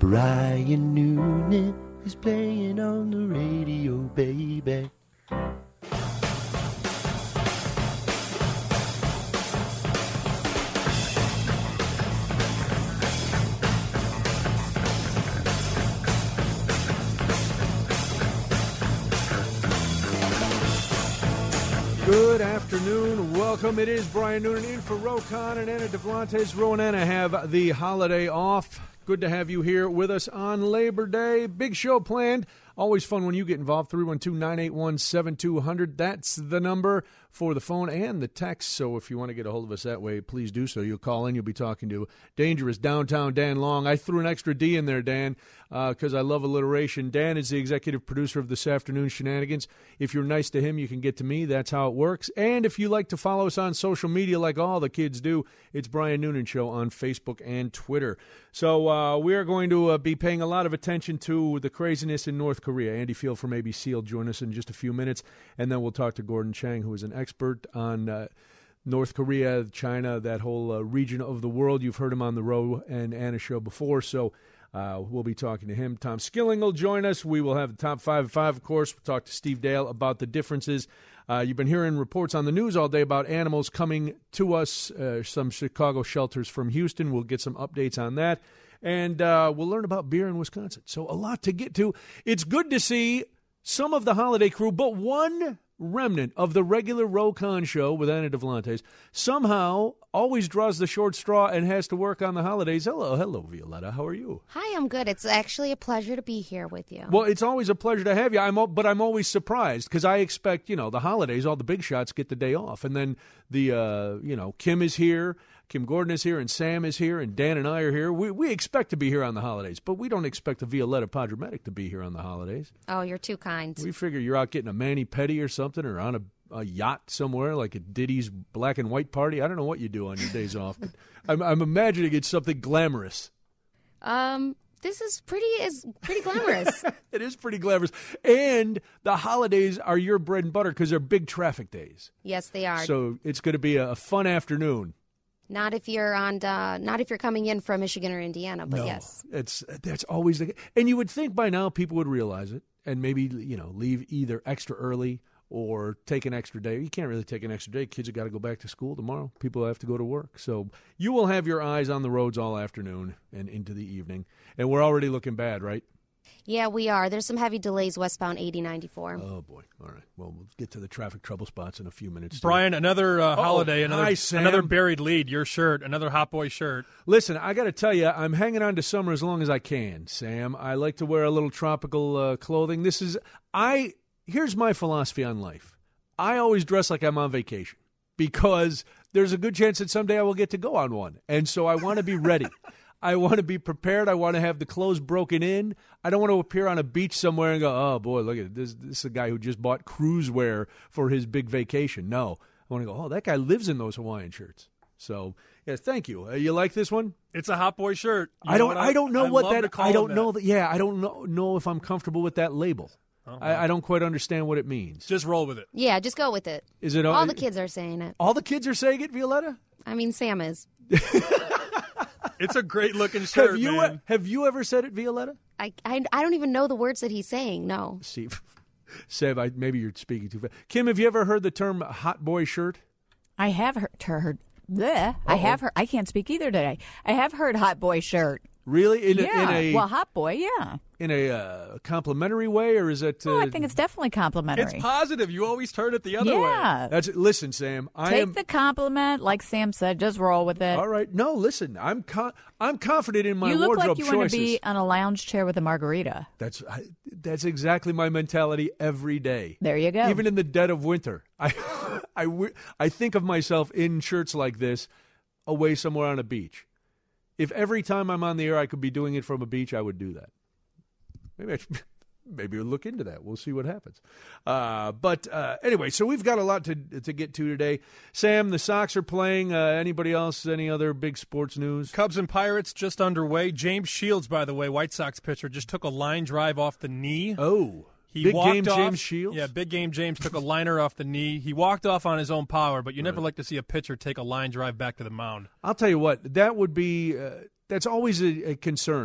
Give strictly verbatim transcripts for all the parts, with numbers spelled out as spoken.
Brian Noonan is playing on the radio, baby. Good afternoon. Welcome. It is Brian Noonan in for Ro Khan and Anna Devlantes. Ro and Anna have the holiday off. Good to have you here with us on Labor Day. Big show planned. Always fun when you get involved. three one two, nine eight one, seven two zero zero. That's the number for the phone and the text. So if you want to get a hold of us that way, please do so. You'll call in. You'll be talking to Dangerous Downtown Dan Long. I threw an extra D in there, Dan, because uh, I love alliteration. Dan is the executive producer of This Afternoon Shenanigans. If you're nice to him, you can get to me. That's how it works. And if you like to follow us on social media like all the kids do, it's Brian Noonan Show on Facebook and Twitter. So uh, we are going to uh, be paying a lot of attention to the craziness in North Korea. Andy Field from A B C will join us in just a few minutes, and then we'll talk to Gordon Chang, who is an expert on uh, North Korea, China, that whole uh, region of the world. You've heard him on the Ro and Anna show before, so uh, we'll be talking to him. Tom Skilling will join us. We will have the top five at five, of course. We'll talk to Steve Dale about the differences. Uh, you've been hearing reports on the news all day about animals coming to us, uh, some Chicago shelters from Houston. We'll get some updates on that. And uh, we'll learn about beer in Wisconsin. So a lot to get to. It's good to see some of the holiday crew, but one remnant of the regular Ro Khan show with Anna Devlantes somehow always draws the short straw and has to work on the holidays. Hello, hello, Violetta. How are you? Hi, I'm good. It's actually a pleasure to be here with you. Well, it's always a pleasure to have you. I'm, but I'm always surprised because I expect, you know, the holidays, all the big shots get the day off. And then the, uh, you know, Kim is here. Kim Gordon is here, and Sam is here, and Dan and I are here. We we expect to be here on the holidays, but we don't expect the Violetta Podromatic to be here on the holidays. Oh, you're too kind. We figure you're out getting a mani-pedi or something, or on a, a yacht somewhere, like a Diddy's black and white party. I don't know what you do on your days off, but I'm, I'm imagining it's something glamorous. Um, this is pretty is pretty glamorous. It is pretty glamorous, and the holidays are your bread and butter because they're big traffic days. Yes, they are. So it's going to be a, a fun afternoon. Not if you're on, uh, not if you're coming in from Michigan or Indiana, but no, yes, it's that's always the. And you would think by now people would realize it, and maybe you know leave either extra early or take an extra day. You can't really take an extra day. Kids have got to go back to school tomorrow. People have to go to work, so you will have your eyes on the roads all afternoon and into the evening. And we're already looking bad, right? Yeah, we are. There's some heavy delays westbound eighty ninety-four. Oh, boy. All right. Well, we'll get to the traffic trouble spots in a few minutes. Brian, another uh, oh, holiday, another, hi, Sam. another buried lead, your shirt, another Hot Boy shirt. Listen, I got to tell you, I'm hanging on to summer as long as I can, Sam. I like to wear a little tropical uh, clothing. This is, I, here's my philosophy on life. I always dress like I'm on vacation because there's a good chance that someday I will get to go on one. And so I want to be ready. I want to be prepared. I want to have the clothes broken in. I don't want to appear on a beach somewhere and go, oh, boy, look at it. This, this is a guy who just bought cruise wear for his big vacation. No. I want to go, oh, that guy lives in those Hawaiian shirts. So, yes, thank you. Uh, you like this one? It's a Hot Boy shirt. You I don't I, I don't know I what that I don't that. know that yeah, I don't know know if I'm comfortable with that label. Oh, I, I don't quite understand what it means. Just roll with it. Yeah, just go with it. Is it all, all the kids are saying it? All the kids are saying it, Violetta? I mean, Sam is. It's a great looking shirt, have you, man. Have you ever said it, Violetta? I, I, I don't even know the words that he's saying, no. See, Seb, I, maybe you're speaking too fast. Kim, have you ever heard the term hot boy shirt? I have heard, heard bleh, I have heard, I can't speak either today. I have heard hot boy shirt. Really? In yeah. A, in a, well, hot boy, yeah. In a uh, complimentary way, or is it? Uh, oh, I think it's definitely complimentary. It's positive. You always turn it the other yeah. way. Yeah. That's listen, Sam. I Take am, the compliment, like Sam said. Just roll with it. All right. No, listen. I'm con- I'm confident in my you look wardrobe like you choices. want to be on a lounge chair with a margarita. That's I, that's exactly my mentality every day. There you go. Even in the dead of winter, I I, I think of myself in shirts like this, away somewhere on a beach. If every time I'm on the air I could be doing it from a beach, I would do that. Maybe I should, maybe we'll look into that. We'll see what happens. Uh, but uh, anyway, so we've got a lot to to get to today. Sam, the Sox are playing. Uh, anybody else? Any other big sports news? Cubs and Pirates just underway. James Shields, by the way, White Sox pitcher, just took a line drive off the knee. Oh, he big walked game off, James Shields? Yeah, big game James took a liner off the knee. He walked off on his own power, but you never right. like to see a pitcher take a line drive back to the mound. I'll tell you what, that would be uh, – that's always a, a concern.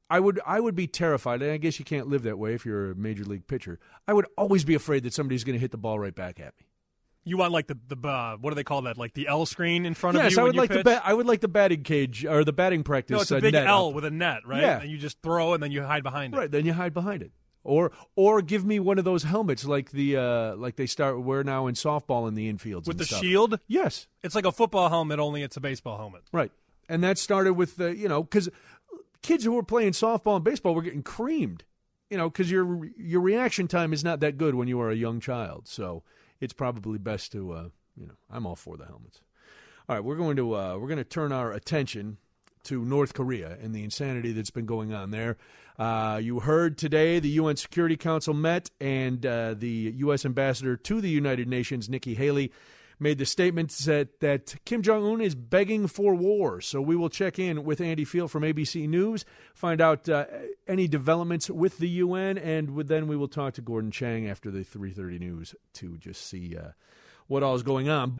I would I would be terrified, and I guess you can't live that way if you're a major league pitcher. I would always be afraid that somebody's going to hit the ball right back at me. You want like the the uh, what do they call that? Like the L screen in front of yes, you. I would when you like pitch? the ba- I would like the batting cage or the batting practice. No, it's a uh, big net L up. with a net, right? Yeah. And you just throw and then you hide behind it. Right, then you hide behind it. Or or give me one of those helmets like the uh, like they start wear now in softball in the infields With and the stuff. shield? Yes, It's like a football helmet, only it's a baseball helmet. right. And that started with the you know because kids who were playing softball and baseball were getting creamed, you know, because your your reaction time is not that good when you are a young child. So it's probably best to uh, you know I'm all for the helmets. All right, we're going to uh, we're going to turn our attention to North Korea and the insanity that's been going on there. Uh, you heard today the U N Security Council met, and uh, the U S ambassador to the United Nations, Nikki Haley, made the statement that, that Kim Jong-un is begging for war. So we will check in with Andy Field from A B C News, find out uh, any developments with the U N, and with, then we will talk to Gordon Chang after the three thirty news to just see uh, what all is going on.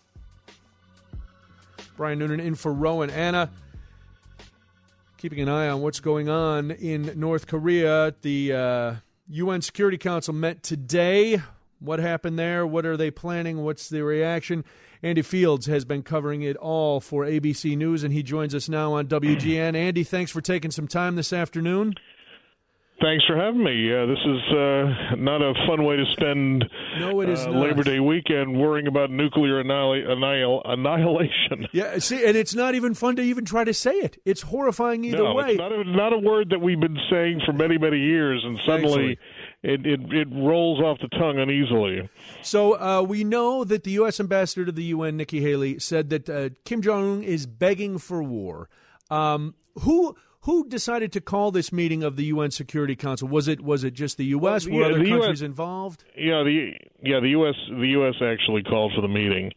Brian Noonan in for Roe and Anna. Keeping an eye on what's going on in North Korea. The uh, U N Security Council met today. What happened there? What are they planning? What's the reaction? Andy Fields has been covering it all for A B C News, and he joins us now on W G N. Andy, thanks for taking some time this afternoon. Thanks for having me. Uh, this is uh, not a fun way to spend no, it is uh, not. Labor Day weekend worrying about nuclear annihil- annihil- annihilation. Yeah, see, and it's not even fun to even try to say it. It's horrifying either no, way. It's not a, not a word that we've been saying for many, many years, and suddenly it, it, it rolls off the tongue uneasily. So uh, we know that the U S ambassador to the U N, Nikki Haley, said that uh, Kim Jong-un is begging for war. Um, who... Who decided to call this meeting of the U N Security Council? Was it was it just the U S? Well, Were yeah, other the countries U S involved? Yeah, the yeah the U S the U S actually called for the meeting.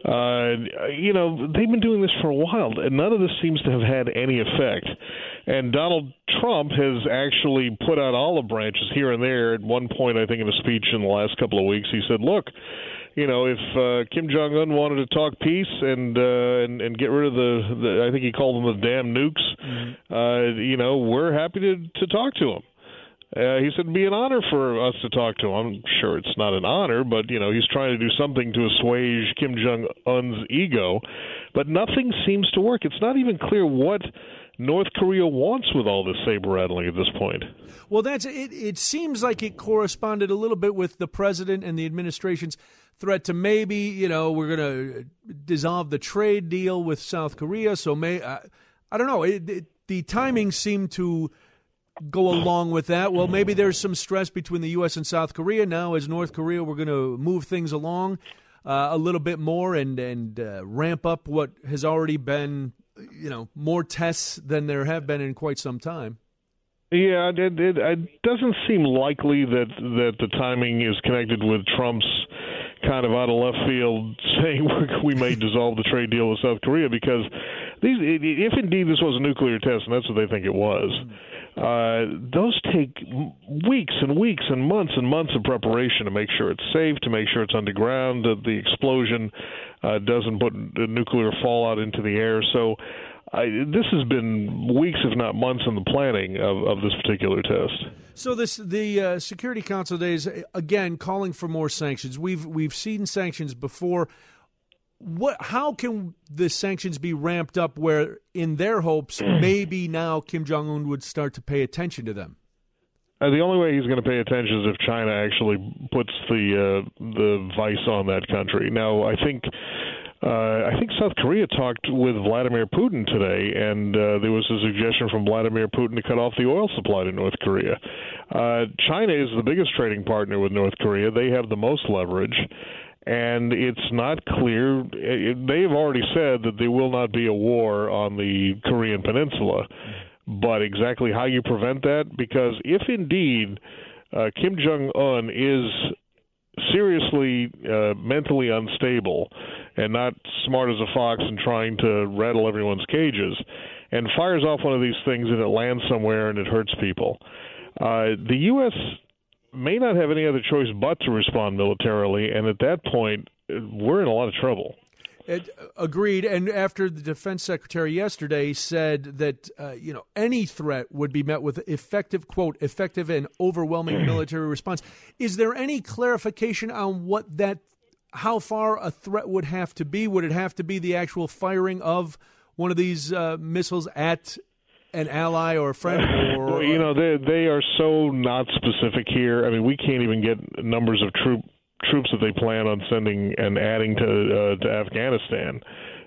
Uh, you know, they've been doing this for a while, and none of this seems to have had any effect. And Donald Trump has actually put out olive branches here and there. At one point, I think in a speech in the last couple of weeks, he said, "Look, you know, if uh, Kim Jong-un wanted to talk peace and uh, and and get rid of the, the, I think he called them the damn nukes, mm-hmm. uh, you know, we're happy to to talk to him." Uh, he said it'd be an honor for us to talk to him. I'm sure it's not an honor, but, you know, he's trying to do something to assuage Kim Jong-un's ego. But nothing seems to work. It's not even clear what North Korea wants with all this saber-rattling at this point. Well, that's it. It seems like it corresponded a little bit with the president and the administration's threat to maybe, you know, we're going to dissolve the trade deal with South Korea. So may I, I don't know. It, it, the timing seemed to go along with that. Well, maybe there's some stress between the U S and South Korea. Now, as North Korea, we're going to move things along uh, a little bit more and, and uh, ramp up what has already been, you know, more tests than there have been in quite some time. Yeah, it, it, it doesn't seem likely that, that the timing is connected with Trump's kind of out of left field saying we may dissolve the trade deal with South Korea, because these, if indeed this was a nuclear test, and that's what they think it was, uh, those take weeks and weeks and months and months of preparation to make sure it's safe, to make sure it's underground, that the explosion uh, doesn't put nuclear fallout into the air. So I, this has been weeks, if not months, in the planning of, of this particular test. So this the uh, Security Council days again calling for more sanctions. We've we've seen sanctions before. What? How can the sanctions be ramped up where, in their hopes, maybe now Kim Jong-un would start to pay attention to them? Uh, the only way he's going to pay attention is if China actually puts the uh, the vice on that country. Now, I think uh, I think South Korea talked with Vladimir Putin today, and uh, there was a suggestion from Vladimir Putin to cut off the oil supply to North Korea. Uh, China is the biggest trading partner with North Korea. They have the most leverage. And it's not clear. They have already said that there will not be a war on the Korean Peninsula. But exactly how you prevent that? Because if indeed uh, Kim Jong-un is seriously uh, mentally unstable and not smart as a fox and trying to rattle everyone's cages and fires off one of these things and it lands somewhere and it hurts people, uh, the U S may not have any other choice but to respond militarily, and at that point, we're in a lot of trouble. It, agreed. And after the defense secretary yesterday said that, uh, you know, any threat would be met with effective, quote, effective and overwhelming military response. Is there any clarification on what that, how far a threat would have to be? Would it have to be the actual firing of one of these uh, missiles at an ally or a friend? Or, well, you know, they they are so not specific here. I mean, we can't even get numbers of troop. troops that they plan on sending and adding to uh, to Afghanistan.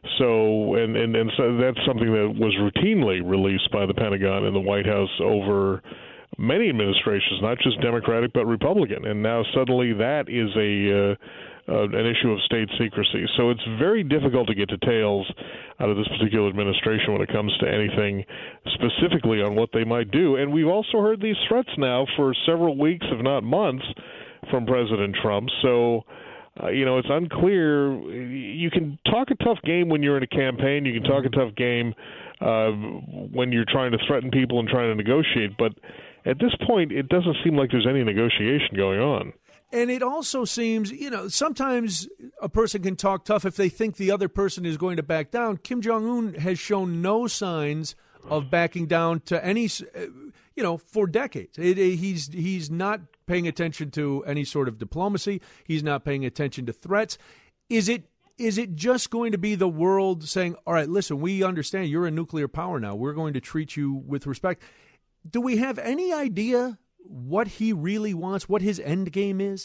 So and, and and so that's something that was routinely released by the Pentagon and the White House over many administrations, not just Democratic but Republican. And now suddenly that is a uh, uh, an issue of state secrecy. So it's very difficult to get details out of this particular administration when it comes to anything specifically on what they might do. And we've also heard these threats now for several weeks, if not months, from President Trump. So, uh, you know, it's unclear. You can talk a tough game when you're in a campaign. You can talk a tough game uh, when you're trying to threaten people and trying to negotiate. But at this point, it doesn't seem like there's any negotiation going on. And it also seems, you know, sometimes a person can talk tough if they think the other person is going to back down. Kim Jong-un has shown no signs of backing down to any, you know, for decades. It, it, he's he's not paying attention to any sort of diplomacy. He's not paying attention to threats. Is it is it just going to be the world saying, all right, listen, we understand you're a nuclear power now. We're going to treat you with respect. Do we have any idea what he really wants, what his end game is?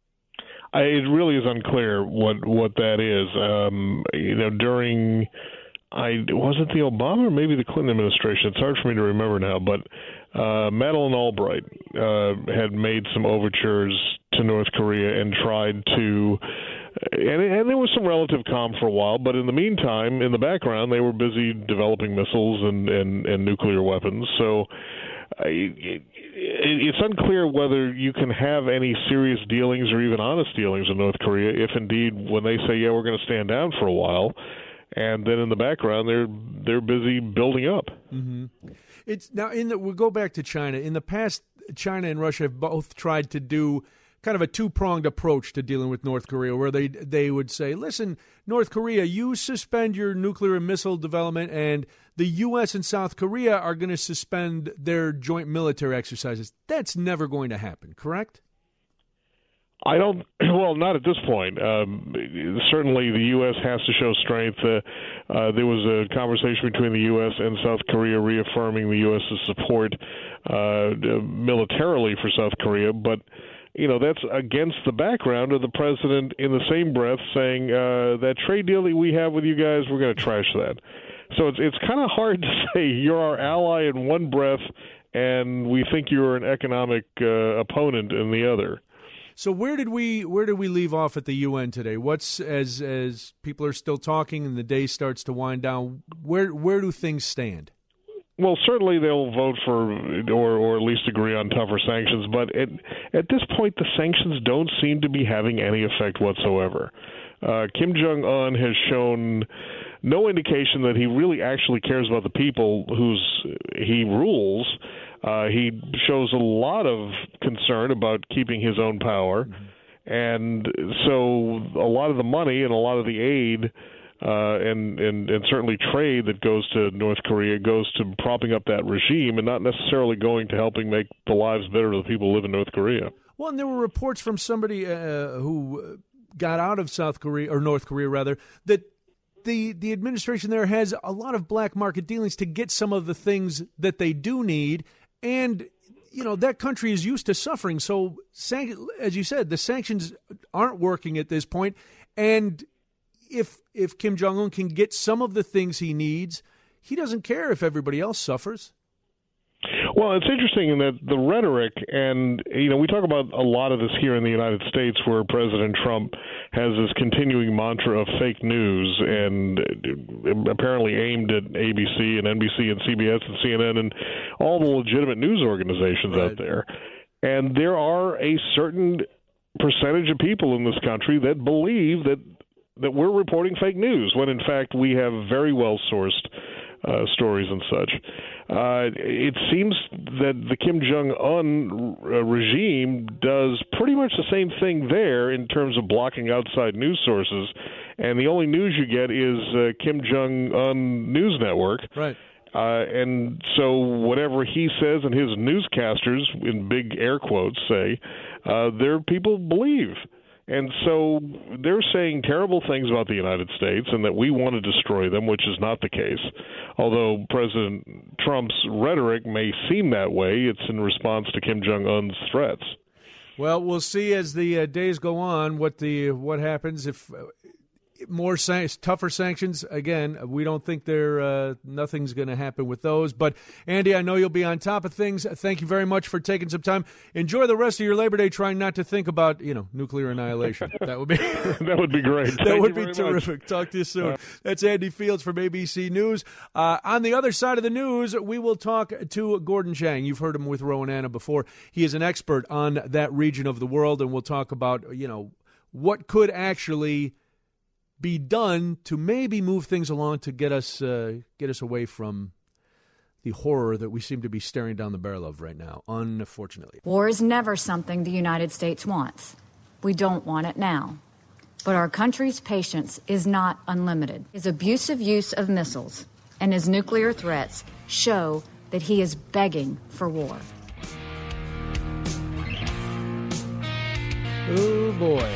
I, it really is unclear what, what that is. Um, you know, during... I was it the Obama or maybe the Clinton administration? It's hard for me to remember now, but uh, Madeleine Albright uh, had made some overtures to North Korea and tried to, and, and there was some relative calm for a while, but in the meantime, in the background, they were busy developing missiles and, and, and nuclear weapons. So uh, it, it's unclear whether you can have any serious dealings or even honest dealings in North Korea if indeed when they say, yeah, we're going to stand down for a while, and then in the background, they're they're busy building up. Mm-hmm. It's now in the we'll go back to China. In the past, China and Russia have both tried to do kind of a two-pronged approach to dealing with North Korea, where they they would say, "Listen, North Korea, you suspend your nuclear and missile development, and the U S and South Korea are going to suspend their joint military exercises." That's never going to happen, correct? I don't. Well, not at this point. Um, certainly, the U S has to show strength. Uh, uh, there was a conversation between the U S and South Korea reaffirming the U S's support uh, militarily for South Korea, but you know that's against the background of the president in the same breath saying uh, that trade deal that we have with you guys, we're going to trash that. So it's it's kind of hard to say you're our ally in one breath, and we think you're an economic uh, opponent in the other. So where did we where did we leave off at the U N today? What's as as people are still talking and the day starts to wind down? Where where do things stand? Well, certainly they'll vote for or or at least agree on tougher sanctions. But at at this point, the sanctions don't seem to be having any effect whatsoever. Uh, Kim Jong-un has shown no indication that he really actually cares about the people whose he rules. Uh, he shows a lot of concern about keeping his own power. Mm-hmm. And so a lot of the money and a lot of the aid uh, and, and, and certainly trade that goes to North Korea goes to propping up that regime and not necessarily going to helping make the lives better of the people who live in North Korea. Well, and there were reports from somebody uh, who got out of South Korea, or North Korea rather, that the the administration there has a lot of black market dealings to get some of the things that they do need. And, you know, that country is used to suffering. So, as you said, the sanctions aren't working at this point. And if if Kim Jong-un can get some of the things he needs, he doesn't care if everybody else suffers. Well, it's interesting in that the rhetoric, and, you know, we talk about a lot of this here in the United States where President Trump has this continuing mantra of fake news and apparently aimed at A B C and N B C and C B S and C N N and all the legitimate news organizations right out there. And there are a certain percentage of people in this country that believe that that we're reporting fake news when, in fact, we have very well-sourced uh, stories and such. Uh, it seems that the Kim Jong-un r- regime does pretty much the same thing there in terms of blocking outside news sources and the only news you get is uh, Kim Jong-un News Network. Right. Uh, and so whatever he says and his newscasters, in big air quotes, say, uh, their people believe. And so they're saying terrible things about the United States and that we want to destroy them, which is not the case. Although President Trump's rhetoric may seem that way, it's in response to Kim Jong-un's threats. Well, we'll see as the uh, days go on what the what happens if uh, more san- tougher sanctions. Again, we don't think there uh, nothing's going to happen with those. But Andy, I know you'll be on top of things. Thank you very much for taking some time. Enjoy the rest of your Labor Day, trying not to think about you know nuclear annihilation. That would be that would be great. That Thank would you be very terrific. Much. Talk to you soon. Uh, That's Andy Fields from A B C News. Uh, on the other side of the news, we will talk to Gordon Chang. You've heard him with Ro and Anna before. He is an expert on that region of the world, and we'll talk about you know what could actually be done to maybe move things along to get us uh, get us away from the horror that we seem to be staring down the barrel of right now, unfortunately. War is never something the United States wants. We don't want it now. But our country's patience is not unlimited. His abusive use of missiles and his nuclear threats show that he is begging for war. Oh, boy.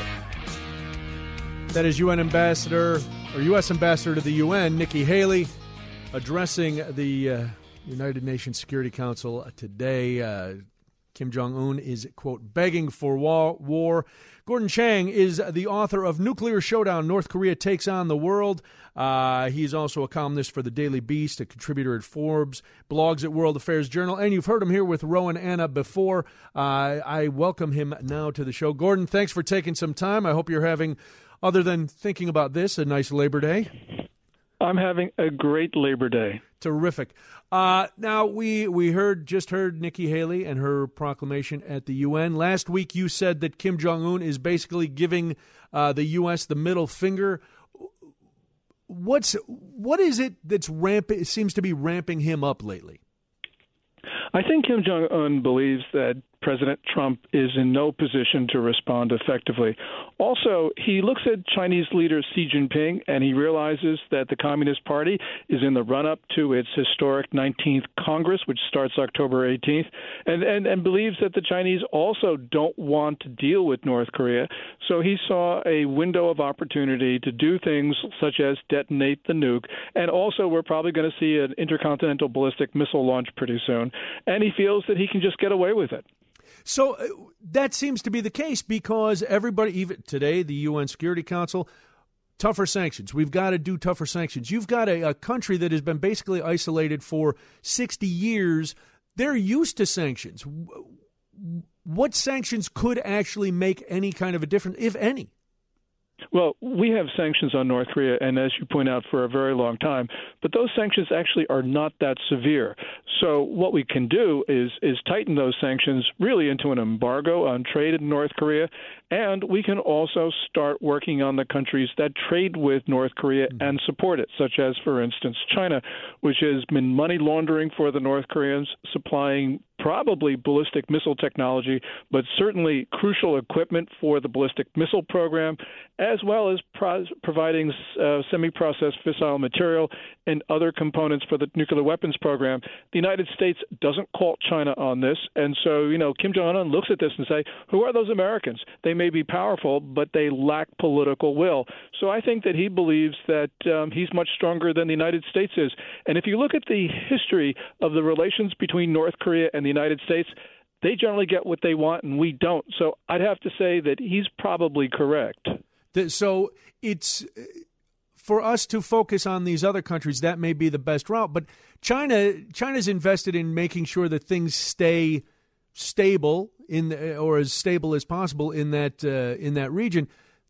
That is U N Ambassador, or U S Ambassador to the U N, Nikki Haley, addressing the uh, United Nations Security Council today. Uh, Kim Jong-un is, quote, begging for war. war. Gordon Chang is the author of Nuclear Showdown, North Korea Takes on the World. Uh, he's also a columnist for the Daily Beast, a contributor at Forbes, blogs at World Affairs Journal, and you've heard him here with Ro and Anna before. Uh, I welcome him now to the show. Gordon, thanks for taking some time. I hope you're having, other than thinking about this, a nice Labor Day. I'm having a great Labor Day. Terrific. Uh, now, we, we heard just heard Nikki Haley and her proclamation at the U N. Last week, you said that Kim Jong-un is basically giving uh, the U S the middle finger. What's what is it that's ramp? It seems to be ramping him up lately? I think Kim Jong-un believes that President Trump is in no position to respond effectively. Also, he looks at Chinese leader Xi Jinping and he realizes that the Communist Party is in the run-up to its historic nineteenth Congress, which starts October eighteenth, and, and, and believes that the Chinese also don't want to deal with North Korea. So he saw a window of opportunity to do things such as detonate the nuke. And also, we're probably going to see an intercontinental ballistic missile launch pretty soon. And he feels that he can just get away with it. So uh, that seems to be the case because everybody, even today, the U N Security Council, tougher sanctions. We've got to do tougher sanctions. You've got a, a country that has been basically isolated for sixty years. They're used to sanctions. What sanctions could actually make any kind of a difference, if any? Well, we have sanctions on North Korea, and as you point out, for a very long time. But those sanctions actually are not that severe. So what we can do is is tighten those sanctions really into an embargo on trade in North Korea, and we can also start working on the countries that trade with North Korea and support it, such as, for instance, China, which has been money laundering for the North Koreans, supplying probably ballistic missile technology, but certainly crucial equipment for the ballistic missile program, as well as pro- providing uh, semi-processed fissile material and other components for the nuclear weapons program. The United States doesn't call China on this, and so, you know, Kim Jong-un looks at this and say, who are those Americans? They may be powerful, but they lack political will. So I think that he believes that um, he's much stronger than the United States is. And if you look at the history of the relations between North Korea and the United States, they generally get what they want and we don't. So I'd have to say that he's probably correct. So it's for us to focus on these other countries. That may be the best route, but China, China's invested in making sure that things stay stable in, or as stable as possible in that uh, in that region.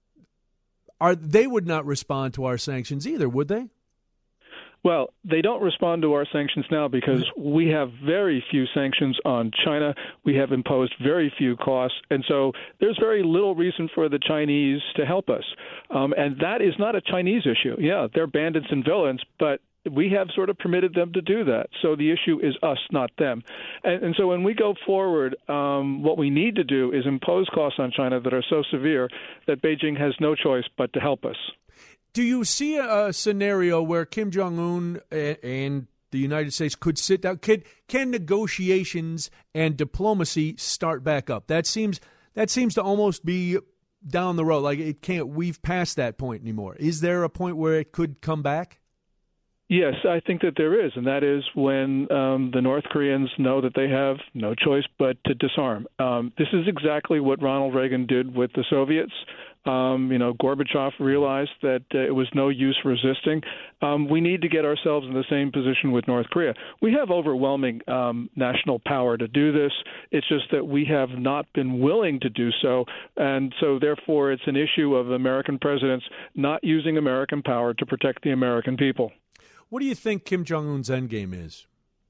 Are they would not respond to our sanctions either, would they? Well, they don't respond to our sanctions now because we have very few sanctions on China. We have imposed very few costs. And so there's very little reason for the Chinese to help us. Um, and that is not a Chinese issue. Yeah, they're bandits and villains, but we have sort of permitted them to do that. So the issue is us, not them. And, and so when we go forward, um, what we need to do is impose costs on China that are so severe that Beijing has no choice but to help us. Do you see a, a scenario where Kim Jong-un and, and the United States could sit down? Can, can negotiations and diplomacy start back up? That seems that seems to almost be down the road. Like it can't. We've passed that point anymore. Is there a point where it could come back? Yes, I think that there is, and that is when um, the North Koreans know that they have no choice but to disarm. Um, this is exactly what Ronald Reagan did with the Soviets. Um, you know, Gorbachev realized that uh, it was no use resisting. Um, we need to get ourselves in the same position with North Korea. We have overwhelming um, national power to do this. It's just that we have not been willing to do so. And so, therefore, it's an issue of American presidents not using American power to protect the American people. What do you think Kim Jong-un's endgame is?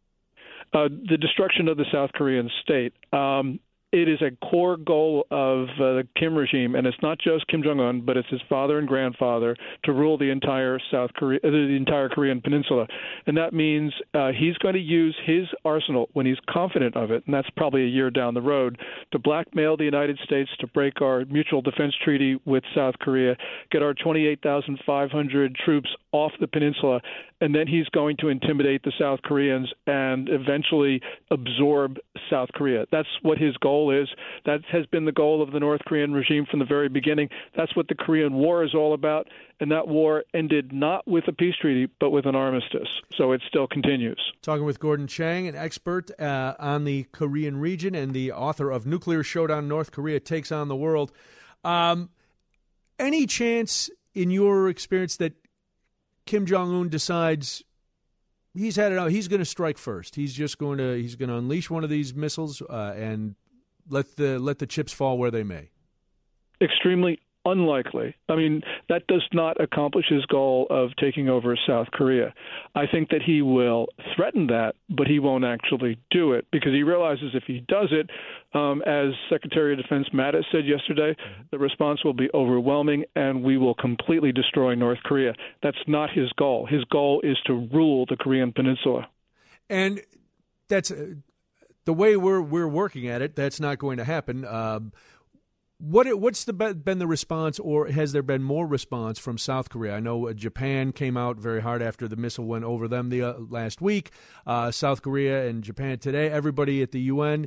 Uh, the destruction of the South Korean state. Um, It is a core goal of uh, the Kim regime, and it's not just Kim Jong-un, but it's his father and grandfather to rule the entire South Korea, uh, the entire Korean peninsula, and that means uh, he's going to use his arsenal when he's confident of it, and that's probably a year down the road, to blackmail the United States to break our mutual defense treaty with South Korea, get our twenty-eight thousand five hundred troops off the peninsula, and then he's going to intimidate the South Koreans and eventually absorb South Korea. That's what his goal is. That has been the goal of the North Korean regime from the very beginning. That's what the Korean War is all about, and that war ended not with a peace treaty, but with an armistice. So it still continues. Talking with Gordon Chang, an expert uh, on the Korean region and the author of Nuclear Showdown, North Korea Takes on the World. Um, any chance, in your experience, that Kim Jong-un decides he's had it out, he's going to strike first? He's just going to he's going to unleash one of these missiles uh, and let the let the chips fall where they may? Extremely unlikely. I mean, that does not accomplish his goal of taking over South Korea. I think that he will threaten that, but he won't actually do it because he realizes if he does it, um, as Secretary of Defense Mattis said yesterday, the response will be overwhelming and we will completely destroy North Korea. That's not his goal. His goal is to rule the Korean Peninsula. And that's uh, the way we're we're working at it. That's not going to happen. Um, What what's the been the response, or has there been more response from South Korea? I know Japan came out very hard after the missile went over them the uh, last week. Uh, South Korea and Japan today. Everybody at the U N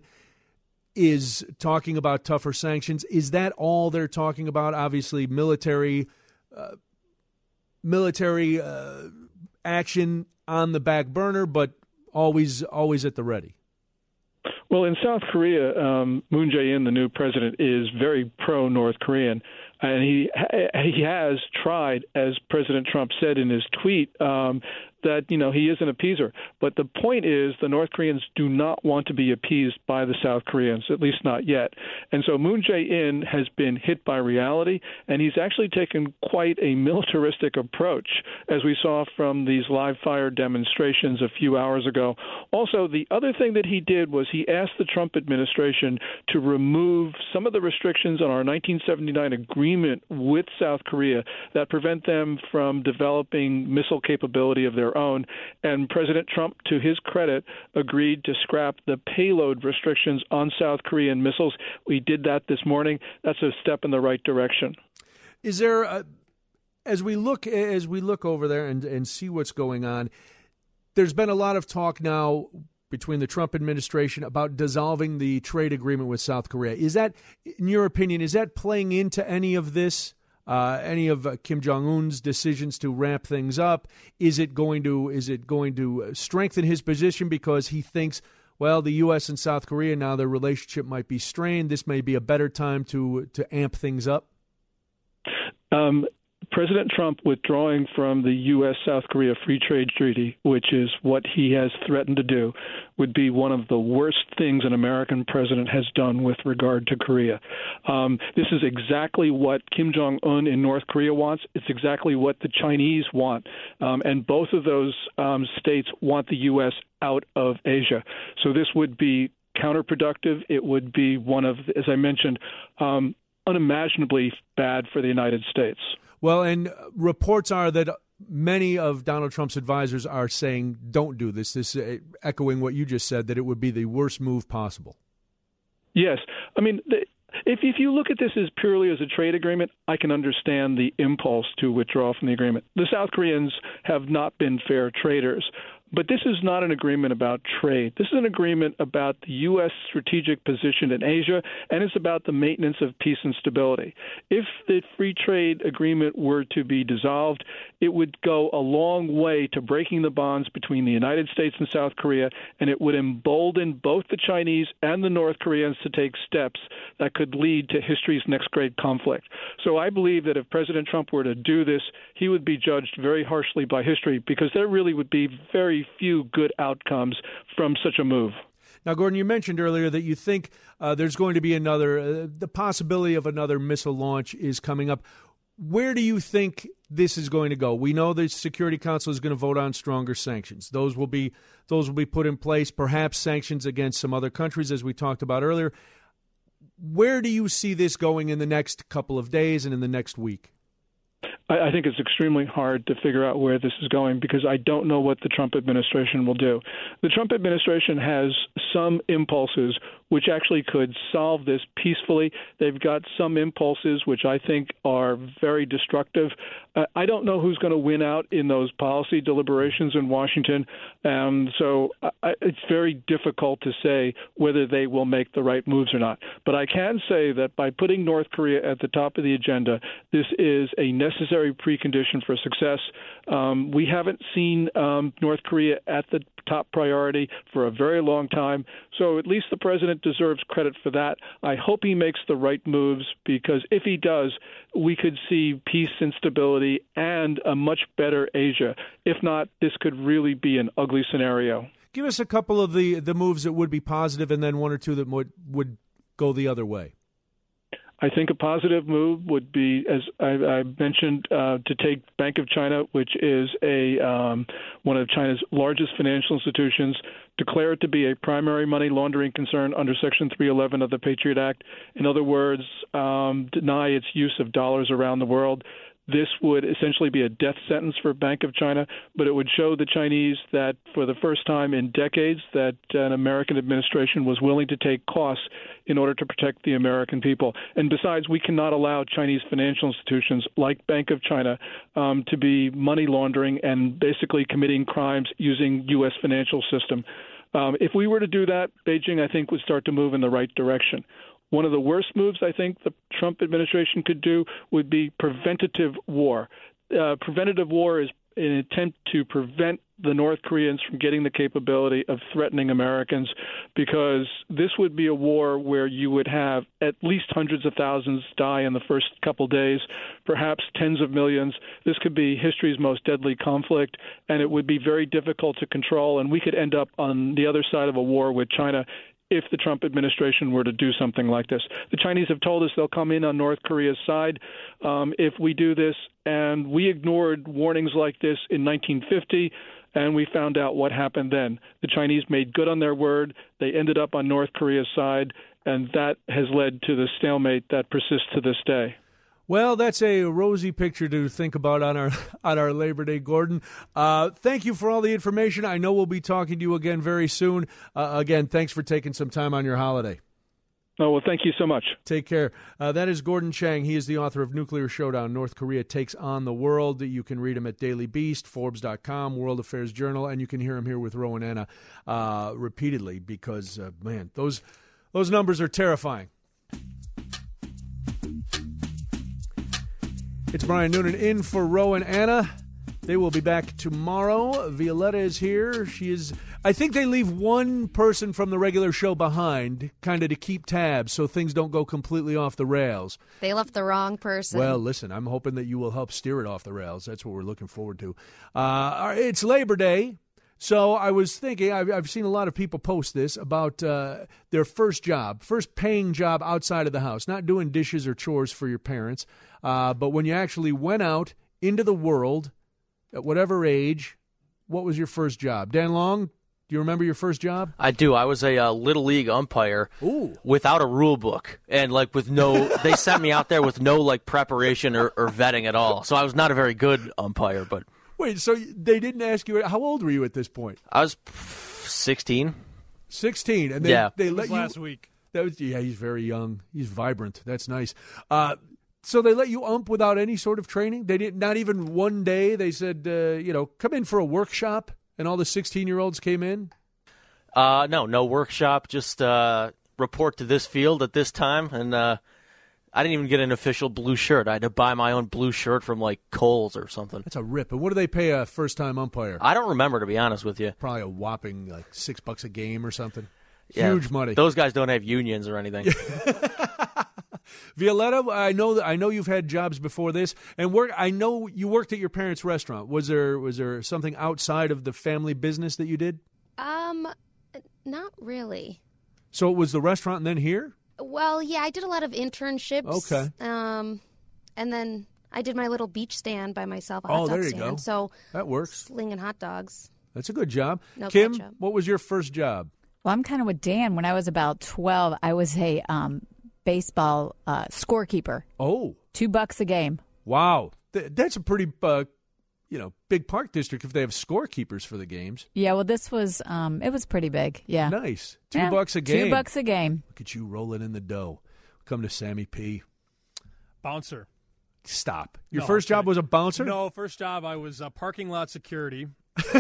is talking about tougher sanctions. Is that all they're talking about? Obviously, military uh, military uh, action on the back burner, but always always at the ready. Well, in South Korea, um, Moon Jae-in, the new president, is very pro-North Korean, and he he has tried, as President Trump said in his tweet, um, that, you know, he is an appeaser. But the point is the North Koreans do not want to be appeased by the South Koreans, at least not yet. And so Moon Jae-in has been hit by reality, and he's actually taken quite a militaristic approach, as we saw from these live-fire demonstrations a few hours ago. Also, the other thing that he did was he asked the Trump administration to remove some of the restrictions on our nineteen seventy-nine agreement with South Korea that prevent them from developing missile capability of their own. And President Trump, to his credit, agreed to scrap the payload restrictions on South Korean missiles. We did that this morning. That's a step in the right direction. Is there, a, as we look as we look over there and, and see what's going on, there's been a lot of talk now between the Trump administration about dissolving the trade agreement with South Korea. Is that, in your opinion, is that playing into any of this? Uh, any of uh, Kim Jong-un's decisions to ramp things up? Is it going to is it going to strengthen his position because he thinks, well, the U S and South Korea now their relationship might be strained. This may be a better time to to amp things up. Um, President Trump withdrawing from the U S South Korea Free Trade Treaty, which is what he has threatened to do, would be one of the worst things an American president has done with regard to Korea. Um, this is exactly what Kim Jong-un in North Korea wants. It's exactly what the Chinese want. Um, and both of those um, states want the U S out of Asia. So this would be counterproductive. It would be one of, as I mentioned, um, unimaginably bad for the United States. Well, and reports are that many of Donald Trump's advisors are saying, don't do this, this uh, echoing what you just said, that it would be the worst move possible. Yes. I mean, the, If, if you look at this as purely as a trade agreement, I can understand the impulse to withdraw from the agreement. The South Koreans have not been fair traders. But this is not an agreement about trade. This is an agreement about the U S strategic position in Asia, and it's about the maintenance of peace and stability. If the free trade agreement were to be dissolved, it would go a long way to breaking the bonds between the United States and South Korea, and it would embolden both the Chinese and the North Koreans to take steps that could lead to history's next great conflict. So I believe that if President Trump were to do this, he would be judged very harshly by history, because there really would be very few good outcomes from such a move. Now, Gordon, you mentioned earlier that you think uh, there's going to be another, uh, the possibility of another missile launch is coming up. Where do you think this is going to go? We know the Security Council is going to vote on stronger sanctions. Those will be those will be put in place, perhaps sanctions against some other countries, as we talked about earlier. Where do you see this going in the next couple of days and in the next week? I think it's extremely hard to figure out where this is going, because I don't know what the Trump administration will do. The Trump administration has some impulses which actually could solve this peacefully. They've got some impulses which I think are very destructive. Uh, I don't know who's going to win out in those policy deliberations in Washington. Um, so I, it's very difficult to say whether they will make the right moves or not. But I can say that by putting North Korea at the top of the agenda, this is a necessary precondition for success. Um, we haven't seen um, North Korea at the top priority for a very long time. So at least the president deserves credit for that. I hope he makes the right moves, because if he does, we could see peace and stability and a much better Asia. If not, this could really be an ugly scenario. Give us a couple of the, the moves that would be positive, and then one or two that would, would go the other way. I think a positive move would be, as I, I mentioned, uh, to take Bank of China, which is a um, one of China's largest financial institutions, declare it to be a primary money laundering concern under Section three eleven of the Patriot Act. In other words, um, deny its use of dollars around the world. This would essentially be a death sentence for Bank of China, but it would show the Chinese that for the first time in decades that an American administration was willing to take costs in order to protect the American people. And besides, we cannot allow Chinese financial institutions like Bank of China um, to be money laundering and basically committing crimes using U S financial system. Um, if we were to do that, Beijing, I think, would start to move in the right direction. One of the worst moves I think the Trump administration could do would be preventative war. Uh, preventative war is an attempt to prevent the North Koreans from getting the capability of threatening Americans, because this would be a war where you would have at least hundreds of thousands die in the first couple days, perhaps tens of millions. This could be history's most deadly conflict, and it would be very difficult to control, and we could end up on the other side of a war with China if the Trump administration were to do something like this. The Chinese have told us they'll come in on North Korea's side um, if we do this, and we ignored warnings like this in nineteen fifty, and we found out what happened then. The Chinese made good on their word. They ended up on North Korea's side, and that has led to the stalemate that persists to this day. Well, that's a rosy picture to think about on our on our Labor Day, Gordon. Uh, thank you for all the information. I know we'll be talking to you again very soon. Uh, again, thanks for taking some time on your holiday. Oh, well, thank you so much. Take care. Uh, that is Gordon Chang. He is the author of Nuclear Showdown, North Korea Takes on the World. You can read him at Daily Beast, Forbes dot com, World Affairs Journal, and you can hear him here with Ro and Anna uh, repeatedly because, uh, man, those those numbers are terrifying. It's Brian Noonan in for Ro and Anna. They will be back tomorrow. Violetta is here. She is. I think they leave one person from the regular show behind, kind of to keep tabs so things don't go completely off the rails. They left the wrong person. Well, listen, I'm hoping that you will help steer it off the rails. That's what we're looking forward to. Uh, it's Labor Day. So I was thinking, I've, I've seen a lot of people post this about uh, their first job, first paying job outside of the house, not doing dishes or chores for your parents, uh, but when you actually went out into the world at whatever age. What was your first job? Dan Long, do you remember your first job? I do. I was a uh, Little League umpire Ooh. without a rule book, and like with no, they sent me out there with no like preparation or, or vetting at all. So I was not a very good umpire, but. Wait, so they didn't ask you, how old were you at this point? I was sixteen. sixteen, and they, yeah. they It let was you last week. That was, yeah, he's very young. He's vibrant. That's nice. Uh, so they let you ump without any sort of training? They didn't, not even one day. They said, uh, you know, come in for a workshop, and all the sixteen-year-olds came in? Uh, no, no workshop. Just uh, report to this field at this time, and uh, I didn't even get an official blue shirt. I had to buy my own blue shirt from, like, Kohl's or something. That's a rip. And what do they pay a first-time umpire? I don't remember, to be honest with you. Probably a whopping, like, six bucks a game or something. Yeah, Huge money. Those guys don't have unions or anything. Violetta, I know that I know you've had jobs before this, and work. I know you worked at your parents' restaurant. Was there was there something outside of the family business that you did? Um, not really. So it was the restaurant and then here? Well, yeah, I did a lot of internships. Okay. Um, and then I did my little beach stand by myself. A hot Oh, dog there you stand. go. So that works. Slinging hot dogs. That's a good job. No Kim, ketchup. what was your first job? Well, I'm kind of with Dan. When I was about twelve, I was a um, baseball uh, scorekeeper. Oh. Two bucks a game. Wow. Th- that's a pretty, uh, you know, big park district if they have scorekeepers for the games. Yeah, well, this was, um, it was pretty big. Yeah. Nice. Two Yeah, bucks a game. Two bucks a game. Look at you rolling in the dough. Come to Sammy P. Bouncer. Stop. Your No, first okay. job was a bouncer? No, first job I was uh, parking lot security.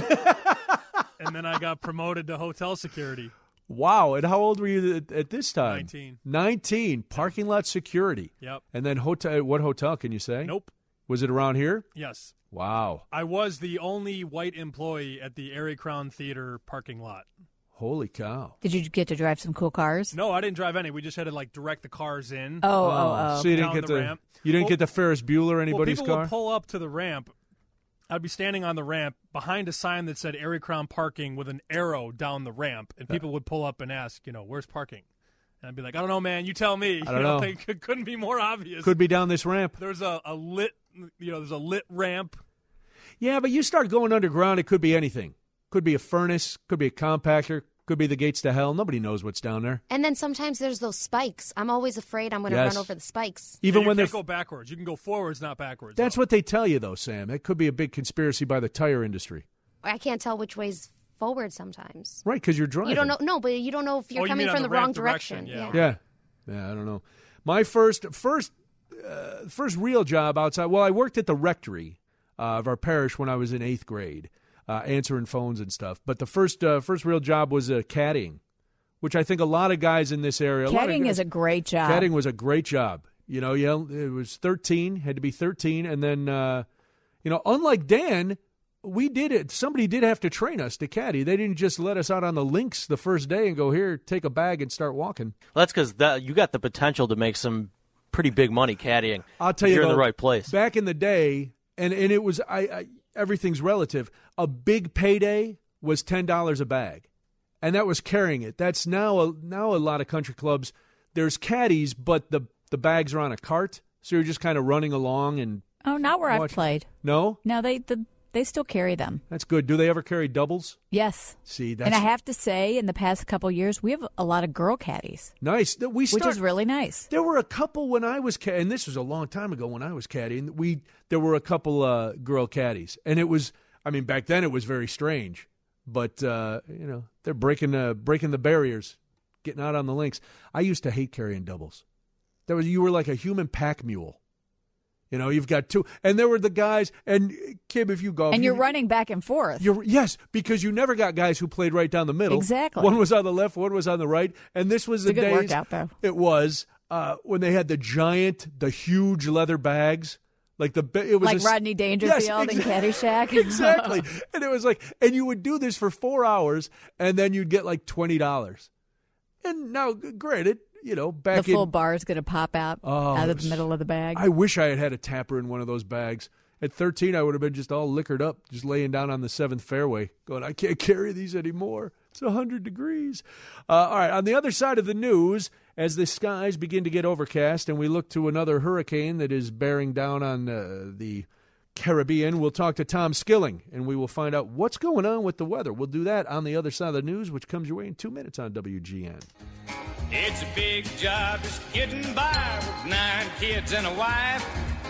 And then I got promoted to hotel security. Wow. And how old were you at, at this time? nineteen. nineteen. Parking lot security. Yep. And then hotel. What hotel can you say? Nope. Was it around here? Yes. Wow. I was the only white employee at the Erie Crown Theater parking lot. Holy cow. Did you get to drive some cool cars? No, I didn't drive any. We just had to like direct the cars in. Oh, oh, oh. So you didn't down get the the, ramp. you didn't Well- get the Ferris Bueller or Well, anybody's people car? would pull up to the ramp. I'd be standing on the ramp behind a sign that said Erie Crown Parking with an arrow down the ramp, and people would pull up and ask, you know, where's parking? And I'd be like, I don't know, man. You tell me. I don't you know, know. Like, it couldn't be more obvious. Could be down this ramp. There's a, a lit, you know, there's a lit ramp. Yeah, but you start going underground, it could be anything. Could be a furnace, could be a compactor, could be the gates to hell. Nobody knows what's down there. And then sometimes there's those spikes. I'm always afraid I'm going to Yes. run over the spikes. Even And you when they're can't go backwards. You can go forwards, not backwards. That's though. what they tell you, though, Sam. It could be a big conspiracy by the tire industry. I can't tell which way's forward sometimes. Right, because you're driving. You don't know. No, but you don't know if you're Oh, you coming mean on from the the, wrong ramp direction, direction. yeah. Yeah. Yeah, I don't know. My first first uh, first real job outside, well, I worked at the rectory uh, of our parish when I was in eighth grade, uh, answering phones and stuff. But the first uh, first real job was uh, caddying, which I think a lot of guys in this area. a lot of Caddying guys- is a great job. Caddying was a great job. You know, yeah, it was thirteen, had to be thirteen, and then, uh, you know, unlike Dan, we did it. Somebody did have to train us to caddy. They didn't just let us out on the links the first day and go, here, take a bag and start walking. Well, that's because you got the potential to make some pretty big money caddying. I'll tell if you, you're in though, the right place. Back in the day, and, and it was, I, I everything's relative, a big payday was ten dollars a bag, and that was carrying it. That's now a, now a lot of country clubs, there's caddies, but the, the bags are on a cart, so you're just kind of running along and Oh, not where I've watch- played. No? No, they the, they still carry them. That's good. Do they ever carry doubles? Yes. See, that's And I have to say, in the past couple years, we have a lot of girl caddies, nice. That we which start, is really nice. There were a couple when I was ca- and this was a long time ago when I was caddying. We there were a couple uh, girl caddies, and it was. I mean, back then it was very strange, but uh, you know they're breaking uh, breaking the barriers, getting out on the links. I used to hate carrying doubles. There was you were like a human pack mule. You know, you've got two, and there were the guys. And Kim, if you golf, And you're you, running back and forth. You're yes, because you never got guys who played right down the middle. Exactly. One was on the left, one was on the right, and this was It's the a good days. workout, though. It was uh, when they had the giant, the huge leather bags, like the ba- it was like a s- Rodney Dangerfield Yes, in Caddyshack. exactly. And it was like, and you would do this for four hours, and then you'd get like twenty dollars. And now, granted, you know, the back full in, bar is going to pop out Oh, out it of the was- middle of the bag. I wish I had had a tapper in one of those bags. At thirteen, I would have been just all liquored up, just laying down on the seventh fairway, going, I can't carry these anymore. It's one hundred degrees. Uh, all right, on the other side of the news, as the skies begin to get overcast and we look to another hurricane that is bearing down on uh, the Caribbean, we'll talk to Tom Skilling, and we will find out what's going on with the weather. We'll do that on the other side of the news, which comes your way in two minutes on W G N. It's a big job just getting by with nine kids and a wife.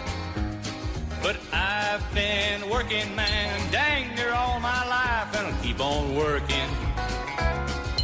But I've been working, man, dang near all my life, and I'll keep on working.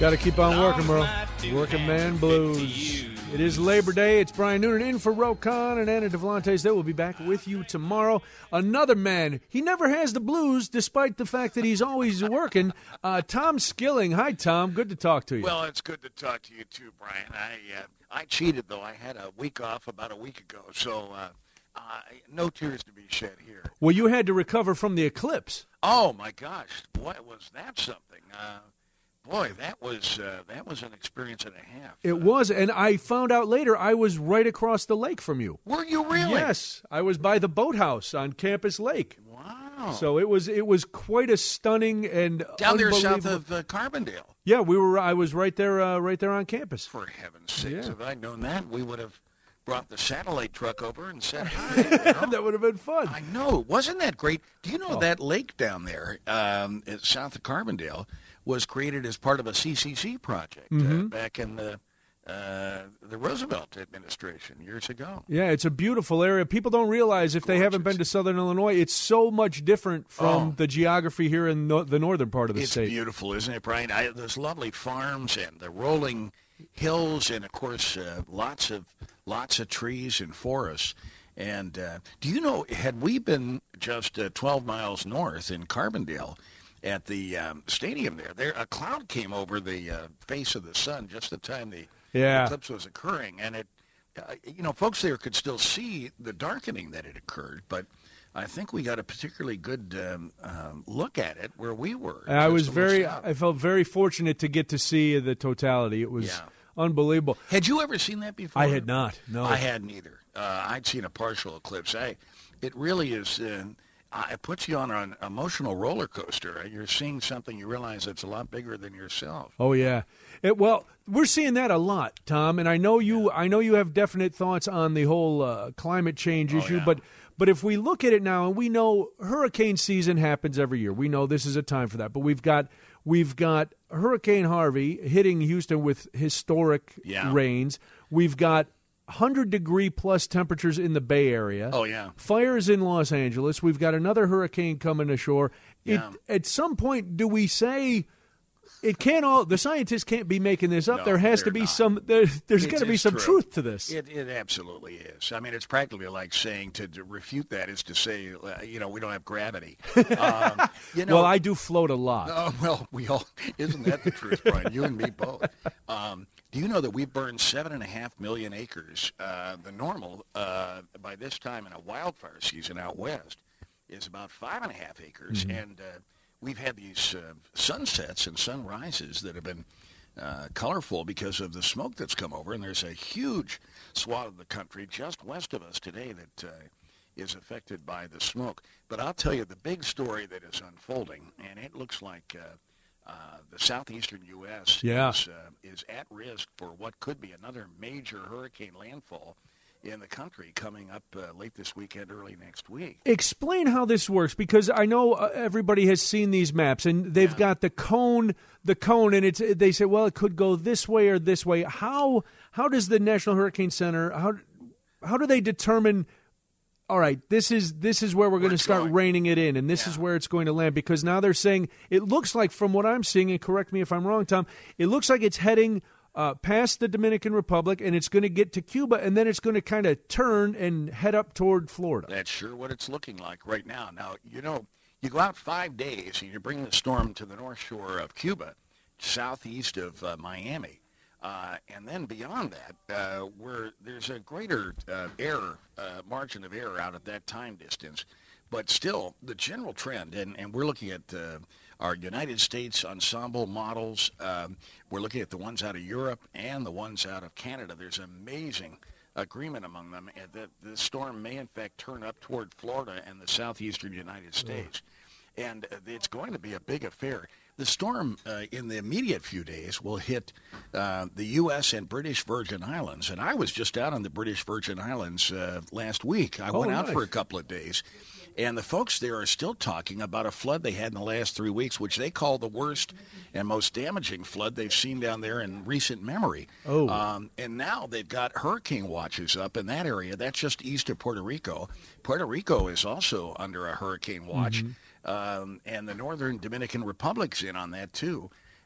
Got to keep on working, bro. Working man blues. It is Labor Day. It's Brian Noonan in for Rokon and Anna Devlantes. They will be back with you tomorrow. Another man. He never has the blues, despite the fact that he's always working. Uh, Tom Skilling. Hi, Tom. Good to talk to you. Well, it's good to talk to you too, Brian. I uh, I cheated though. I had a week off about a week ago, so uh, uh, no tears to be shed here. Well, you had to recover from the eclipse. Oh my gosh, boy, was that something? Uh, Boy, that was uh, that was an experience and a half. It was, and I found out later I was right across the lake from you. Were you really? Yes, I was by the boathouse on Campus Lake. Wow! So it was it was quite a stunning and down there south unbelievable- of uh, Carbondale. Yeah, we were. I was right there, uh, right there on campus. For heaven's sakes, Yeah. if I'd known that, we would have brought the satellite truck over and said hi. You know? That would have been fun. I know. Wasn't that great? Do you know Oh. that lake down there, um, at south of Carbondale, was created as part of a C C C project uh, Mhm. back in the uh, the Roosevelt administration years ago. Yeah, it's a beautiful area. People don't realize if they haven't been to Southern Illinois, it's so much different from Oh. the geography here in no- the northern part of the It's state. beautiful, isn't it, Brian? I, those lovely farms and the rolling hills, and of course, uh, lots of lots of trees and forests. And uh, do you know? Had we been just uh, twelve miles north in Carbondale, at the um, stadium there, there a cloud came over the uh, face of the sun just the time the Yeah. eclipse was occurring, and it, uh, you know, folks there could still see the darkening that had occurred, but. I think we got a particularly good um, um, look at it where we were. I was just a little very, south. I felt very fortunate to get to see the totality. It was Yeah. unbelievable. Had you ever seen that before? I had not. No, I hadn't either. Uh, I'd seen a partial eclipse. I, it really is. Uh, it puts you on an emotional roller coaster. You're seeing something you realize that's a lot bigger than yourself. Oh yeah. It, well, we're seeing that a lot, Tom, and I know you. I know you have definite thoughts on the whole uh, climate change Oh, issue, yeah. but but if we look at it now, and we know hurricane season happens every year. We know this is a time for that, but we've got we've got Hurricane Harvey hitting Houston with historic Yeah. rains. We've got one hundred degree plus temperatures in the Bay Area. Oh, yeah. Fires in Los Angeles. We've got another hurricane coming ashore. Yeah. It, at some point, do we say it can't all? The scientists can't be making this up. No, there has to they're be not. some. There, there's It got to be is some true. truth to this. It, it absolutely is. I mean, it's practically like saying to, to refute that is to say, uh, you know, we don't have gravity. Um, you know, well, I do float a lot. Oh, well, we all, isn't that the truth, Brian? You and me both. Um, do you know that we burned seven and a half million acres? Uh, the normal, uh, by this time in a wildfire season out west, is about five and a half acres. Mhm. And uh, we've had these uh, sunsets and sunrises that have been uh, colorful because of the smoke that's come over. And there's a huge swath of the country just west of us today that uh, is affected by the smoke. But I'll tell you the big story that is unfolding, and it looks like uh, uh, the southeastern U S Yeah. is, uh, is at risk for what could be another major hurricane landfall in the country coming up uh, late this weekend, early next week. Explain how this works, because I know uh, everybody has seen these maps, and they've got the cone, the cone, and it's. They say, well, it could go this way or this way. How how does the National Hurricane Center how how do they determine? All right, this is this is where we're going to start reining it in, and this is where it's going to land. Because now they're saying it looks like, from what I'm seeing, and correct me if I'm wrong, Tom, it looks like it's heading uh, past the Dominican Republic, and it's going to get to Cuba, and then it's going to kind of turn and head up toward Florida. That's sure what it's looking like right now. Now, you know, you go out five days and you bring the storm to the north shore of Cuba, southeast of uh, Miami. Uh, and then beyond that, uh, where there's a greater uh, error, uh, margin of error out at that time distance. But still, the general trend, and, and we're looking at uh, our United States ensemble models. Um, we're looking at the ones out of Europe and the ones out of Canada. There's amazing agreement among them and that the storm may, in fact, turn up toward Florida and the southeastern United States. And uh, it's going to be a big affair. The storm uh, in the immediate few days will hit uh, the U S and British Virgin Islands. And I was just out on the British Virgin Islands uh, last week. I Oh, went out nice. for a couple of days. And the folks there are still talking about a flood they had in the last three weeks, which they call the worst and most damaging flood they've seen down there in recent memory. Oh. Um, and now they've got hurricane watches up in that area. That's just east of Puerto Rico. Puerto Rico is also under a hurricane watch. Mhm. Um, and the northern Dominican Republic's in on that, too.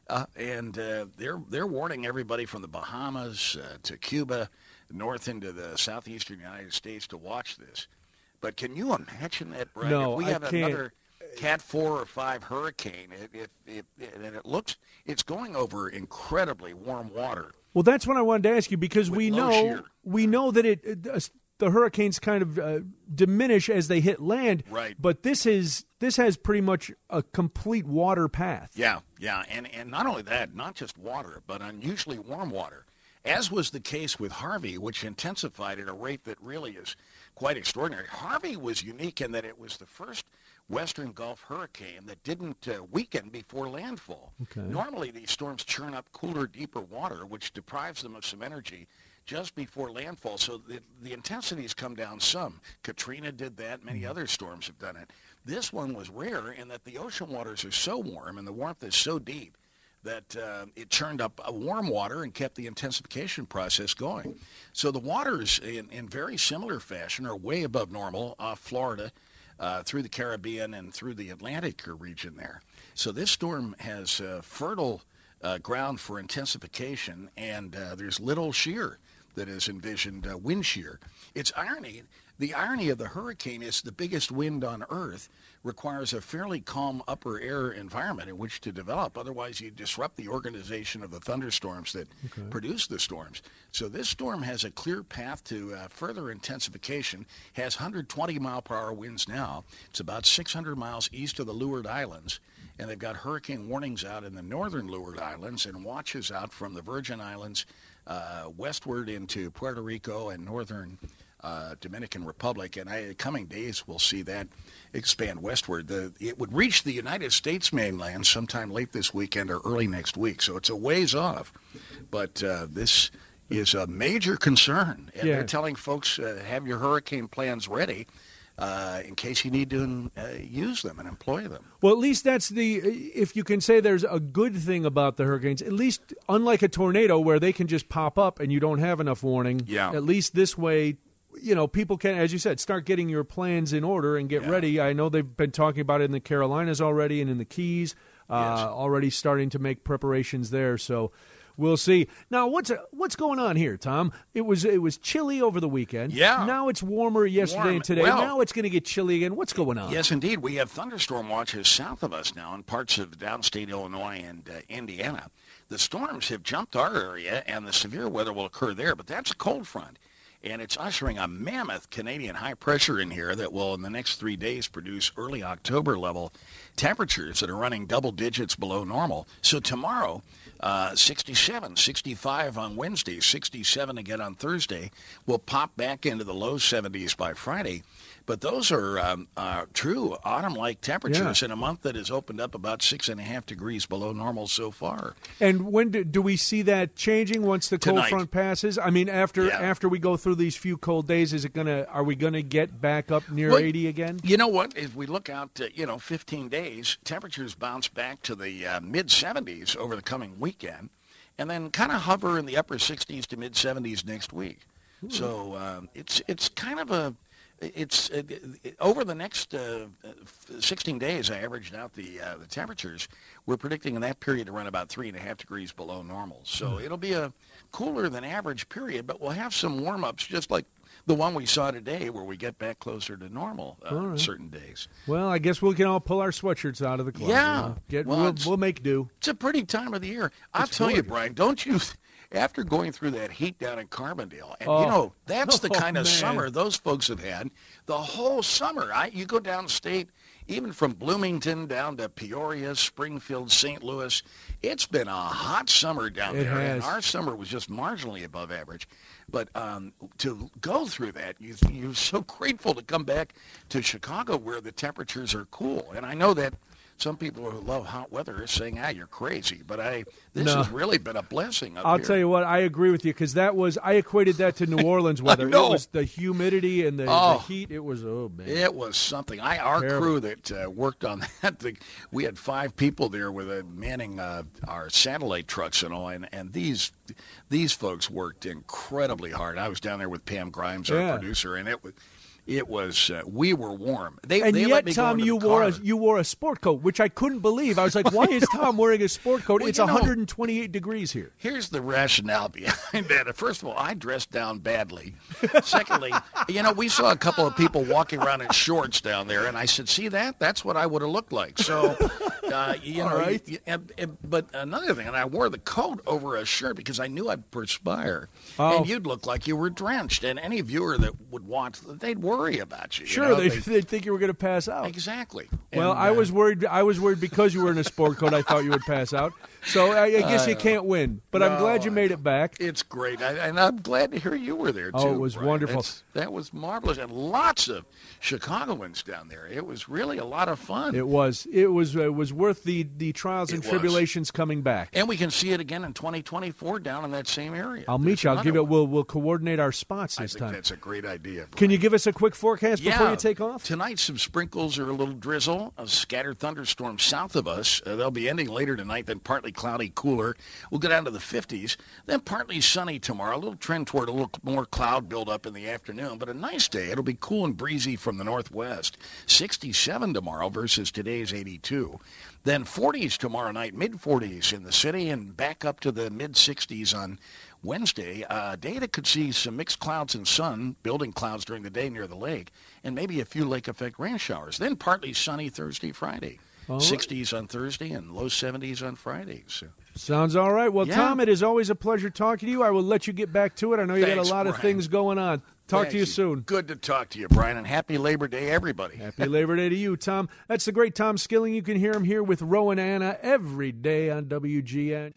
Uh, and uh, they're they're warning everybody from the Bahamas uh, to Cuba, north into the southeastern United States to watch this. But can you imagine that, Brett? No, if we I have can't. another Cat four or five hurricane, if, if, if, and it looks, it's going over incredibly warm water. Well, that's what I wanted to ask you, because we low know shear. we know that it, it uh, the hurricanes kind of uh, diminish as they hit land. Right. But this is this has pretty much a complete water path. Yeah, yeah, and and not only that, not just water, but unusually warm water, as was the case with Harvey, which intensified at a rate that really is quite extraordinary. Harvey was unique in that it was the first Western Gulf hurricane that didn't uh, weaken before landfall. Okay. Normally, these storms churn up cooler, deeper water, which deprives them of some energy just before landfall. So the, the intensities come down some. Katrina did that. Many other storms have done it. This one was rare in that the ocean waters are so warm and the warmth is so deep that uh, it churned up a warm water and kept the intensification process going. So the waters, in, in very similar fashion, are way above normal off Florida, Uh, through the Caribbean and through the Atlantic region there. So this storm has uh, fertile uh, ground for intensification, and uh, there's little shear that is envisioned, uh, wind shear. It's irony. The irony of the hurricane is the biggest wind on Earth requires a fairly calm upper air environment in which to develop. Otherwise, you disrupt the organization of the thunderstorms that Okay. produce the storms. So this storm has a clear path to uh, further intensification, has one hundred twenty mile per hour winds now. It's about six hundred miles east of the Leeward Islands, and they've got hurricane warnings out in the northern Leeward Islands and watches out from the Virgin Islands uh, westward into Puerto Rico and northern Uh, Dominican Republic, and I, coming days we'll see that expand westward. The, it would reach the United States mainland sometime late this weekend or early next week, so it's a ways off. But uh, this is a major concern, and Yeah. they're telling folks, uh, have your hurricane plans ready uh, in case you need to uh, use them and employ them. Well, at least that's the, if you can say there's a good thing about the hurricanes, at least unlike a tornado where they can just pop up and you don't have enough warning, Yeah. at least this way, you know, people can, as you said, start getting your plans in order and get Yeah. ready. I know they've been talking about it in the Carolinas already and in the Keys, uh, Yes. already starting to make preparations there. So we'll see. Now, what's what's going on here, Tom? It was it was chilly over the weekend. Yeah. Now it's warmer yesterday Warm. and today. Well- now it's going to get chilly again. What's going on? Yes, indeed. We have thunderstorm watches south of us now in parts of downstate Illinois and uh, Indiana. The storms have jumped our area, and the severe weather will occur there, but that's a cold front. And it's ushering a mammoth Canadian high pressure in here that will, in the next three days, produce early October level temperatures that are running double digits below normal. So tomorrow, uh, sixty-seven, sixty-five on Wednesday, sixty-seven again on Thursday. We'll pop back into the low seventies by Friday. But those are um, uh, true autumn-like temperatures Yeah. in a month that has opened up about six and a half degrees below normal so far. And when do, do we see that changing once the cold Tonight. front passes? I mean, after Yeah. after we go through these few cold days, is it gonna? Are we gonna get back up near Well, eighty again? You know what? If we look out, uh, you know, fifteen days, temperatures bounce back to the uh, mid seventies over the coming weekend, and then kind of hover in the upper sixties to mid seventies next week. So um, it's it's kind of a it's uh, over the next uh, sixteen days. I averaged out the uh, the temperatures. We're predicting in that period to run about three and a half degrees below normal. So it'll be a cooler than average period, but we'll have some warm ups, just like the one we saw today, where we get back closer to normal uh, All right. certain days. Well, I guess we can all pull our sweatshirts out of the closet. Yeah. huh? Get, Well, we'll, it's- we'll make do. It's a pretty time of the year. I'll It's tell you, gorgeous. Brian, don't you, after going through that heat down in Carbondale, and Oh. you know, that's the Oh, kind of man. summer those folks have had the whole summer. I, you go downstate, even from Bloomington down to Peoria, Springfield, Saint Louis, it's been a hot summer down It there. And has. our summer was just marginally above average. But um, to go through that, you, you're so grateful to come back to Chicago where the temperatures are cool. And I know that some people who love hot weather are saying, ah, you're crazy. But I, this No. has really been a blessing up I'll here. tell you what, I agree with you because that was I equated that to New Orleans weather. It know. was the humidity and the, Oh. the heat. It was oh man. It was something. I our Terrible. crew that uh, worked on that. The, we had five people there with a manning uh, our satellite trucks and all, and, and these these folks worked incredibly hard. I was down there with Pam Grimes, our Yeah. producer, and it was It was uh, we were warm. They, and they yet, let me Tom, go into you the wore car. a you wore a sport coat, which I couldn't believe. I was like, why is Tom wearing a sport coat? Well, It's you know, one hundred twenty-eight degrees here. Here's the rationale behind that. First of all, I dressed down badly. Secondly, you know, we saw a couple of people walking around in shorts down there, and I said, see that? That's what I would have looked like. So, uh, you know, All right. you- you- uh, but another thing, and I wore the coat over a shirt because I knew I'd perspire, Oh. and you'd look like you were drenched. And any viewer that would watch, they'd worry about you. you Sure, know? they They- they'd think you were going to pass out. Exactly. Well, And, I uh, was worried. I was worried because you were in a sport coat. I thought you would pass out. So I, I guess you can't win. But I'm no, glad you I made it back. It's great, I, and I'm glad to hear you were there too. Oh, it was Brian. wonderful. That's- that was marvelous, and lots of Chicagoans down there. It was really a lot of fun. It was. It was. It was worth the the trials and It was. tribulations coming back. And we can see it again in twenty twenty-four down in that same area. I'll There's meet you. I'll give another it. We'll we'll coordinate our spots I this think time. that's a great idea. Can you give us a quick forecast before Yeah. you take off? Tonight, some sprinkles or a little drizzle, a scattered thunderstorm south of us. Uh, they'll be ending later tonight, then partly cloudy, cooler. We'll go down to the fifties. Then partly sunny tomorrow. A little trend toward a little more cloud buildup in the afternoon, but a nice day. It'll be cool and breezy from the northwest. sixty-seven tomorrow versus today's eighty-two. Then forties tomorrow night, mid-forties in the city, and back up to the mid-sixties on Wednesday. Uh, day that could see some mixed clouds and sun, building clouds during the day near the lake, and maybe a few lake effect rain showers. Then partly sunny Thursday, Friday. Oh. sixties on Thursday and low seventies on Friday. So. Sounds all right. Well, Yeah. Tom, it is always a pleasure talking to you. I will let you get back to it. I know you Thanks, got a lot of Brian. things going on. Talk Thanks. to you soon. Good to talk to you, Brian, and happy Labor Day, everybody. Happy Labor Day to you, Tom. That's the great Tom Skilling. You can hear him here with Roe and Anna every day on W G N.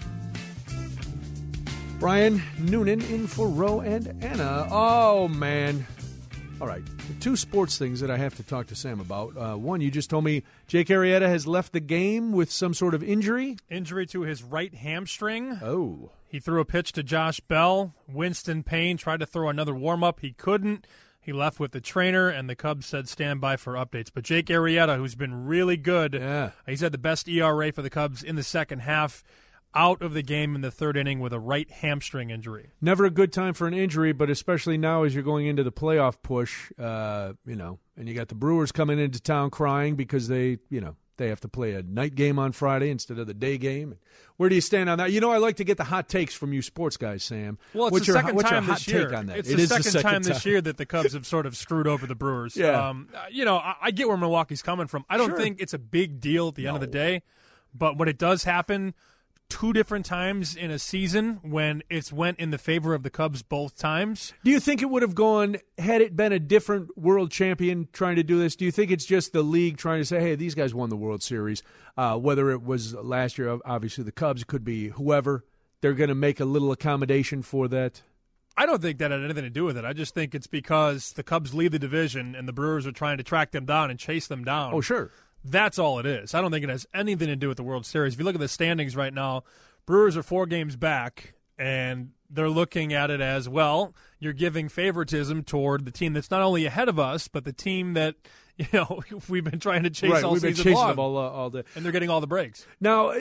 Brian Noonan in for Roe and Anna. Oh, man. All right. Two sports things that I have to talk to Sam about. Uh, one, you just told me Jake Arrieta has left the game with some sort of injury. Injury to his right hamstring. Oh. He threw a pitch to Josh Bell. Winston Payne tried to throw another warm-up. He couldn't. He left with the trainer, and the Cubs said stand by for updates. But Jake Arrieta, who's been really good, Yeah. he's had the best E R A for the Cubs in the second half, out of the game in the third inning with a right hamstring injury. Never a good time for an injury, but especially now as you're going into the playoff push, uh, you know, and you got the Brewers coming into town crying because they, you know, they have to play a night game on Friday instead of the day game. Where do you stand on that? You know, I like to get the hot takes from you sports guys, Sam. Well, it's what's the your, second what's time your hot this year. take on that? It's It the is second, time this year that the Cubs have sort of screwed over the Brewers. Yeah. Um, uh, you know, I, I get where Milwaukee's coming from. I don't Sure. think it's a big deal at the end of the day, but when it does happen two different times in a season when it's went in the favor of the Cubs both times. Do you think it would have gone, had it been a different world champion trying to do this? Do you think it's just the league trying to say, hey, these guys won the World Series? Uh, whether it was last year, obviously the Cubs, it could be whoever. They're going to make a little accommodation for that. I don't think that had anything to do with it. I just think it's because the Cubs lead the division and the Brewers are trying to track them down and chase them down. Oh, sure. That's all it is. I don't think it has anything to do with the World Series. If you look at the standings right now, Brewers are four games back, and they're looking at it as, well, you're giving favoritism toward the team that's not only ahead of us, but the team that, you know, we've been trying to chase right, all we've been season chasing long. them all, uh, all day. And they're getting all the breaks. Now,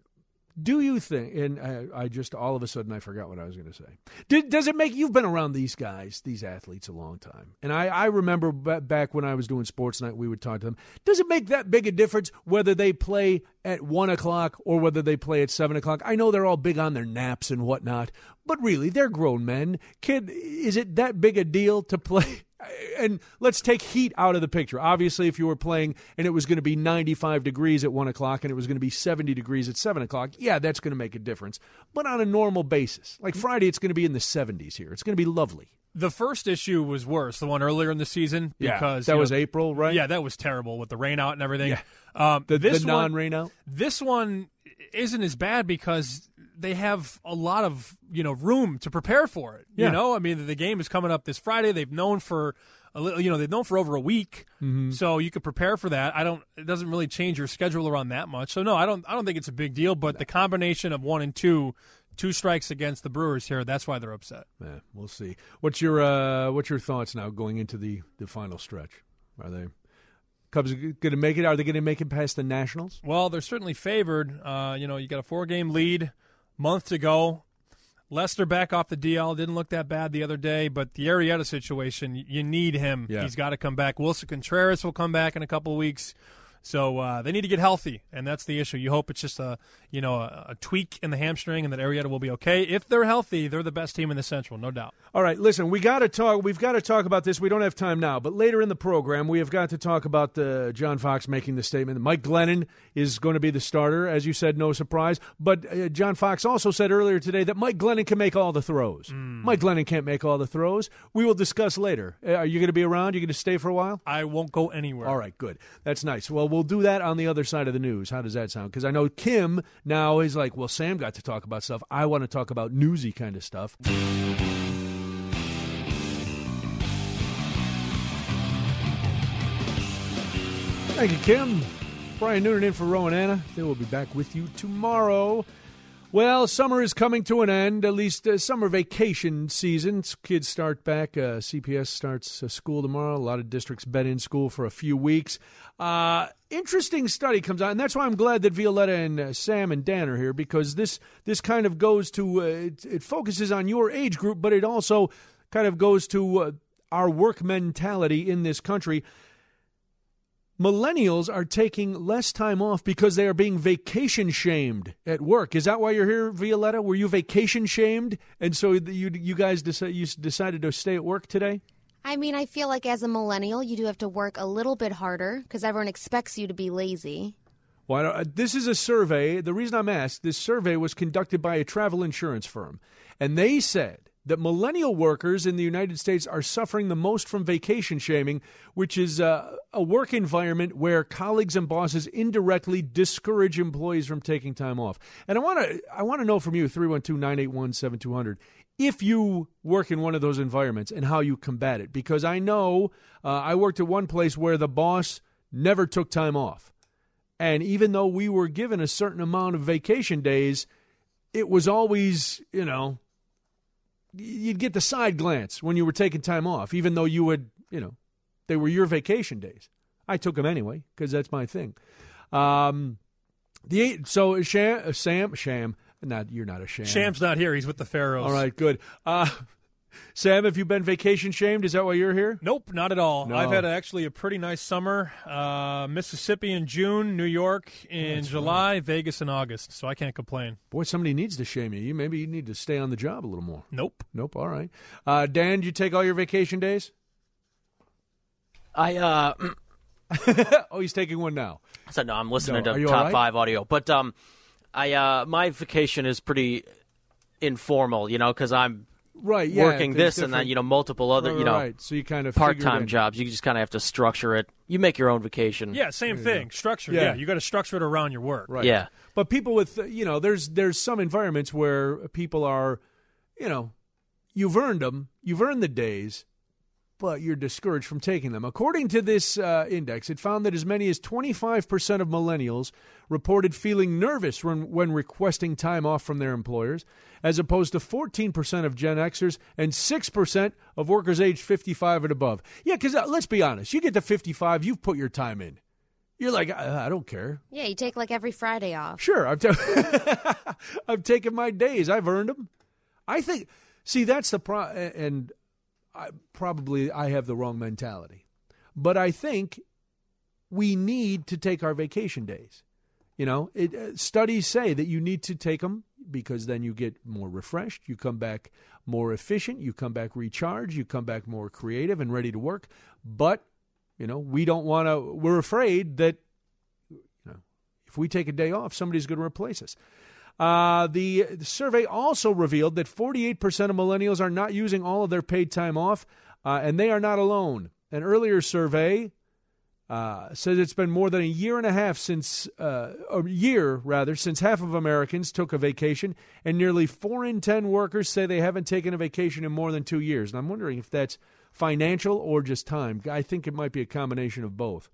do you think, and I, I just all of a sudden I forgot what I was going to say. Did, does it make, you've been around these guys, these athletes a long time. And I, I remember b- back when I was doing Sports Night, we would talk to them. Does it make that big a difference whether they play at one o'clock or whether they play at seven o'clock? I know they're all big on their naps and whatnot, but really, they're grown men. Kid, is it that big a deal to play? And let's take heat out of the picture. Obviously, if you were playing and it was going to be ninety-five degrees at one o'clock and it was going to be seventy degrees at seven o'clock, yeah, that's going to make a difference. But on a normal basis, like Friday, it's going to be in the seventies here. It's going to be lovely. The first issue was worse, the one earlier in the season. Because yeah, that you know, was April, right? Yeah, that was terrible with the rain out and everything. Yeah. Um, The, this the one- non-rain out? This one isn't as bad because they have a lot of, you know, room to prepare for it. Yeah. You know, I mean, the game is coming up this Friday. They've known for a little, you know, they've known for over a week, Mm-hmm. so you could prepare for that. I don't. It doesn't really change your schedule around that much. So no, I don't. I don't think it's a big deal. But the combination of one and two, two strikes against the Brewers here, that's why they're upset. Yeah, we'll see. What's your uh, what's your thoughts now going into the, the final stretch? Are they Cubs going to make it? Are they going to make it past the Nationals? Well, they're certainly favored. Uh, you know, you got a four-game lead, month to go. Lester back off the D L. Didn't look that bad the other day, but the Arrieta situation, you need him. Yeah. He's got to come back. Wilson Contreras will come back in a couple of weeks. So uh, they need to get healthy, and that's the issue. You hope it's just a you know a, a tweak in the hamstring, and that Arrieta will be okay. If they're healthy, they're the best team in the Central, no doubt. All right, listen, we got to talk. We've got to talk about this. We don't have time now, but later in the program, we have got to talk about uh, John Fox making the statement that Mike Glennon is going to be the starter. As you said, no surprise. But uh, John Fox also said earlier today that Mike Glennon can make all the throws. Mm. Mike Glennon can't make all the throws. We will discuss later. Uh, are you going to be around? You going to stay for a while? I won't go anywhere. All right, good. That's nice. Well, we'll do that on the other side of the news. How does that sound? Because I know Kim now is like, well, Sam got to talk about stuff. I want to talk about newsy kind of stuff. Thank you, Kim. Brian Noonan in for Rowan Anna. They will be back with you tomorrow. Well, summer is coming to an end, at least uh, summer vacation season. Kids start back. Uh, C P S starts uh, school tomorrow. A lot of districts been in school for a few weeks. Uh, interesting study comes out, and that's why I'm glad that Violetta and uh, Sam and Dan are here, because this this kind of goes to, uh, it, it focuses on your age group, but it also kind of goes to uh, our work mentality in this country. Millennials are taking less time off because they are being vacation shamed at work. Is that why you're here, Violetta? Were you vacation shamed, and so you you guys deci- you decided to stay at work today? I mean, I feel like as a millennial, you do have to work a little bit harder because everyone expects you to be lazy. Well, I don't, uh, this is a survey. The reason I'm asked, this survey was conducted by a travel insurance firm, and they said that millennial workers in the United States are suffering the most from vacation shaming, which is uh, a work environment where colleagues and bosses indirectly discourage employees from taking time off. And I want to I want to know from you, three one two, nine eight one, seven two zero zero, if you work in one of those environments and how you combat it. Because I know uh, I worked at one place where the boss never took time off. And even though we were given a certain amount of vacation days, it was always, you know, you'd get the side glance when you were taking time off, even though you would, you know, they were your vacation days. I took them anyway because that's my thing. Um, the so Sham, Sam, Sham, not you're not a Sham. Sham's not here. He's with the Pharaohs. All right, good. Uh, Sam, have you been vacation shamed? Is that why you're here? Nope, not at all. No. I've had actually a pretty nice summer. Uh, Mississippi in June, New York in That's July, fun. Vegas in August. So I can't complain. Boy, somebody needs to shame you. You maybe you need to stay on the job a little more. Nope. Nope. All right. Uh, Dan, did you take all your vacation days? I uh. oh, he's taking one now. So no, I'm listening No, are to you Top all right? Five audio, but um, I uh, my vacation is pretty informal, you know, because I'm right yeah, working this and different- then you know multiple other Right, you know right. So you kind of figured part-time in. jobs. You just kind of have to structure it. You make your own vacation. Yeah, same thing. Structure. Yeah. Yeah, you got to structure it around your work. Right. Yeah. But people with, uh, you know, there's there's some environments where people are, you know, you've earned them, you've earned the days, but you're discouraged from taking them. According to this uh, index, it found that as many as twenty-five percent of millennials reported feeling nervous when, when requesting time off from their employers, as opposed to fourteen percent of Gen Xers and six percent of workers aged fifty-five and above. Yeah, because uh, let's be honest, you get to fifty-five, you've put your time in. You're like, I, I don't care. Yeah, you take like every Friday off. Sure, I've, ta- I've taken my days. I've earned them. I think, see, that's the pro, and I, probably I have the wrong mentality. But I think we need to take our vacation days. You know, it, uh, studies say that you need to take them because then you get more refreshed. You come back more efficient. You come back recharged. You come back more creative and ready to work. But you know, we don't want to, we're afraid that, you know, if we take a day off, somebody's going to replace us. Uh, the, the survey also revealed that forty-eight percent of millennials are not using all of their paid time off, uh, and they are not alone. An earlier survey uh, says it's been more than a year and a half since, uh, a year rather, since half of Americans took a vacation, and nearly four in ten workers say they haven't taken a vacation in more than two years. And I'm wondering if that's financial or just time. I think it might be a combination of both.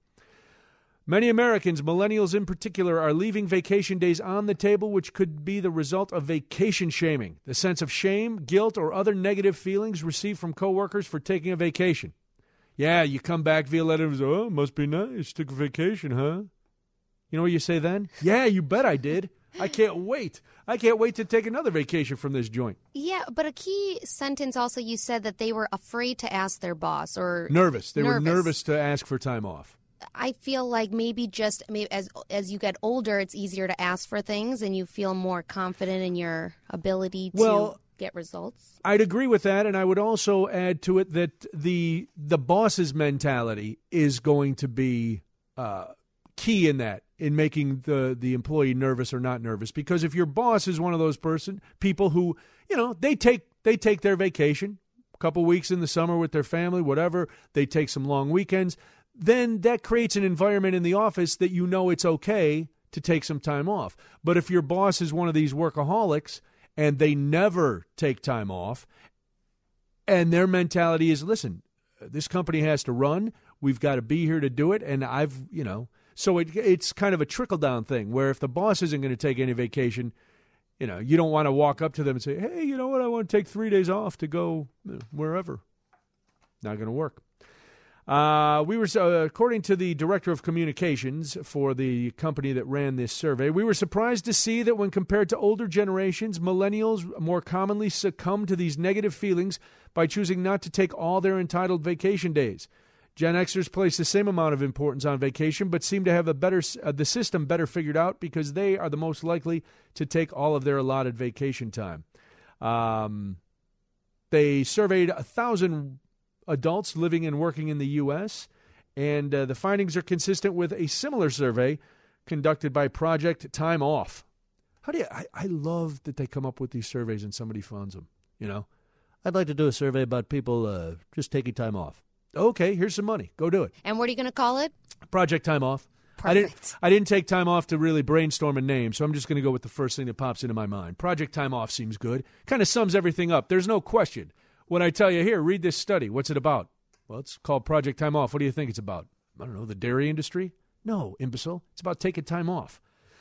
Many Americans, millennials in particular, are leaving vacation days on the table, which could be the result of vacation shaming, the sense of shame, guilt, or other negative feelings received from coworkers for taking a vacation. Yeah, you come back via letter and say, oh, must be nice. Took a vacation, huh? You know what you say then? Yeah, you bet I did. I can't wait. I can't wait to take another vacation from this joint. Yeah, but a key sentence also, you said that they were afraid to ask their boss or nervous. They nervous. were nervous to ask for time off. I feel like maybe just maybe as as you get older, it's easier to ask for things and you feel more confident in your ability to well, get results. I'd agree with that, and I would also add to it that the the boss's mentality is going to be uh, key in that, in making the, the employee nervous or not nervous. Because if your boss is one of those person people who, you know, they take they take their vacation, a couple weeks in the summer with their family, whatever, they take some long weekends, then that creates an environment in the office that you know it's okay to take some time off. But if your boss is one of these workaholics and they never take time off, and their mentality is, listen, this company has to run, we've got to be here to do it, and I've, you know, so it, it's kind of a trickle-down thing where if the boss isn't going to take any vacation, you know, you don't want to walk up to them and say, hey, you know what, I want to take three days off to go wherever. Not going to work. Uh, we were, uh, according to the director of communications for the company that ran this survey, we were surprised to see that when compared to older generations, millennials more commonly succumb to these negative feelings by choosing not to take all their entitled vacation days. Gen Xers place the same amount of importance on vacation, but seem to have a better uh, the system better figured out because they are the most likely to take all of their allotted vacation time. Um, they surveyed a thousand adults living and working in the U S, and uh, the findings are consistent with a similar survey conducted by Project Time Off. How do you? I, I love that they come up with these surveys and somebody funds them. You know, I'd like to do a survey about people uh, just taking time off. Okay, here's some money. Go do it. And what are you going to call it? Project Time Off. Perfect. I didn't. I didn't take time off to really brainstorm a name, so I'm just going to go with the first thing that pops into my mind. Project Time Off seems good. Kind of sums everything up. There's no question. When I tell you, here, read this study. What's it about? Well, it's called Project Time Off. What do you think it's about? I don't know, the dairy industry? No, imbecile. It's about taking time off.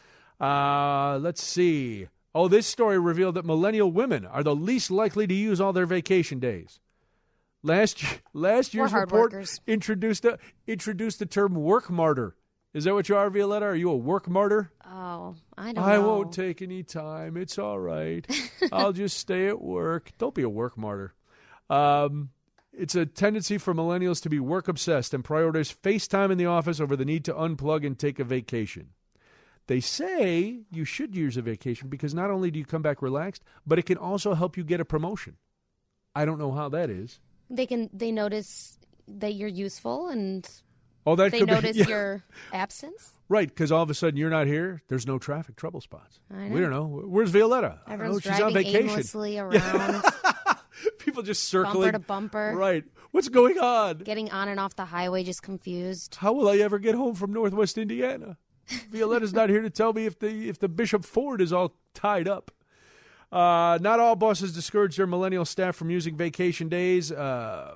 Uh, let's see. Oh, this story revealed that millennial women are the least likely to use all their vacation days. Last last year's report workers. introduced a, introduced the term work martyr. Is that what you are, Violetta? Are you a work martyr? Oh, I don't I know. won't take any time. It's all right. I'll just stay at work. Don't be a work martyr. Um, it's a tendency for millennials to be work obsessed and prioritize face time in the office over the need to unplug and take a vacation. They say you should use a vacation because not only do you come back relaxed, but it can also help you get a promotion. I don't know how that is. They can. They notice that you're useful, and oh, that they could notice be, yeah. your absence. Right, because all of a sudden you're not here. There's no traffic trouble spots. I know. We don't know. Where's Violetta? Everyone's I don't know. She's driving on vacation. aimlessly around. People just circling. Bumper to bumper. Right. What's going on? Getting on and off the highway, just confused. How will I ever get home from Northwest Indiana? Violetta's not here to tell me if the if the Bishop Ford is all tied up. Uh, not all bosses discourage their millennial staff from using vacation days. Uh,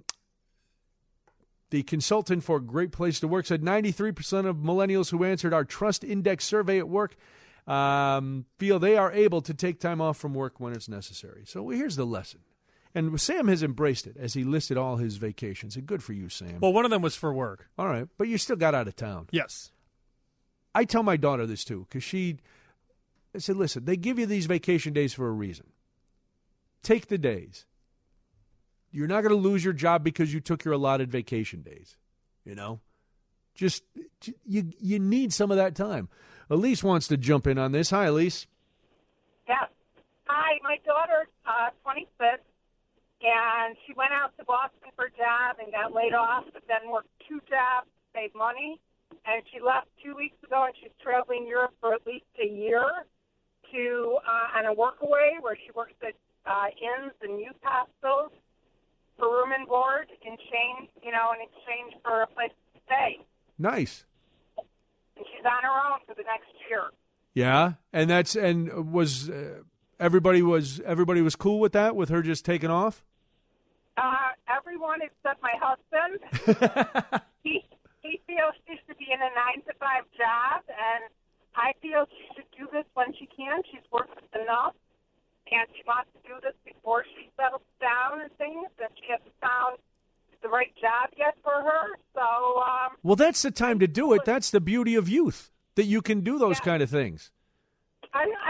the consultant for Great Place to Work said ninety-three percent of millennials who answered our Trust Index survey at work um, feel they are able to take time off from work when it's necessary. So here's the lesson. And Sam has embraced it as he listed all his vacations. And good for you, Sam. Well, one of them was for work. All right, but you still got out of town. Yes. I tell my daughter this, too, because she I said, listen, they give you these vacation days for a reason. Take the days. You're not going to lose your job because you took your allotted vacation days. You know? Just, you you need some of that time. Elise wants to jump in on this. Hi, Elise. Yeah. Hi, my daughter's uh, twenty-six, and she went out to Boston for a job and got laid off, but then worked two jobs to save money. And she left two weeks ago, and she's traveling Europe for at least a year to uh, on a workaway where she works at uh, inns and youth hospitals for room and board in exchange, you know, in exchange for a place to stay. Nice. And she's on her own for the next year. Yeah, and that's and was uh, everybody was everybody was cool with that, with her just taking off? Uh, everyone except my husband. he he feels she should be in a nine to five job, and I feel she should do this when she can. She's worked enough, and she wants to do this before she settles down and things. And she hasn't found the right job yet for her. So, um, well, that's the time to do it. That's the beauty of youth, that you can do those yeah. kind of things.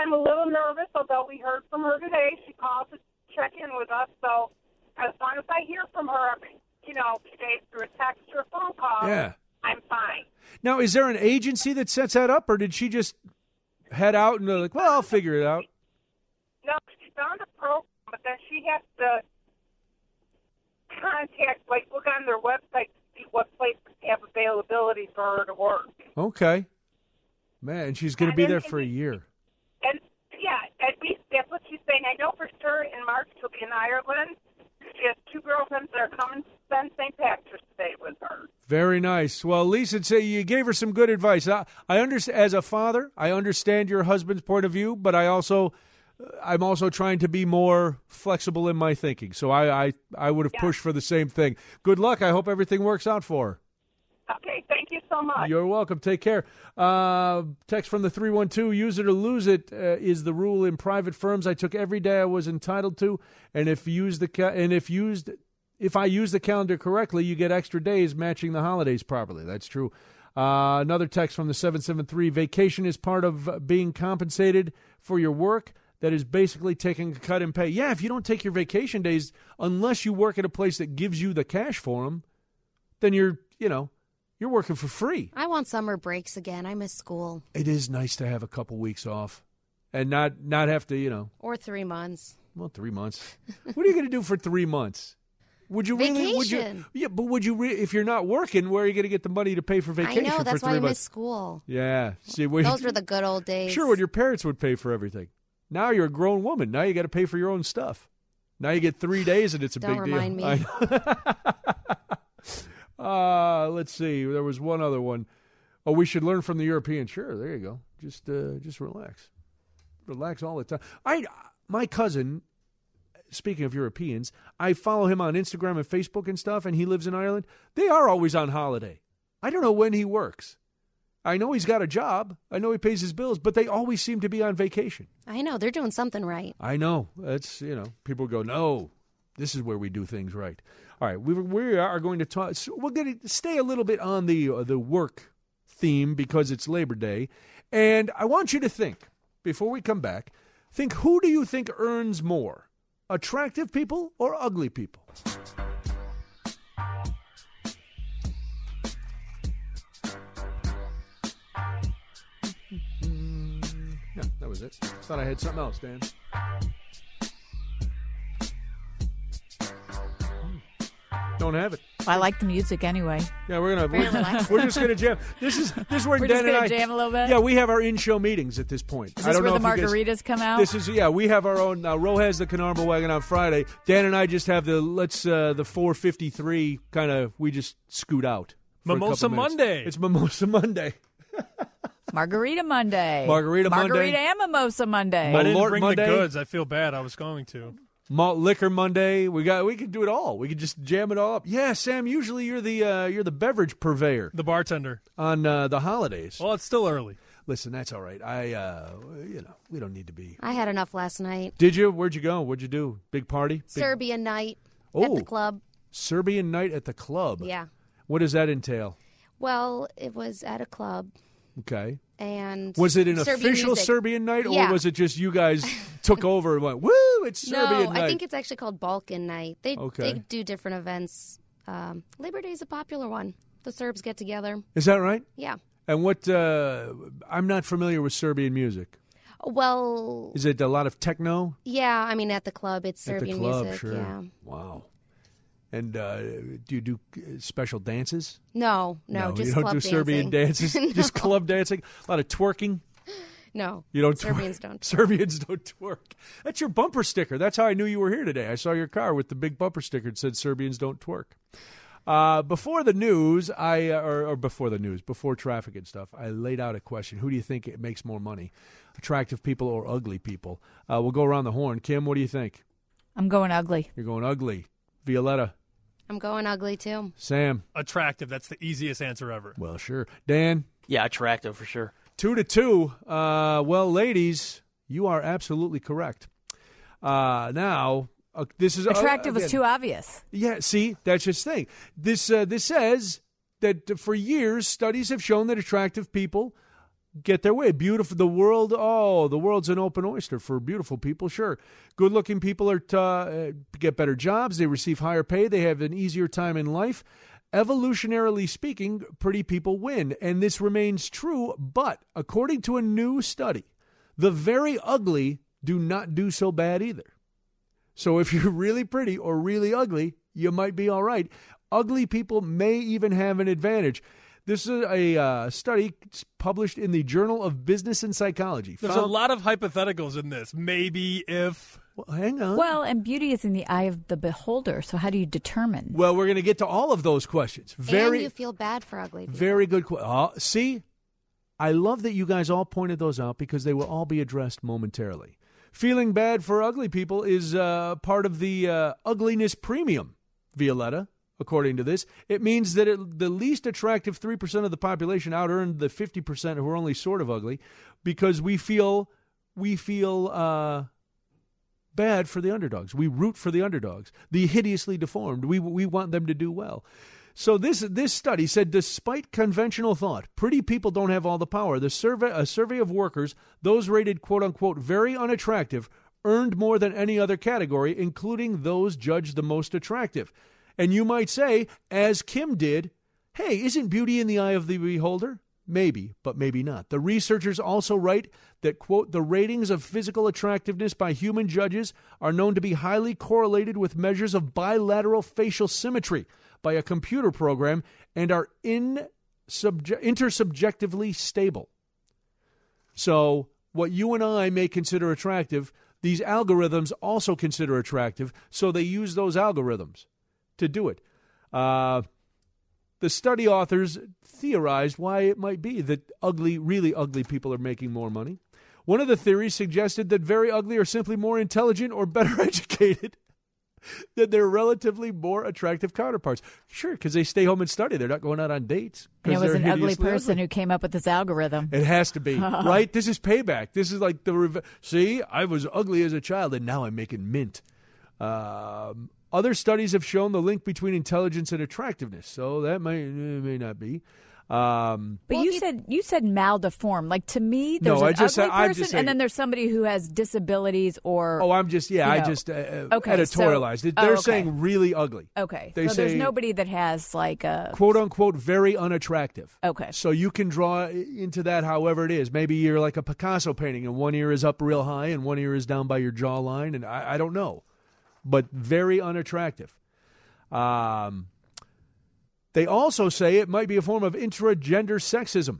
I'm a little nervous, although we heard from her today. She called to check in with us, so as long as I hear from her, you know, today through a text or a phone call, Yeah. I'm fine. Now, is there an agency that sets that up, or did she just head out and they're like, well, I'll figure it out? No, she found a program, but then she has to contact, like, look on their website to see what places have availability for her to work. Okay. Man, she's going to And be then- there for a year. And, yeah, at least that's what she's saying. I know for sure in March she'll be in Ireland. She has two girlfriends that are coming to spend Saint Patrick's Day with her. Very nice. Well, Lisa, say you gave her some good advice. I, I understand, as a father, I understand your husband's point of view, but I also, I'm also trying to be more flexible in my thinking. So I, I, I would have Yeah. pushed for the same thing. Good luck. I hope everything works out for her. Okay, thank you so much. You're welcome. Take care. Uh, text from the three one two, use it or lose it uh, is the rule in private firms. I took every day I was entitled to, and if used the ca- and if used if I use the calendar correctly, you get extra days matching the holidays properly. That's true. Uh, another text from the seven seven three, vacation is part of being compensated for your work. That is basically taking a cut in pay. Yeah, if you don't take your vacation days, unless you work at a place that gives you the cash for them, then you're, you know, you're working for free. I want summer breaks again. I miss school. It is nice to have a couple weeks off and not not have to, you know, Or three months. well, three months. What are you going to do for three months? Would you really? Would you? Vacation. Yeah, but would you? Re, if you're not working, where are you going to get the money to pay for vacation? I know. for That's three why I months? miss school. Yeah. See, we, Those were the good old days. Sure, when your parents would pay for everything. Now you're a grown woman. Now you got to pay for your own stuff. Now you get three days, and it's a Don't big remind deal. me. Uh, let's see. There was one other one. Oh, we should learn from the Europeans. Sure, there you go. Just, uh, just relax, relax all the time. I, my cousin. Speaking of Europeans, I follow him on Instagram and Facebook and stuff, and he lives in Ireland. They are always on holiday. I don't know when he works. I know he's got a job. I know he pays his bills, but they always seem to be on vacation. I know. They're doing something right. I know. That's, you know, people go, no, this is where we do things right. All right, we we are going to talk. So we're going to stay a little bit on the uh, the work theme because it's Labor Day, and I want you to think before we come back. Think, who do you think earns more, attractive people or ugly people? No, that was it. Thought I had something else, Dan. Don't have it. I like the music anyway. Yeah, we're gonna Very we're, relaxing. we're just gonna jam. This is this is where We're Dan just and gonna I jam a little bit? Yeah, we have our in-show meetings at this point. Is I this don't where know the if you guys- margaritas come out? This is yeah. We have our own. Now Ro has the Caernarvon wagon on Friday. Dan and I just have the let's uh, the four fifty-three kind of. We just scoot out. for a Mimosa couple minutes. Monday. It's Mimosa Monday. Margarita Monday. Margarita Monday. Margarita and Mimosa Monday. I didn't Malort bring Monday. the goods. I feel bad. I was going to. Malt liquor Monday. We got. We could do it all. We could just jam it all up. Yeah, Sam. Usually you're the uh, you're the beverage purveyor The bartender. on uh, the holidays. Well, it's still early. Listen, that's all right. I uh, you know we don't need to be. I had enough last night. Did you? Where'd you go? What'd you do? Big party? Big Serbian night at Oh. the club. Serbian night at the club. Yeah. What does that entail? Well, it was at a club, Okay. and Was it an Serbian official music. Serbian night, Yeah. or was it just you guys took over and went, "Woo, it's Serbian no, night"? I think it's actually called Balkan Night. They Okay. they do different events. Um, Labor Day is a popular one. The Serbs get together. Is that right? Yeah. And what? Uh, I'm not familiar with Serbian music. Well, Is it a lot of techno yeah. I mean, at the club, it's at the Serbian club? music. Sure. Yeah. Wow. And uh, do you do uh, special dances? No, no, just you don't club do Serbian dancing. dances. Just No. club dancing. A lot of twerking. No, You don't twerk. Serbians don't. Serbians don't twerk. That's your bumper sticker. That's how I knew you were here today. I saw your car with the big bumper sticker that said Serbians don't twerk. Uh, before the news, I uh, or, or before the news, before traffic and stuff, I laid out a question: who do you think it makes more money, attractive people or ugly people? Uh, we'll go around the horn. Kim, what do you think? I'm going ugly. You're going ugly. Violetta, I'm going ugly too. Sam. Attractive. That's the easiest answer ever. Well, sure. Dan. Yeah, attractive for sure. Two to two. Uh, well, ladies, you are absolutely correct. Uh, now, uh, this is uh, Attractive was again- too obvious. Yeah, see, that's just the thing. This uh, this says that for years, studies have shown that attractive people get their way. Beautiful, the world, oh, the world's an open oyster for beautiful people, sure. Good-looking people are t- uh, get better jobs. They receive higher pay. They have an easier time in life. Evolutionarily speaking, pretty people win, and this remains true, but according to a new study, the very ugly do not do so bad either. So if you're really pretty or really ugly, you might be all right. Ugly people may even have an advantage. This is a uh, study published in the Journal of Business and Psychology. There's Found- a lot of hypotheticals in this. Maybe if... Well, hang on. Well, and beauty is in the eye of the beholder, so how do you determine? Well, we're going to get to all of those questions. Very, and you feel bad for ugly people. Very good question. Uh, see, I love that you guys all pointed those out because they will all be addressed momentarily. Feeling bad for ugly people is uh, part of the uh, ugliness premium, Violetta, according to this. It means that it, the least attractive three percent of the population out-earned the fifty percent who are only sort of ugly because we feel, we feel uh, bad for the underdogs. We root for the underdogs, the hideously deformed. We, we want them to do well. So this this study said, despite conventional thought, pretty people don't have all the power. The survey, a survey of workers, those rated quote-unquote very unattractive, earned more than any other category, including those judged the most attractive. And you might say, as Kim did, hey, isn't beauty in the eye of the beholder? Maybe, but maybe not. The researchers also write that, quote, the ratings of physical attractiveness by human judges are known to be highly correlated with measures of bilateral facial symmetry by a computer program and are in subje- intersubjectively stable. So what you and I may consider attractive, these algorithms also consider attractive, so they use those algorithms to do it. Uh, the study authors theorized why it might be that ugly, really ugly people are making more money. One of the theories suggested that very ugly are simply more intelligent or better educated than their relatively more attractive counterparts. Sure, because they stay home and study. They're not going out on dates. And it was an ugly hideously person ugly. who came up with this algorithm. It has to be, right? This is payback. This is like the rev- see, I was ugly as a child, and now I'm making mint. Um, other studies have shown the link between intelligence and attractiveness, so that may may not be. Um, but you said you said maldeformed. Like to me, there's No, an I just ugly said- I'm person, just saying- and then there's somebody who has disabilities or. oh, I'm just yeah, you I know. just uh, Okay, editorialized. so- it. oh, They're okay. saying really ugly. Okay, They so say there's nobody that has like a. quote unquote very unattractive. Okay. So you can draw into that however it is. Maybe you're like a Picasso painting, and one ear is up real high, and one ear is down by your jawline, and I, I don't know, but very unattractive. Um. They also say it might be a form of intragender sexism.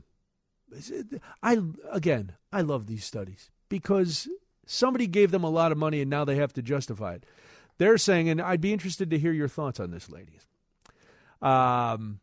I again, I love these studies because somebody gave them a lot of money and now they have to justify it. They're saying, and I'd be interested to hear your thoughts on this, ladies. Um,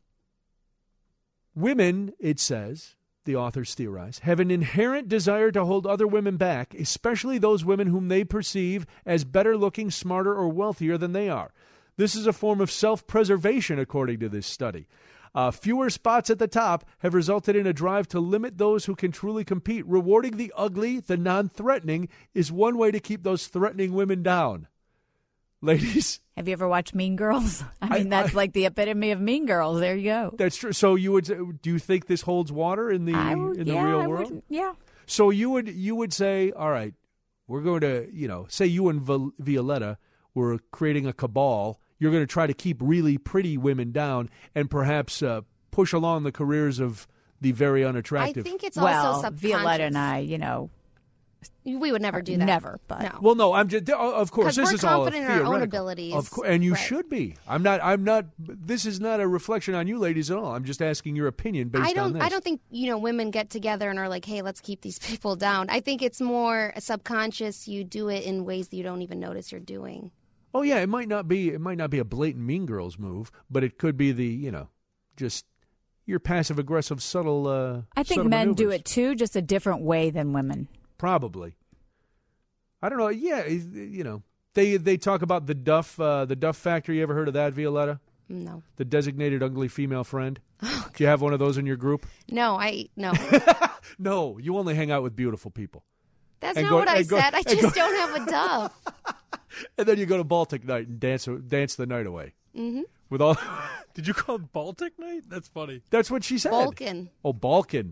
women, it says, the authors theorize, have an inherent desire to hold other women back, especially those women whom they perceive as better looking, smarter, or wealthier than they are. This is a form of self-preservation, according to this study. Uh, fewer spots at the top have resulted in a drive to limit those who can truly compete. Rewarding the ugly, the non-threatening, is one way to keep those threatening women down. Ladies? Have you ever watched Mean Girls? I mean, I- that's I- like the epitome of Mean Girls. There you go. That's true. So you would do you think this holds water in the I would- in the yeah, real I world? would- yeah. So you would you would say, all right, we're going to, you know, say you and Val- Violetta were creating a cabal. You're going to try to keep really pretty women down and perhaps uh, push along the careers of the very unattractive. I think it's well, also subconscious. Violetta and I, you know, We would never do that. Never, but no. Well, no, I'm just. Of course, 'Cause this we're is all confident in our own theoretical. abilities. Of course, and you Right. should be. I'm not. I'm not. This is not a reflection on you, ladies, at all. I'm just asking your opinion based I on don't. this. I don't think you know women get together and are like, "Hey, let's keep these people down." I think it's more subconscious. You do it in ways that you don't even notice you're doing. Oh yeah, it might not be. It might not be a blatant Mean Girls move, but it could be the you know, just your passive aggressive, subtle. Uh, I think subtle men do maneuvers. it too, just a different way than women. Probably. I don't know. Yeah, you know, they they talk about the Duff uh, the Duff Factor. You ever heard of that, Violetta? No. The designated ugly female friend. Do you have one of those in your group? No, I no. No, you only hang out with beautiful people. That's And not go- what I and go- said. I and just go- don't have a Duff. And then you go to Baltic night and dance dance the night away. Mm-hmm. With all Did you call it Baltic night? That's funny. That's what she said. Balkan. Oh, Balkan.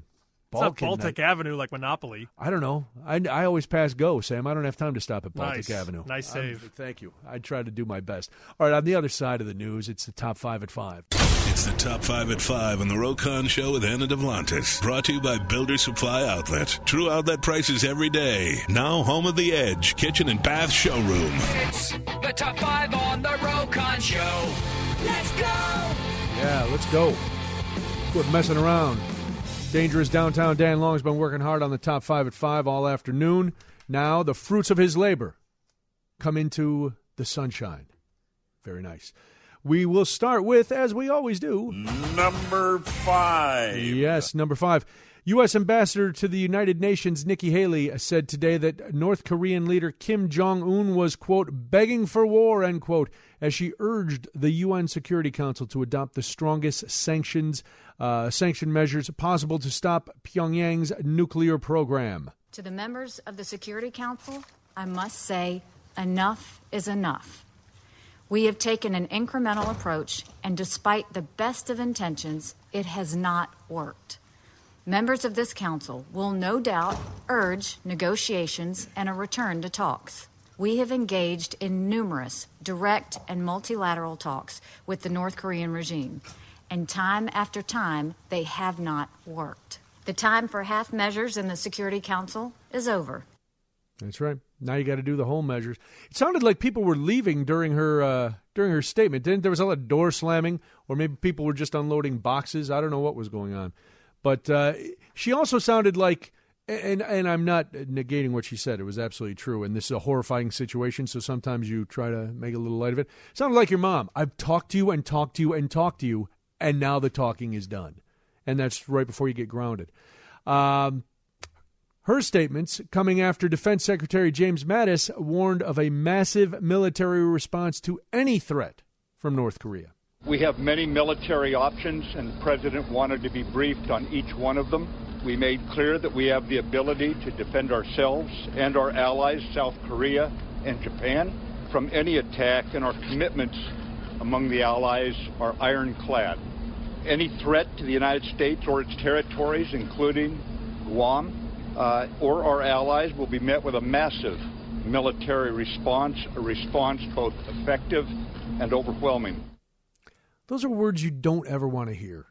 It's not Balkan Baltic night. Avenue like Monopoly. I don't know. I, I always pass go, Sam. I don't have time to stop at Baltic Nice. Avenue. Nice save. I'm- thank you. I try to do my best. All right, on the other side of the news, it's the top five at five. It's the Top five at five on the Rokon Show with Anna Devlantis. Brought to you by Builder Supply Outlet. True outlet prices every day. Now home of the Edge, kitchen and bath showroom. It's the top five on the Rokon Show. Let's go! Yeah, let's go. Quit messing around. Dangerous Downtown Dan Long's been working hard on the top five at five all afternoon. Now the fruits of his labor come into the sunshine. Very nice. We will start with, as we always do, number five. Yes, number five. U S. Ambassador to the United Nations Nikki Haley said today that North Korean leader Kim Jong-un was, quote, begging for war, end quote, as she urged the U N Security Council to adopt the strongest sanctions, uh, sanction measures possible to stop Pyongyang's nuclear program. To the members of the Security Council, I must say, enough is enough. We have taken an incremental approach, and despite the best of intentions, it has not worked. Members of this council will no doubt urge negotiations and a return to talks. We have engaged in numerous direct and multilateral talks with the North Korean regime, and time after time, they have not worked. The time for half measures in the Security Council is over. That's right. Now you got to do the whole measures. It sounded like people were leaving during her uh, during her statement. Didn't there was a lot of door slamming, or maybe people were just unloading boxes. I don't know what was going on. But uh, she also sounded like, and and I'm not negating what she said. It was absolutely true. And this is a horrifying situation, so sometimes you try to make a little light of it. It sounded like your mom. I've talked to you and talked to you and talked to you, and now the talking is done. And that's right before you get grounded. Um, her statements coming after Defense Secretary James Mattis warned of a massive military response to any threat from North Korea. We have many military options, and the President wanted to be briefed on each one of them. We made clear that we have the ability to defend ourselves and our allies, South Korea and Japan, from any attack, and our commitments among the allies are ironclad. Any threat to the United States or its territories, including Guam, uh, or our allies, will be met with a massive military response, a response both effective and overwhelming. Those are words you don't ever want to hear.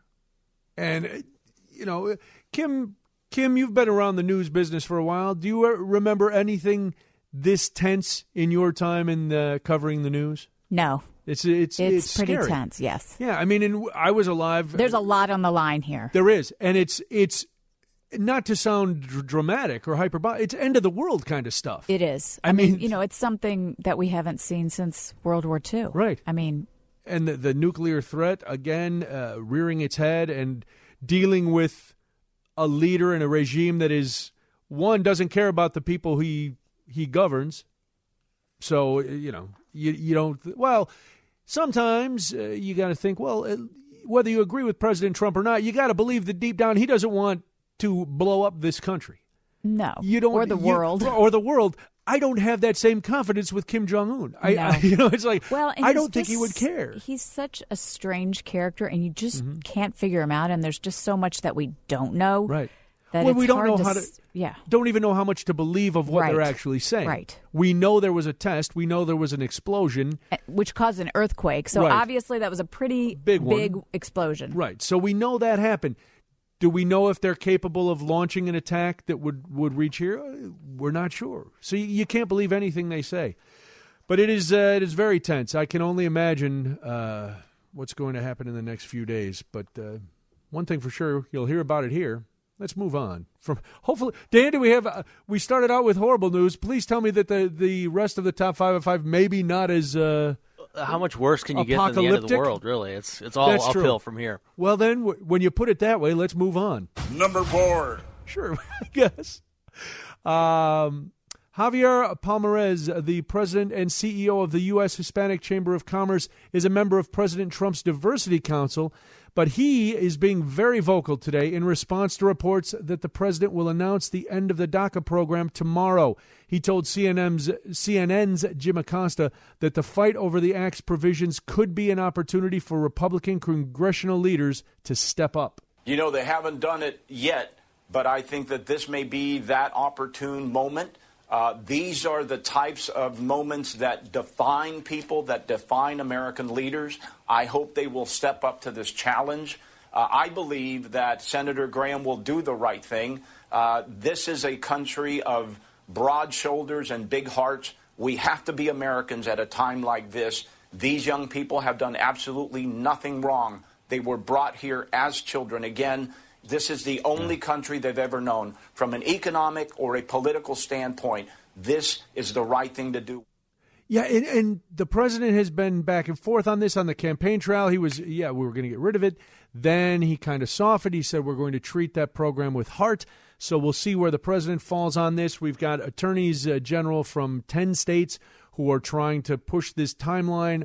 And, you know, Kim, Kim, you've been around the news business for a while. Do you remember anything this tense in your time in uh, covering the news? No. It's it's it's, it's pretty scary. tense, yes. Yeah, I mean, and I was alive. There's a lot on the line here. There is, and it's it's not to sound dr- dramatic or hyperbolic. It's end of the world kind of stuff. It is. I, I mean, mean, you know, it's something that we haven't seen since World War Two. Right. I mean, and the, the nuclear threat again uh, rearing its head and dealing with a leader and a regime that is one doesn't care about the people he he governs. So you know you you don't well. Sometimes uh, you got to think, well, uh, whether you agree with President Trump or not, you got to believe that deep down he doesn't want to blow up this country. No, you don't, or the you, world, or the world. I don't have that same confidence with Kim Jong Un. I, no. I, you know, it's like well, I don't think he would care. He's such a strange character, and you just mm-hmm. can't figure him out. And there's just so much that we don't know. Right. That well, it's we don't hard know to how to. s- Yeah. Don't even know how much to believe of what Right. they're actually saying. Right. We know there was a test. We know there was an explosion, which caused an earthquake. So Right. obviously that was a pretty Big one. big explosion. Right. So we know that happened. Do we know if they're capable of launching an attack that would, would reach here? We're not sure. So you, you can't believe anything they say. But it is uh, it is very tense. I can only imagine uh, what's going to happen in the next few days. But uh, one thing for sure, you'll hear about it here. Let's move on. From hopefully, Dan, do we have? Uh, we started out with horrible news. Please tell me that the, the rest of the top five at five maybe not as. Uh, How much worse can you get than the end of the world? Really, it's it's all That's uphill true. from here. Well, then, w- when you put it that way, let's move on. Number four. Sure, I guess. Um, Javier Palmarez, the president and C E O of the U S Hispanic Chamber of Commerce, is a member of President Trump's Diversity Council, but he is being very vocal today in response to reports that the president will announce the end of the DACA program tomorrow. He told C N N's, C N N's Jim Acosta that the fight over the act's provisions could be an opportunity for Republican congressional leaders to step up. You know, they haven't done it yet, but I think that this may be that opportune moment. Uh, these are the types of moments that define people, that define American leaders. I hope they will step up to this challenge. Uh, I believe that Senator Graham will do the right thing. Uh, this is a country of broad shoulders and big hearts. We have to be Americans at a time like this. These young people have done absolutely nothing wrong. They were brought here as children. Again, this is the only country they've ever known. From an economic or a political standpoint, this is the right thing to do. Yeah, and, and the president has been back and forth on this on the campaign trail. He was, yeah, we were going to get rid of it. Then he kind of softened. He said we're going to treat that program with heart. So we'll see where the president falls on this. We've got attorneys uh, general from ten states who are trying to push this timeline.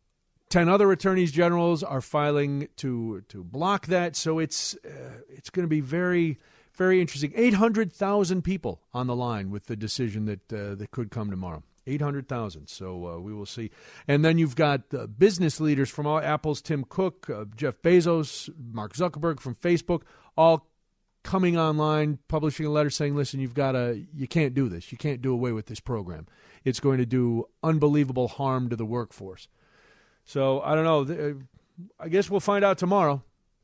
Ten other attorneys generals are filing to to block that. So it's uh, it's going to be very, very interesting. eight hundred thousand people on the line with the decision that uh, that could come tomorrow. eight hundred thousand. So uh, we will see. And then you've got uh, business leaders from all Apple's Tim Cook, uh, Jeff Bezos, Mark Zuckerberg from Facebook, all coming online, publishing a letter saying, listen, you've got to, you can't do this. You can't do away with this program. It's going to do unbelievable harm to the workforce. So I don't know. I guess we'll find out tomorrow.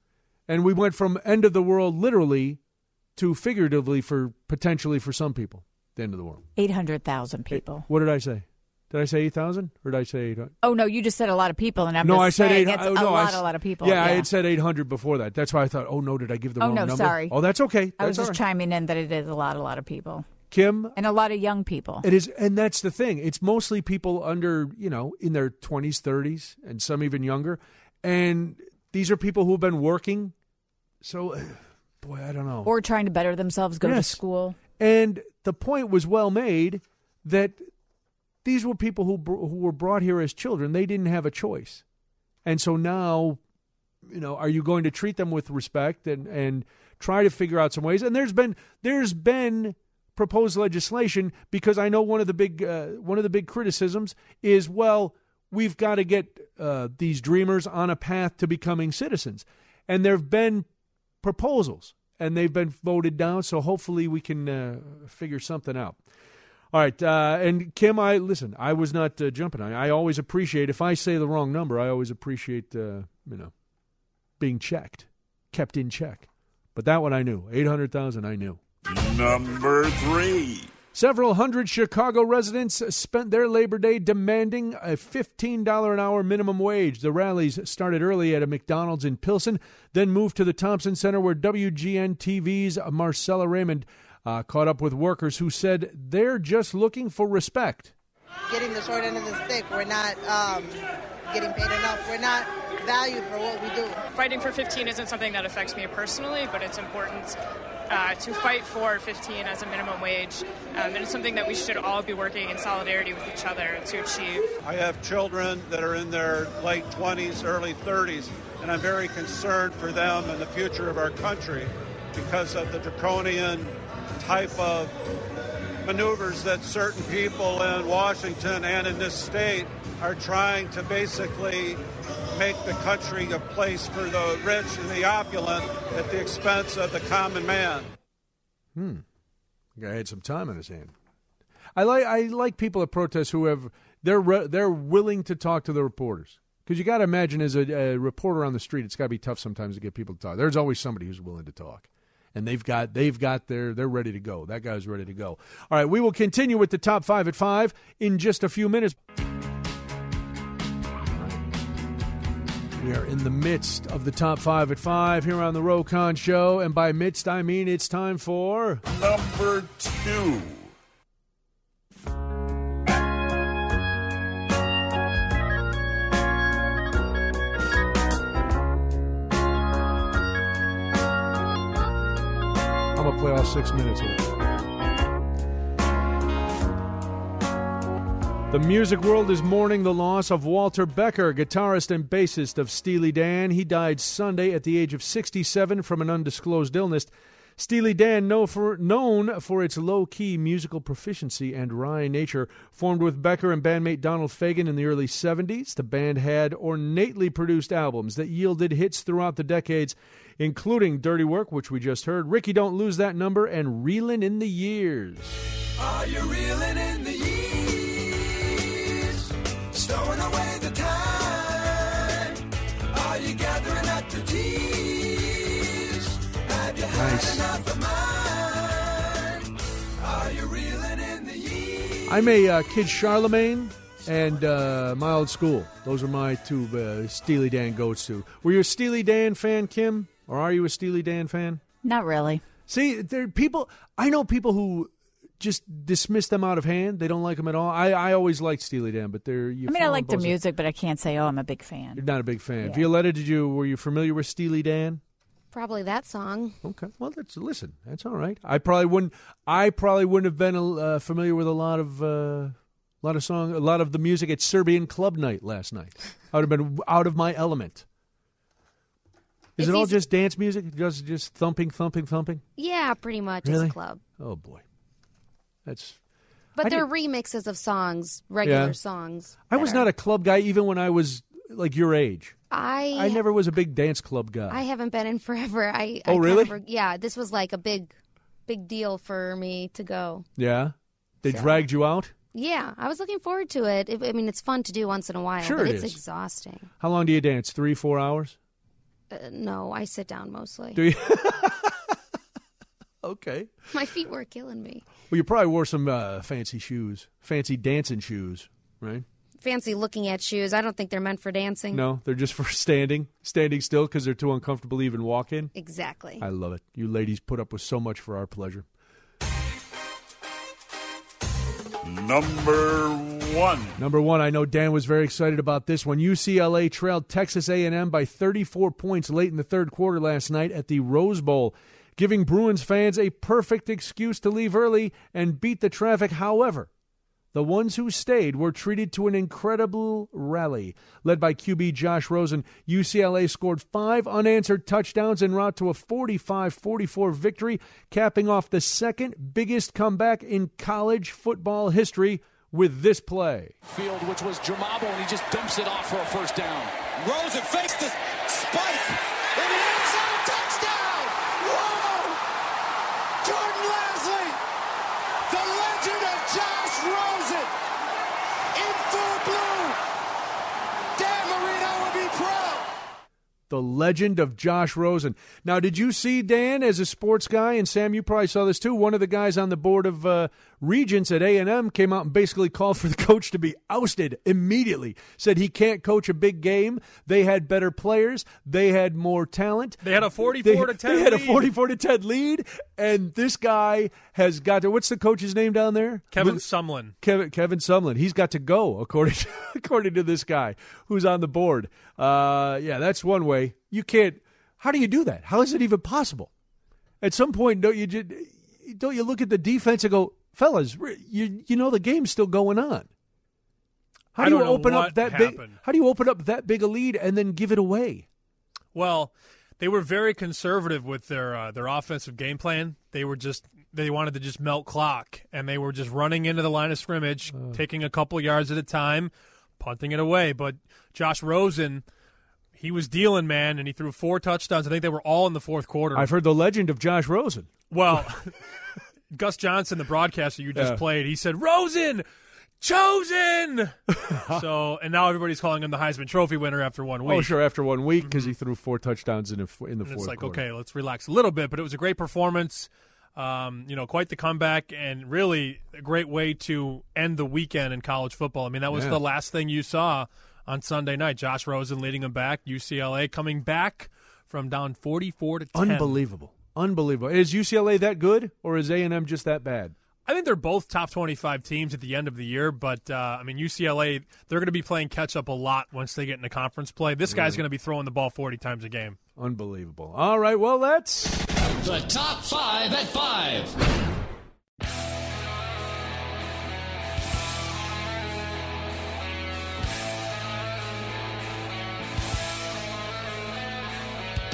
And we went from end of the world literally to figuratively for potentially for some people, the end of the world. eight hundred thousand people. Hey, what did I say? Did I say eight thousand or did I say eight hundred? Oh, no, you just said a lot of people, and I'm no, just I said saying eight, it's oh, a no, lot, I, a lot of people. Yeah, yeah, I had said eight hundred before that. That's why I thought, oh, no, did I give the oh, wrong no, number? sorry. Oh, that's okay. That's I was just right. chiming in that it is a lot, a lot of people. Kim? And a lot of young people. It is, and that's the thing. It's mostly people under, you know, in their twenties, thirties, and some even younger. And these are people who have been working. So, boy, I don't know. Or trying to better themselves, go yes. to school. And the point was well made that these were people who who were brought here as children. They didn't have a choice. And so now, you know, are you going to treat them with respect and, and try to figure out some ways? And there's been there's been proposed legislation, because I know one of the big uh, one of the big criticisms is, well, we've got to get uh, these dreamers on a path to becoming citizens. And there have been proposals, and they've been voted down, so hopefully we can uh, figure something out. All right, uh, and Kim, I listen, I was not uh, jumping on you. I always appreciate, if I say the wrong number, I always appreciate, uh, you know, being checked, kept in check. But that one I knew. eight hundred thousand I knew. Number three. Several hundred Chicago residents spent their Labor Day demanding a fifteen dollars an hour minimum wage. The rallies started early at a McDonald's in Pilsen, then moved to the Thompson Center, where W G N T V's Marcella Raymond uh, caught up with workers who said they're just looking for respect. Getting the short end of the stick. We're not um, getting paid enough. We're not valued for what we do. Fighting for fifteen isn't something that affects me personally, but it's important Uh, to fight for fifteen as a minimum wage, um, and it's something that we should all be working in solidarity with each other to achieve. I have children that are in their late twenties, early thirties, and I'm very concerned for them and the future of our country because of the draconian type of maneuvers that certain people in Washington and in this state are trying to basically make the country a place for the rich and the opulent at the expense of the common man. Hmm. The guy had some time on his hand. I like I like people at protests who have they're re, they're willing to talk to the reporters, because you got to imagine as a, a reporter on the street, it's got to be tough sometimes to get people to talk. There's always somebody who's willing to talk, and they've got they've got their they're ready to go. That guy's ready to go. All right, we will continue with the top five at five in just a few minutes. We are in the midst of the top five at five here on the Rokon Show, and by midst I mean it's time for number two. I'm gonna play all six minutes of it. The music world is mourning the loss of Walter Becker, guitarist and bassist of Steely Dan. He died Sunday at the age of sixty-seven from an undisclosed illness. Steely Dan, know for, known for its low-key musical proficiency and wry nature, formed with Becker and bandmate Donald Fagen in the early seventies. The band had ornately produced albums that yielded hits throughout the decades, including Dirty Work, which we just heard, Ricky Don't Lose That Number, and Reelin' in the Years. Are you reeling in the years? Stowing away the time? Are you gathering up the tears? Have you had Nice. enough of mine? Are you reeling in the years? I'm a uh, Kid Charlemagne and uh, My Old School. Those are my two uh, Steely Dan goats to. Were you a Steely Dan fan, Kim? Or are you a Steely Dan fan? Not really. See, there are people. I know people who just dismiss them out of hand. They don't like them at all. I, I always liked Steely Dan, but they're. You I mean, I fall like on the both sides. music, but I can't say, oh, I'm a big fan. You're not a big fan. Yeah. Violetta, did you? Were you familiar with Steely Dan? Probably that song. Okay, well, that's listen. That's all right. I probably wouldn't. I probably wouldn't have been uh, familiar with a lot of, uh, a lot of song, a lot of the music at Serbian Club Night last night. I would have been out of my element. Is It's it all easy- just dance music? Just just thumping, thumping, thumping? Yeah, pretty much. Really? It's a club. Oh boy, that's. But I they're did- remixes of songs, regular Yeah. songs. I was not a club guy even when I was like your age. I I never was a big dance club guy. I haven't been in forever. I Oh, I can't really? remember- yeah, this was like a big, big deal for me to go. Yeah, they So- dragged you out. Yeah, I was looking forward to it. It- I mean, it's fun to do once in a while, Sure but it it's is. exhausting. How long do you dance? Three, four hours? Uh, no, I sit down mostly. Do you? Okay. My feet were killing me. Well, you probably wore some uh, fancy shoes, fancy dancing shoes, right? Fancy looking at shoes. I don't think they're meant for dancing. No, they're just for standing, standing still because they're too uncomfortable to even walk in. Exactly. I love it. You ladies put up with so much for our pleasure. Number one. Number one, I know Dan was very excited about this one. U C L A trailed Texas A and M by thirty-four points late in the third quarter last night at the Rose Bowl, giving Bruins fans a perfect excuse to leave early and beat the traffic. However, the ones who stayed were treated to an incredible rally. Led by Q B Josh Rosen, U C L A scored five unanswered touchdowns en route to a forty-five forty-four victory, capping off the second biggest comeback in college football history with this play. Field, which was Jamabo, and he just dumps it off for a first down. Rosen fakes the spike, and the end zone touchdown! Whoa! Jordan Leslie, the legend of Josh Rosen, in full blue. Dan Marino would be proud. The legend of Josh Rosen. Now, did you see, Dan, as a sports guy, and Sam, you probably saw this too, one of the guys on the board of uh, regents at A and M came out and basically called for the coach to be ousted immediately. Said he can't coach a big game. They had better players. They had more talent. They had a forty-four to ten They had a lead. forty-four to ten lead, and this guy has got to, what's the coach's name down there? Kevin Lu- Sumlin. Kevin, Kevin Sumlin. He's got to go, according to, according to this guy who's on the board. Uh, yeah, that's one way. You can't. How do you do that? How is it even possible? At some point, don't you just, don't you look at the defense and go, fellas, you you know the game's still going on. How I do you don't know open up what that happened. big? How do you open up that big a lead and then give it away? Well, they were very conservative with their uh, their offensive game plan. They were just they wanted to just melt clock, and they were just running into the line of scrimmage, Uh. taking a couple yards at a time, punting it away. But Josh Rosen, he was dealing, man, and he threw four touchdowns. I think they were all in the fourth quarter. I've heard the legend of Josh Rosen. Well, Gus Johnson, the broadcaster you just Yeah. played, he said, Rosen, chosen! So, and now everybody's calling him the Heisman Trophy winner after one week. Oh, sure, after one week because he threw four touchdowns in, a, in the And fourth it's like, quarter. okay, let's relax a little bit. But it was a great performance. Um, you know, quite the comeback, and really a great way to end the weekend in college football. I mean, that was Yeah. the last thing you saw on Sunday night. Josh Rosen leading them back. U C L A coming back from down forty-four to ten. Unbelievable. Unbelievable. Is U C L A that good, or is A and M just that bad? I think they're both top twenty-five teams at the end of the year, but uh, I mean, U C L A, they're going to be playing catch up a lot once they get into conference play. This guy's Really? going to be throwing the ball forty times a game. Unbelievable. All right, well, that's The top five at five.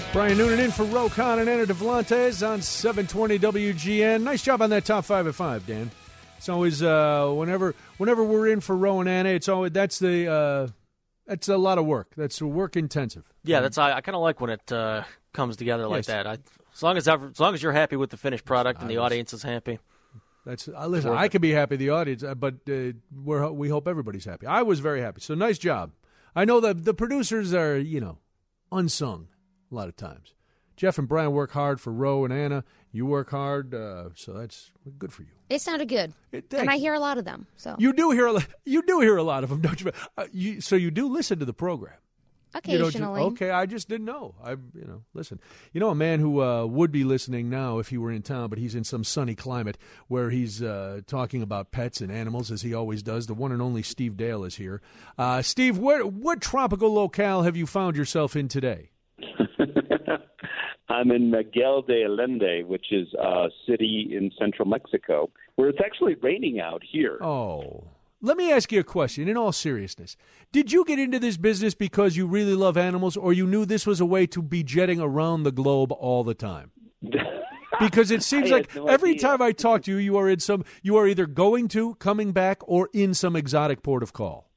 Brian Noonan in for Rokon and Anna Devlantes on seven twenty W G N. Nice job on that top five at five, Dan. It's always uh, whenever whenever we're in for Ro and Anna, it's always that's the uh, that's a lot of work. That's work intensive. Yeah, that's I, I kind of like when it uh, comes together like Yes. that. I, as long as ever, as long as you're happy with the finished product and the audience is happy. That's uh, listen. I could be happy, the audience, uh, but uh, we're we hope everybody's happy. I was very happy. So nice job. I know that the producers are you know unsung a lot of times. Jeff and Brian work hard for Ro and Anna. You work hard, uh, so that's good for you. It sounded good, thank and I you. hear a lot of them. So You do hear a lot, you do hear a lot of them, don't you? Uh, you so you do listen to the program. You don't just- occasionally, okay, I just didn't know. I, you know, listen. You know, a man who uh, would be listening now if he were in town, but he's in some sunny climate where he's uh, talking about pets and animals as he always does. The one and only Steve Dale is here. Uh, Steve, what what tropical locale have you found yourself in today? I'm in Miguel de Allende, which is a city in central Mexico, where it's actually raining out here. Oh. Let me ask you a question, in all seriousness. Did you get into this business because you really love animals, or you knew this was a way to be jetting around the globe all the time? Because it seems I like had no every idea. time I talk to you, you are in some, you are either going to, coming back, or in some exotic port of call.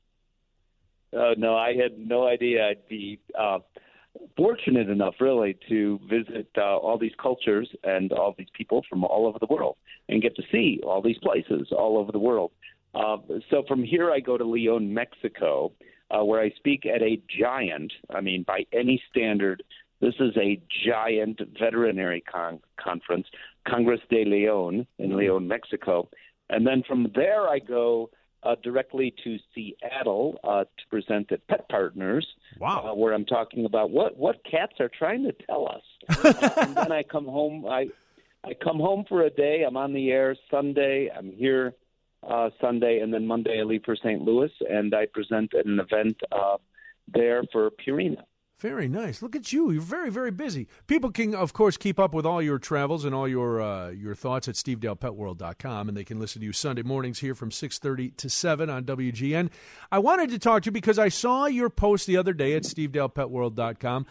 Uh, no, I had no idea I'd be uh, fortunate enough, really, to visit uh, all these cultures and all these people from all over the world and get to see all these places all over the world. Uh, so from here, I go to Leon, Mexico, uh, where I speak at a giant, I mean, by any standard, this is a giant veterinary con- conference, Congress de Leon in Leon, Mexico. And then from there, I go uh, directly to Seattle uh, to present at Pet Partners, wow. uh, where I'm talking about what, what cats are trying to tell us. uh, and then I come home. I I come home for a day. I'm on the air Sunday. I'm here uh, Sunday, and then Monday I leave for Saint Louis, and I present at an event uh, there for Purina. Very nice. Look at you. You're very, very busy. People can, of course, keep up with all your travels and all your uh, your thoughts at steve dale pet world dot com, and they can listen to you Sunday mornings here from six thirty to seven on W G N. I wanted to talk to you because I saw your post the other day at steve dale pet world dot com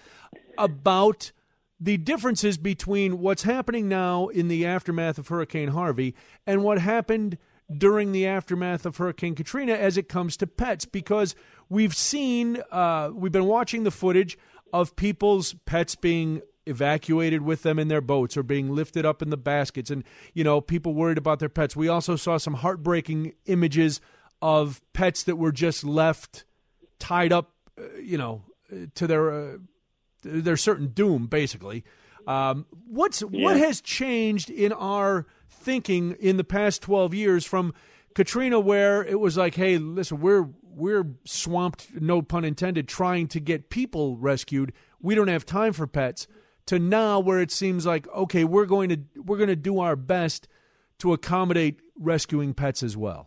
about the differences between what's happening now in the aftermath of Hurricane Harvey and what happened during the aftermath of Hurricane Katrina as it comes to pets, because we've seen, uh, we've been watching the footage of people's pets being evacuated with them in their boats or being lifted up in the baskets, and, you know, people worried about their pets. We also saw some heartbreaking images of pets that were just left tied up, uh, you know, to their uh, their certain doom, basically. Um, what's Yeah. what has changed in our thinking in the past twelve years from Katrina, where it was like, hey, listen, we're we're swamped, no pun intended, trying to get people rescued. We don't have time for pets, to now where it seems like, okay, we're going to we're going to do our best to accommodate rescuing pets as well.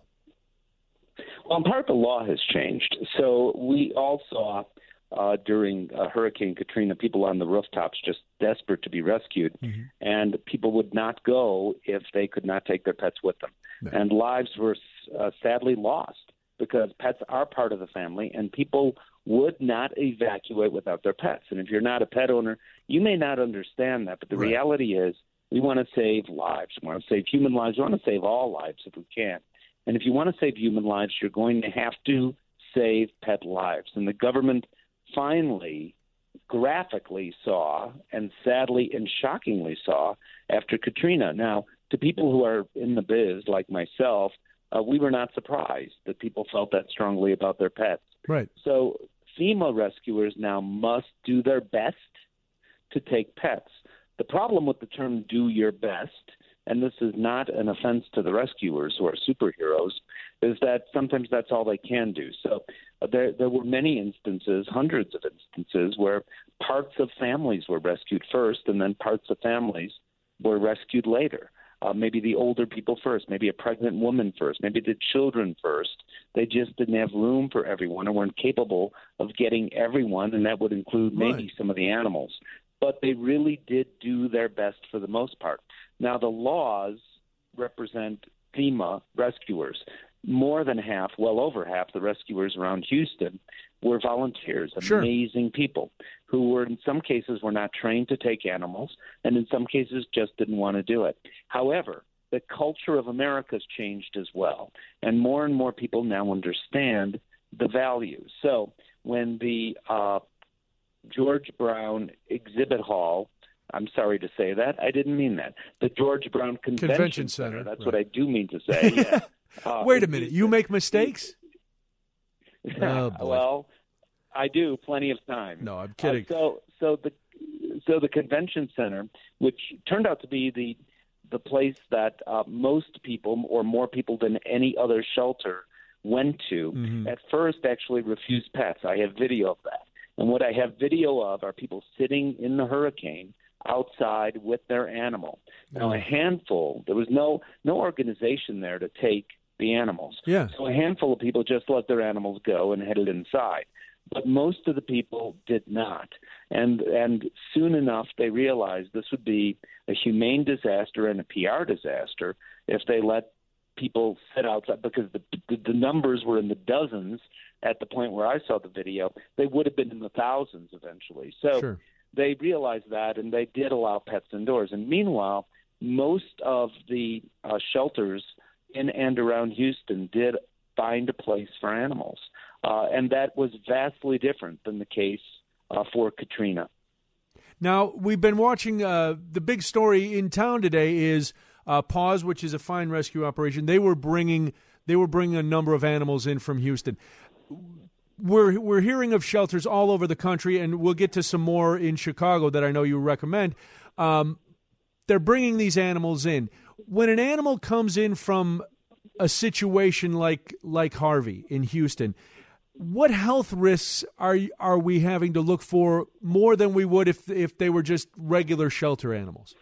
Well, in part, the law has changed. So we all saw uh, during uh, Hurricane Katrina people on the rooftops just desperate to be rescued, Mm-hmm. and people would not go if they could not take their pets with them. And lives were uh, sadly lost because pets are part of the family, and people would not evacuate without their pets. And if you're not a pet owner, you may not understand that, but the Right. reality is we want to save lives. We want to save human lives. We want to save all lives if we can. And if you want to save human lives, you're going to have to save pet lives. And the government finally graphically saw, and sadly and shockingly saw, after Katrina. Now, to people who are in the biz like myself, uh, we were not surprised that people felt that strongly about their pets. Right. So FEMA rescuers now must do their best to take pets. The problem with the term do your best, and this is not an offense to the rescuers who are superheroes, is that sometimes that's all they can do. So uh, there, there were many instances, hundreds of instances, where parts of families were rescued first and then parts of families were rescued later. Uh, maybe the older people first, maybe a pregnant woman first, maybe the children first. They just didn't have room for everyone or weren't capable of getting everyone, and that would include maybe Right. some of the animals. But they really did do their best for the most part. Now, the laws represent FEMA rescuers. more than half, well over half, the rescuers around Houston were volunteers, Sure. amazing people who were, in some cases, were not trained to take animals, and in some cases just didn't want to do it. However, the culture of America has changed as well, and more and more people now understand the value. So when the uh, George Brown exhibit hall, I'm sorry to say that, I didn't mean that, the George Brown Convention, Convention Center, Center, that's right. what I do mean to say, yeah. Uh, Wait a minute. You make mistakes? Oh, boy. Well, I do plenty of time. No, I'm kidding. Uh, so, so the so the convention center, which turned out to be the the place that uh, most people, or more people than any other shelter, went to, Mm-hmm. at first actually refused pets. I have video of that, and what I have video of are people sitting in the hurricane outside with their animal. Now, a handful. There was no no organization there to take the animals. Yeah. So a handful of people just let their animals go and headed inside. But most of the people did not. And and soon enough they realized this would be a humane disaster and a P R disaster if they let people sit outside, because the the, the numbers were in the dozens at the point where I saw the video. They would have been in the thousands eventually. So Sure. they realized that, and they did allow pets indoors. And meanwhile, most of the uh, shelters in and around Houston did find a place for animals. Uh, and that was vastly different than the case uh, for Katrina. Now, we've been watching uh, the big story in town today is uh, Paws, which is a fine rescue operation. They were bringing they were bringing a number of animals in from Houston. We're we're hearing of shelters all over the country, and we'll get to some more in Chicago that I know you recommend. Um, they're bringing these animals in. When an animal comes in from a situation like like Harvey in Houston, what health risks are are we having to look for more than we would if if they were just regular shelter animals?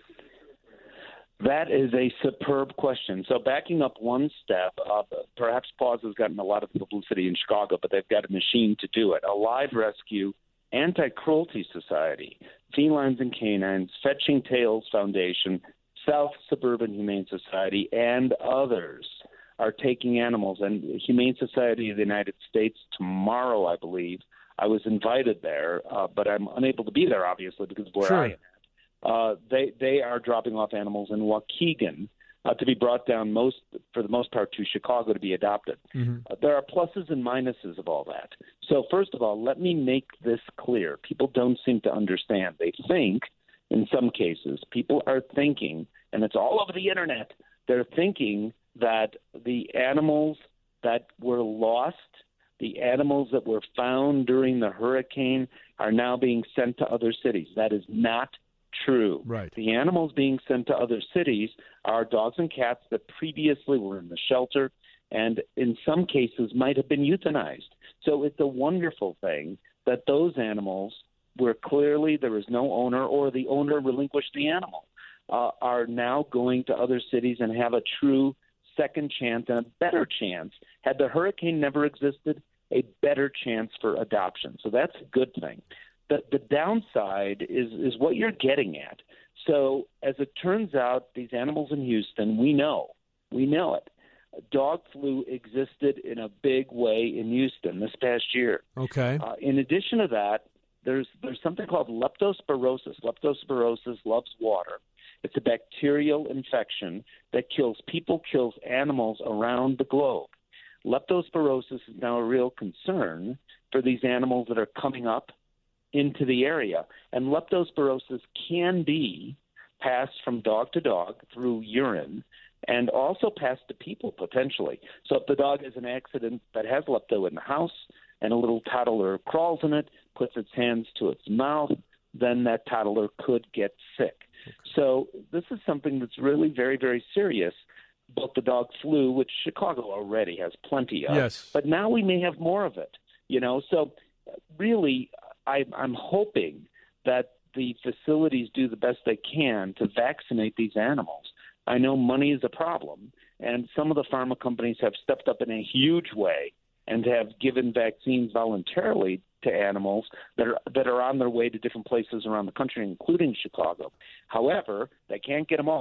That is a superb question. So backing up one step, uh, perhaps Paws has gotten a lot of publicity in Chicago, but they've got a machine to do it. Alive Rescue, Anti-Cruelty Society, Felines and Canines, Fetching Tails Foundation, South Suburban Humane Society, and others are taking animals. And Humane Society of the United States tomorrow, I believe. I was invited there, uh, but I'm unable to be there, obviously, because of where Sure. I am. Uh, they they are dropping off animals in Waukegan uh, to be brought down, most for the most part, to Chicago to be adopted. Mm-hmm. Uh, there are pluses and minuses of all that. So first of all, let me make this clear. People don't seem to understand. They think, in some cases, people are thinking, and it's all over the internet, they're thinking that the animals that were lost, the animals that were found during the hurricane, are now being sent to other cities. That is not true. Right. The animals being sent to other cities are dogs and cats that previously were in the shelter and in some cases might have been euthanized. So it's a wonderful thing that those animals, where clearly there is no owner or the owner relinquished the animal, uh, are now going to other cities and have a true second chance and a better chance. Had the hurricane never existed, a better chance for adoption. So that's a good thing. The, the downside is, is what you're getting at. So as it turns out, these animals in Houston, we know, we know it. Dog flu existed in a big way in Houston this past year. Okay. Uh, in addition to that, there's there's something called leptospirosis. Leptospirosis loves water. It's a bacterial infection that kills people, kills animals around the globe. Leptospirosis is now a real concern for these animals that are coming up into the area. And leptospirosis can be passed from dog to dog through urine and also passed to people potentially. So if the dog has an accident that has lepto in the house and a little toddler crawls in it, puts its hands to its mouth, then that toddler could get sick. So this is something that's really very, very serious. Both the dog flu, which Chicago already has plenty of, Yes. but now we may have more of it. You know, so really, I, I'm hoping that the facilities do the best they can to vaccinate these animals. I know money is a problem, and some of the pharma companies have stepped up in a huge way and have given vaccines voluntarily to animals that are that are on their way to different places around the country, including Chicago. However, they can't get them all,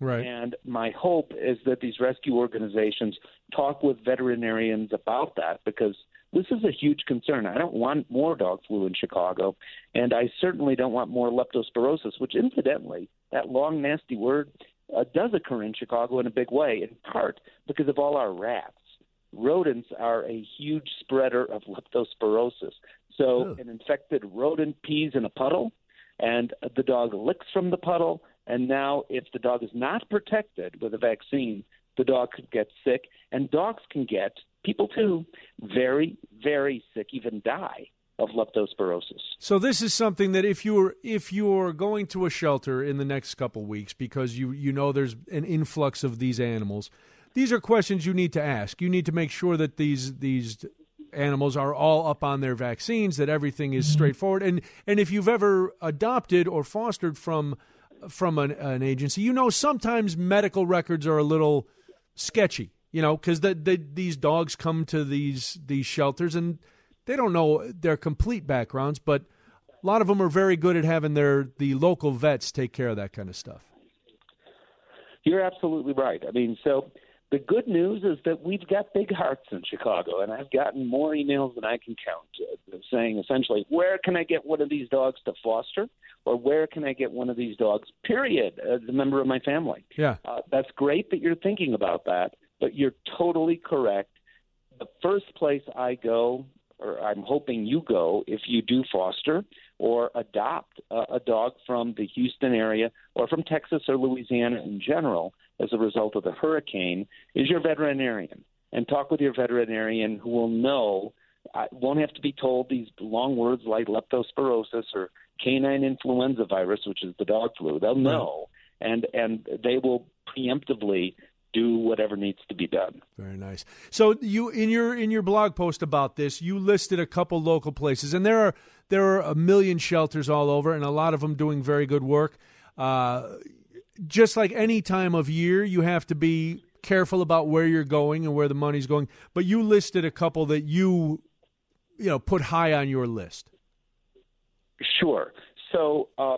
Right. And my hope is that these rescue organizations talk with veterinarians about that, because this is a huge concern. I don't want more dog flu in Chicago, and I certainly don't want more leptospirosis, which incidentally, that long, nasty word, uh, does occur in Chicago in a big way, in part because of all our rats. Rodents are a huge spreader of leptospirosis. So Oh. an infected rodent pees in a puddle, and the dog licks from the puddle, and now if the dog is not protected with a vaccine, the dog could get sick, and dogs can get, people too, very, very sick, even die of leptospirosis. So this is something that if you're if you're going to a shelter in the next couple weeks because you you know there's an influx of these animals, these are questions you need to ask. You need to make sure that these these animals are all up on their vaccines, that everything is straightforward. And and if you've ever adopted or fostered from from an, an agency, you know sometimes medical records are a little sketchy, you know, because the, the, these dogs come to these these shelters and they don't know their complete backgrounds, but a lot of them are very good at having their the local vets take care of that kind of stuff. You're absolutely right. I mean, so the good news is that we've got big hearts in Chicago, and I've gotten more emails than I can count uh, saying essentially, where can I get one of these dogs to foster, or where can I get one of these dogs, period, as a member of my family. Yeah. Uh, that's great that you're thinking about that, but you're totally correct. The first place I go, or I'm hoping you go, if you do foster or adopt uh, a dog from the Houston area or from Texas or Louisiana in general as a result of the hurricane, is your veterinarian. And talk with your veterinarian who will know, uh, won't have to be told these long words like leptospirosis or canine influenza virus, which is the dog flu. They'll know, and, and they will preemptively do whatever needs to be done. Very nice. So you in your in your blog post about this, you listed a couple local places, and there are there are a million shelters all over, and a lot of them doing very good work. Uh, just like any time of year, you have to be careful about where you're going and where the money's going. But you listed a couple that you you know put high on your list. Sure. So. Uh,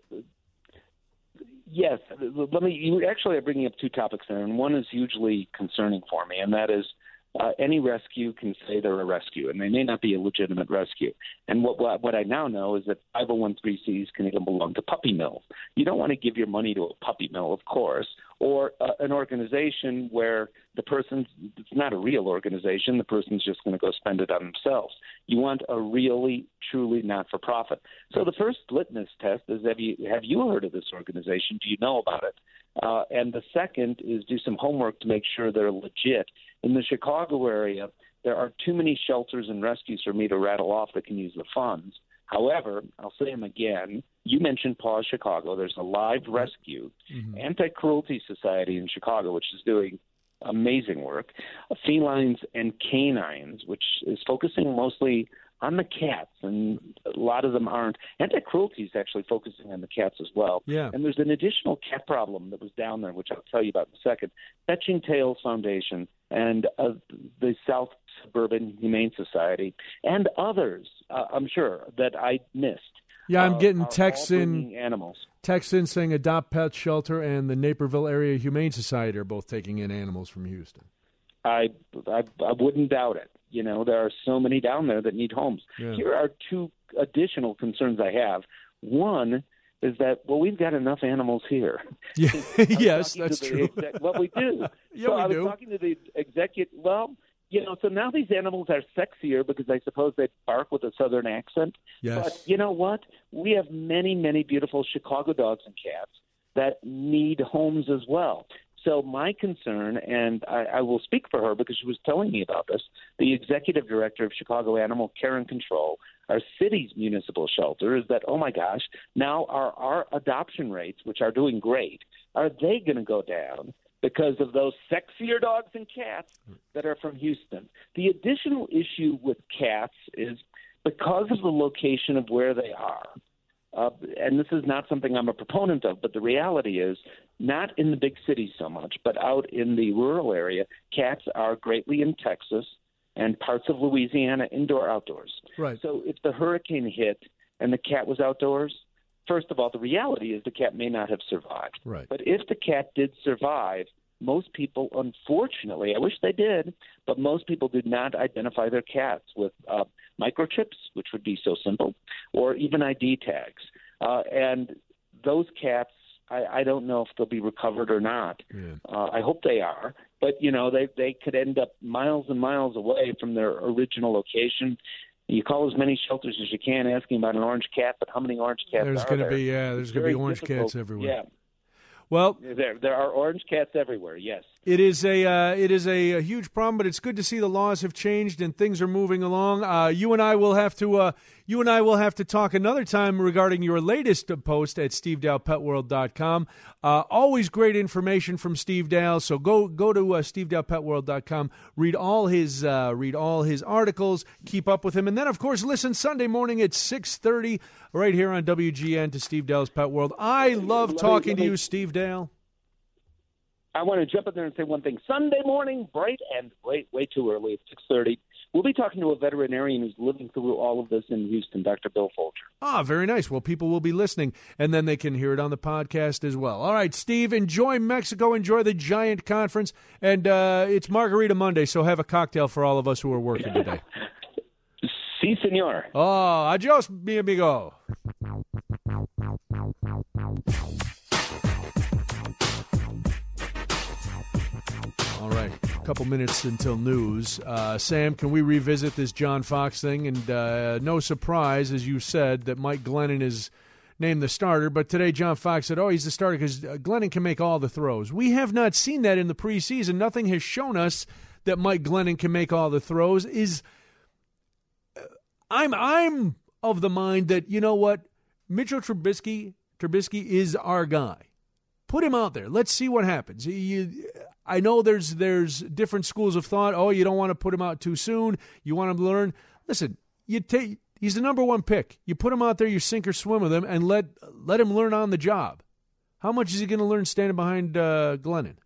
Yes, let me. You actually are bringing up two topics there, and one is hugely concerning for me, and that is uh, any rescue can say they're a rescue, and they may not be a legitimate rescue. And what what, what I now know is that five oh one c threes can even belong to puppy mills. You don't want to give your money to a puppy mill, of course, or uh, an organization where the person's it's not a real organization. The person's just going to go spend it on themselves. You want a really, truly not-for-profit. So the first litmus test is, have you have you heard of this organization? Do you know about it? Uh, and the second is do some homework to make sure they're legit. In the Chicago area, there are too many shelters and rescues for me to rattle off that can use the funds. However, I'll say them again. You mentioned Paws Chicago. There's a live rescue, mm-hmm. Anti-Cruelty Society in Chicago, which is doing amazing work, felines and canines, which is focusing mostly on the cats, and a lot of them aren't. Anti-Cruelty is actually focusing on the cats as well. Yeah. And there's an additional cat problem that was down there, which I'll tell you about in a second. Fetching Tails Foundation and uh, the South Suburban Humane Society and others, uh, I'm sure, that I missed. Yeah, I'm uh, getting texts in, animals. texts in saying Adopt Pet Shelter and the Naperville Area Humane Society are both taking in animals from Houston. I, I, I wouldn't doubt it. You know, there are so many down there that need homes. Yeah. Here are two additional concerns I have. One is that, well, we've got enough animals here. Yeah. Yes, that's true. Exec- well, we do. Yeah, so we I was do. talking to the executive. Well, you know, so now these animals are sexier because I suppose they bark with a southern accent. Yes. But you know what? We have many, many beautiful Chicago dogs and cats that need homes as well. So my concern, and I, I will speak for her because she was telling me about this, the executive director of Chicago Animal Care and Control, our city's municipal shelter, is that, oh my gosh, now our, our adoption rates, which are doing great, are they going to go down because of those sexier dogs and cats that are from Houston? The additional issue with cats is because of the location of where they are, Uh, and this is not something I'm a proponent of, but the reality is not in the big cities so much, but out in the rural area, cats are greatly in Texas and parts of Louisiana, indoor, outdoors. Right. So if the hurricane hit and the cat was outdoors, first of all, the reality is the cat may not have survived. Right. But if the cat did survive, most people, unfortunately, I wish they did, but most people did not identify their cats with uh, microchips, which would be so simple, or even I D tags. Uh, and those cats, I, I don't know if they'll be recovered or not. Yeah. Uh, I hope they are. But, you know, they, they could end up miles and miles away from their original location. You call as many shelters as you can asking about an orange cat, but how many orange cats There's are gonna there? be yeah, there's It's going to be very orange difficult. cats everywhere. Yeah. Well, There, there are orange cats everywhere, yes. It is a uh, it is a, a huge problem, but it's good to see the laws have changed and things are moving along. Uh, you and I will have to uh, you and I will have to talk another time regarding your latest post at steve dale pet world dot com. Uh, always great information from Steve Dale. So go go to uh, steve dale pet world dot com. Read all his uh, read all his articles. Keep up with him, and then of course listen Sunday morning at six thirty right here on W G N to Steve Dale's Pet World. I love talking to you, Steve Dale. I want to jump in there and say one thing. Sunday morning, bright and way, way too early at six thirty, we'll be talking to a veterinarian who's living through all of this in Houston, Doctor Bill Folger. Ah, very nice. Well, people will be listening, and then they can hear it on the podcast as well. All right, Steve, enjoy Mexico. Enjoy the Giant Conference. And uh, it's Margarita Monday, so have a cocktail for all of us who are working today. Si, senor. Oh, adios, mi amigo. All right, a couple minutes until news. Uh, Sam, can we revisit this John Fox thing? And uh, no surprise, as you said, that Mike Glennon is named the starter. But today John Fox said, oh, he's the starter because Glennon can make all the throws. We have not seen that in the preseason. Nothing has shown us that Mike Glennon can make all the throws. Is I'm I'm of the mind that, you know what, Mitchell Trubisky, Trubisky is our guy. Put him out there. Let's see what happens. You, I know there's there's different schools of thought. Oh, you don't want to put him out too soon. You want him to learn. Listen, you take he's the number one pick. You put him out there, you sink or swim with him, and let let him learn on the job. How much is he going to learn standing behind uh, Glennon?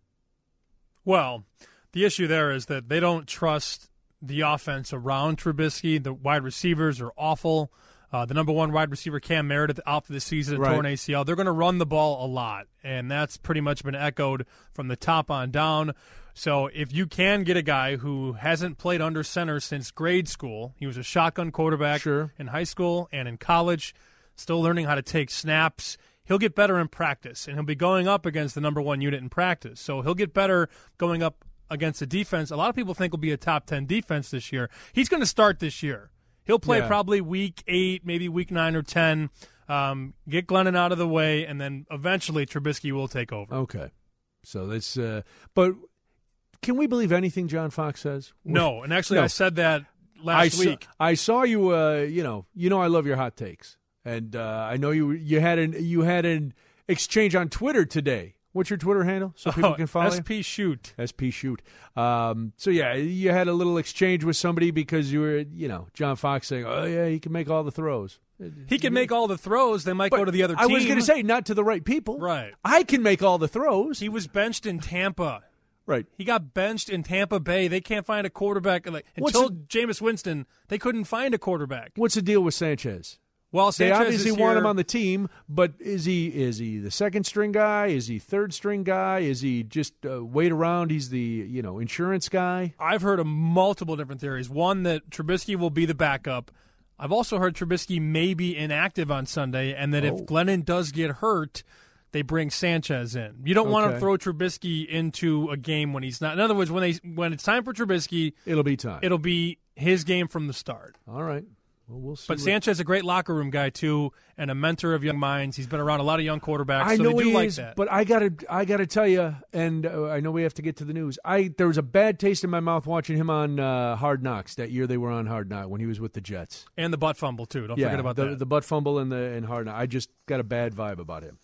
Well, the issue there is that they don't trust the offense around Trubisky. The wide receivers are awful. Uh, the number one wide receiver, Cam Meredith, out for the season, Right. torn A C L. They're going to run the ball a lot, and that's pretty much been echoed from the top on down. So if you can get a guy who hasn't played under center since grade school, he was a shotgun quarterback Sure. in high school and in college, still learning how to take snaps, he'll get better in practice, and he'll be going up against the number one unit in practice. So he'll get better going up against a defense a lot of people think will be a top ten defense this year. He's going to start this year. He'll play Yeah. probably week eight, maybe week nine or ten. Um, get Glennon out of the way, and then eventually Trubisky will take over. Okay. So that's uh, but can we believe anything John Fox says? No, and actually No. I said that I last saw, week. I saw you. Uh, you know, you know, I love your hot takes, and uh, I know you. You had an you had an exchange on Twitter today. What's your Twitter handle so people Oh, can follow S P you? Shoot. S P Shoot. Um, so yeah, you had a little exchange with somebody because you were, you know, John Fox saying, "Oh yeah, he can make all the throws." He can make all the throws. They might But go to the other I team. was going to say not to the right people. Right. I can make all the throws. He was benched in Tampa. Right. He got benched in Tampa Bay. They can't find a quarterback. Like, What's until the- Jameis Winston, they couldn't find a quarterback. What's the deal with Sanchez? Well, They Sanchez obviously is want here- him on the team, but is he is he the second string guy? Is he third string guy? Is he just uh, wait around? He's the you know insurance guy. I've heard of multiple different theories. One, that Trubisky will be the backup. I've also heard Trubisky may be inactive on Sunday, and that Oh. if Glennon does get hurt, they bring Sanchez in. You don't want to Okay. throw Trubisky into a game when he's not. In other words, when they when it's time for Trubisky, It'll be time. it'll be his game from the start. All right. Well, we'll see. But what- Sanchez is a great locker room guy too, and a mentor of young minds. He's been around a lot of young quarterbacks, I so know they do he like is, that. but I gotta, I gotta tell you, and uh, I know we have to get to the news. I there was a bad taste in my mouth watching him on uh, Hard Knocks that year. They were on Hard Knock when he was with the Jets. And the butt fumble too. Don't yeah, forget about the, that. the butt fumble and the and Hard Knock. I just got a bad vibe about him.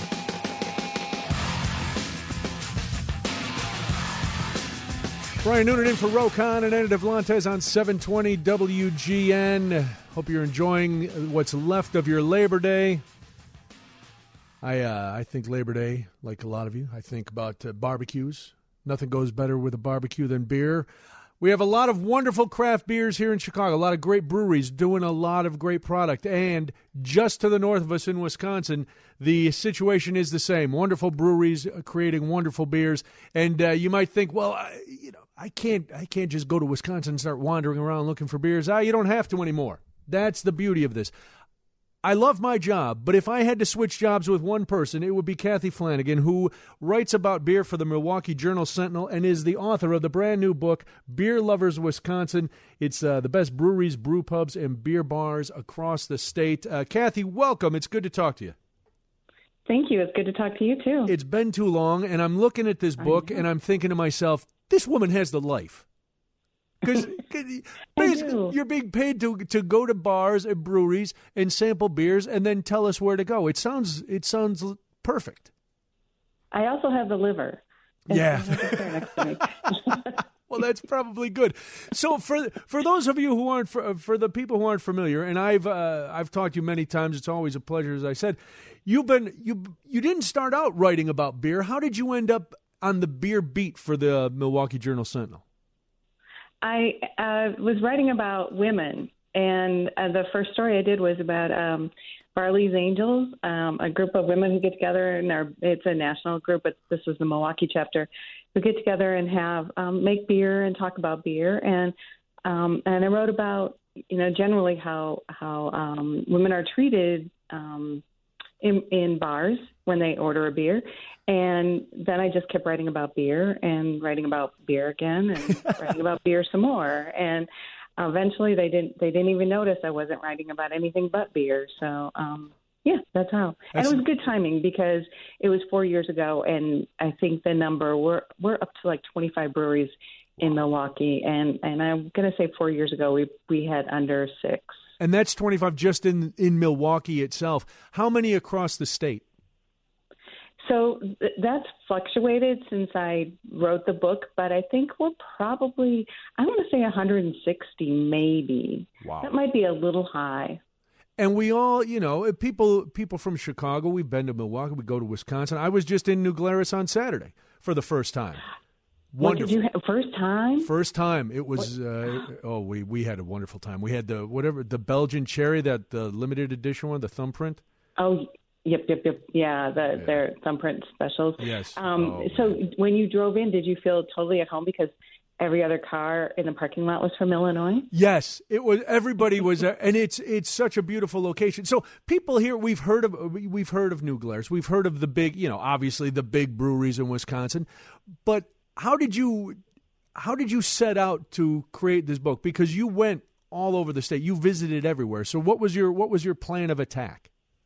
Brian Noonan in for Rocon and Anna Devlantes on seven twenty W G N. Hope you're enjoying what's left of your Labor Day. I uh, I think Labor Day, like a lot of you, I think about uh, barbecues. Nothing goes better with a barbecue than beer. We have a lot of wonderful craft beers here in Chicago, a lot of great breweries doing a lot of great product. And just to the north of us in Wisconsin, the situation is the same. Wonderful breweries creating wonderful beers. And uh, you might think, well, I, you know, I can't, I can't just go to Wisconsin and start wandering around looking for beers. Ah, you don't have to anymore. That's the beauty of this. I love my job, but if I had to switch jobs with one person, it would be Kathy Flanagan, who writes about beer for the Milwaukee Journal-Sentinel and is the author of the brand new book, Beer Lovers Wisconsin. It's uh, the best breweries, brew pubs, and beer bars across the state. Uh, Kathy, welcome. It's good to talk to you. Thank you. It's good to talk to you, too. It's been too long, and I'm looking at this book, and I'm thinking to myself, this woman has the life. Because basically you're being paid to to go to bars and breweries and sample beers and then tell us where to go. It sounds it sounds perfect. I also have the liver. Yeah. Well, that's probably good. So for for those of you who aren't for, for the people who aren't familiar, and I've uh, I've talked to you many times. It's always a pleasure, as I said. You've been you you didn't start out writing about beer. How did you end up on the beer beat for the Milwaukee Journal-Sentinel? I uh, was writing about women, and uh, the first story I did was about um, Barley's Angels, um, a group of women who get together, and are, it's a national group, but this was the Milwaukee chapter, who get together and have um, make beer and talk about beer, and um, and I wrote about you know generally how how um, women are treated um, in in bars when they order a beer. And then I just kept writing about beer and writing about beer again and writing about beer some more. And eventually they didn't they didn't even notice I wasn't writing about anything but beer. So, um, yeah, that's how. That's... And it was good timing because it was four years ago, and I think the number, we're, we're up to like twenty-five breweries in Milwaukee. And, and I'm going to say four years ago we, we had under six. And that's twenty-five just in, in Milwaukee itself. How many across the state? So th- that's fluctuated since I wrote the book, but I think we're probably, I want to say one hundred sixty maybe. Wow. That might be a little high. And we all, you know, people people from Chicago, we've been to Milwaukee, we go to Wisconsin. I was just in New Glarus on Saturday for the first time. What did you have, first time? First time. It was, uh, oh, we, we had a wonderful time. We had the, whatever, the Belgian cherry, that the limited edition one, the thumbprint. Oh, Yep, yep, yep. Yeah, the, yeah. their thumbprint specials. Yes. Um, oh, so man. When you drove in, did you feel totally at home because every other car in the parking lot was from Illinois? Yes, it was. Everybody was, uh, and it's it's such a beautiful location. So people here, we've heard of we've heard of New Glarus, we've heard of the big, you know, obviously the big breweries in Wisconsin. But how did you how did you set out to create this book? Because you went all over the state, you visited everywhere. So what was your what was your plan of attack?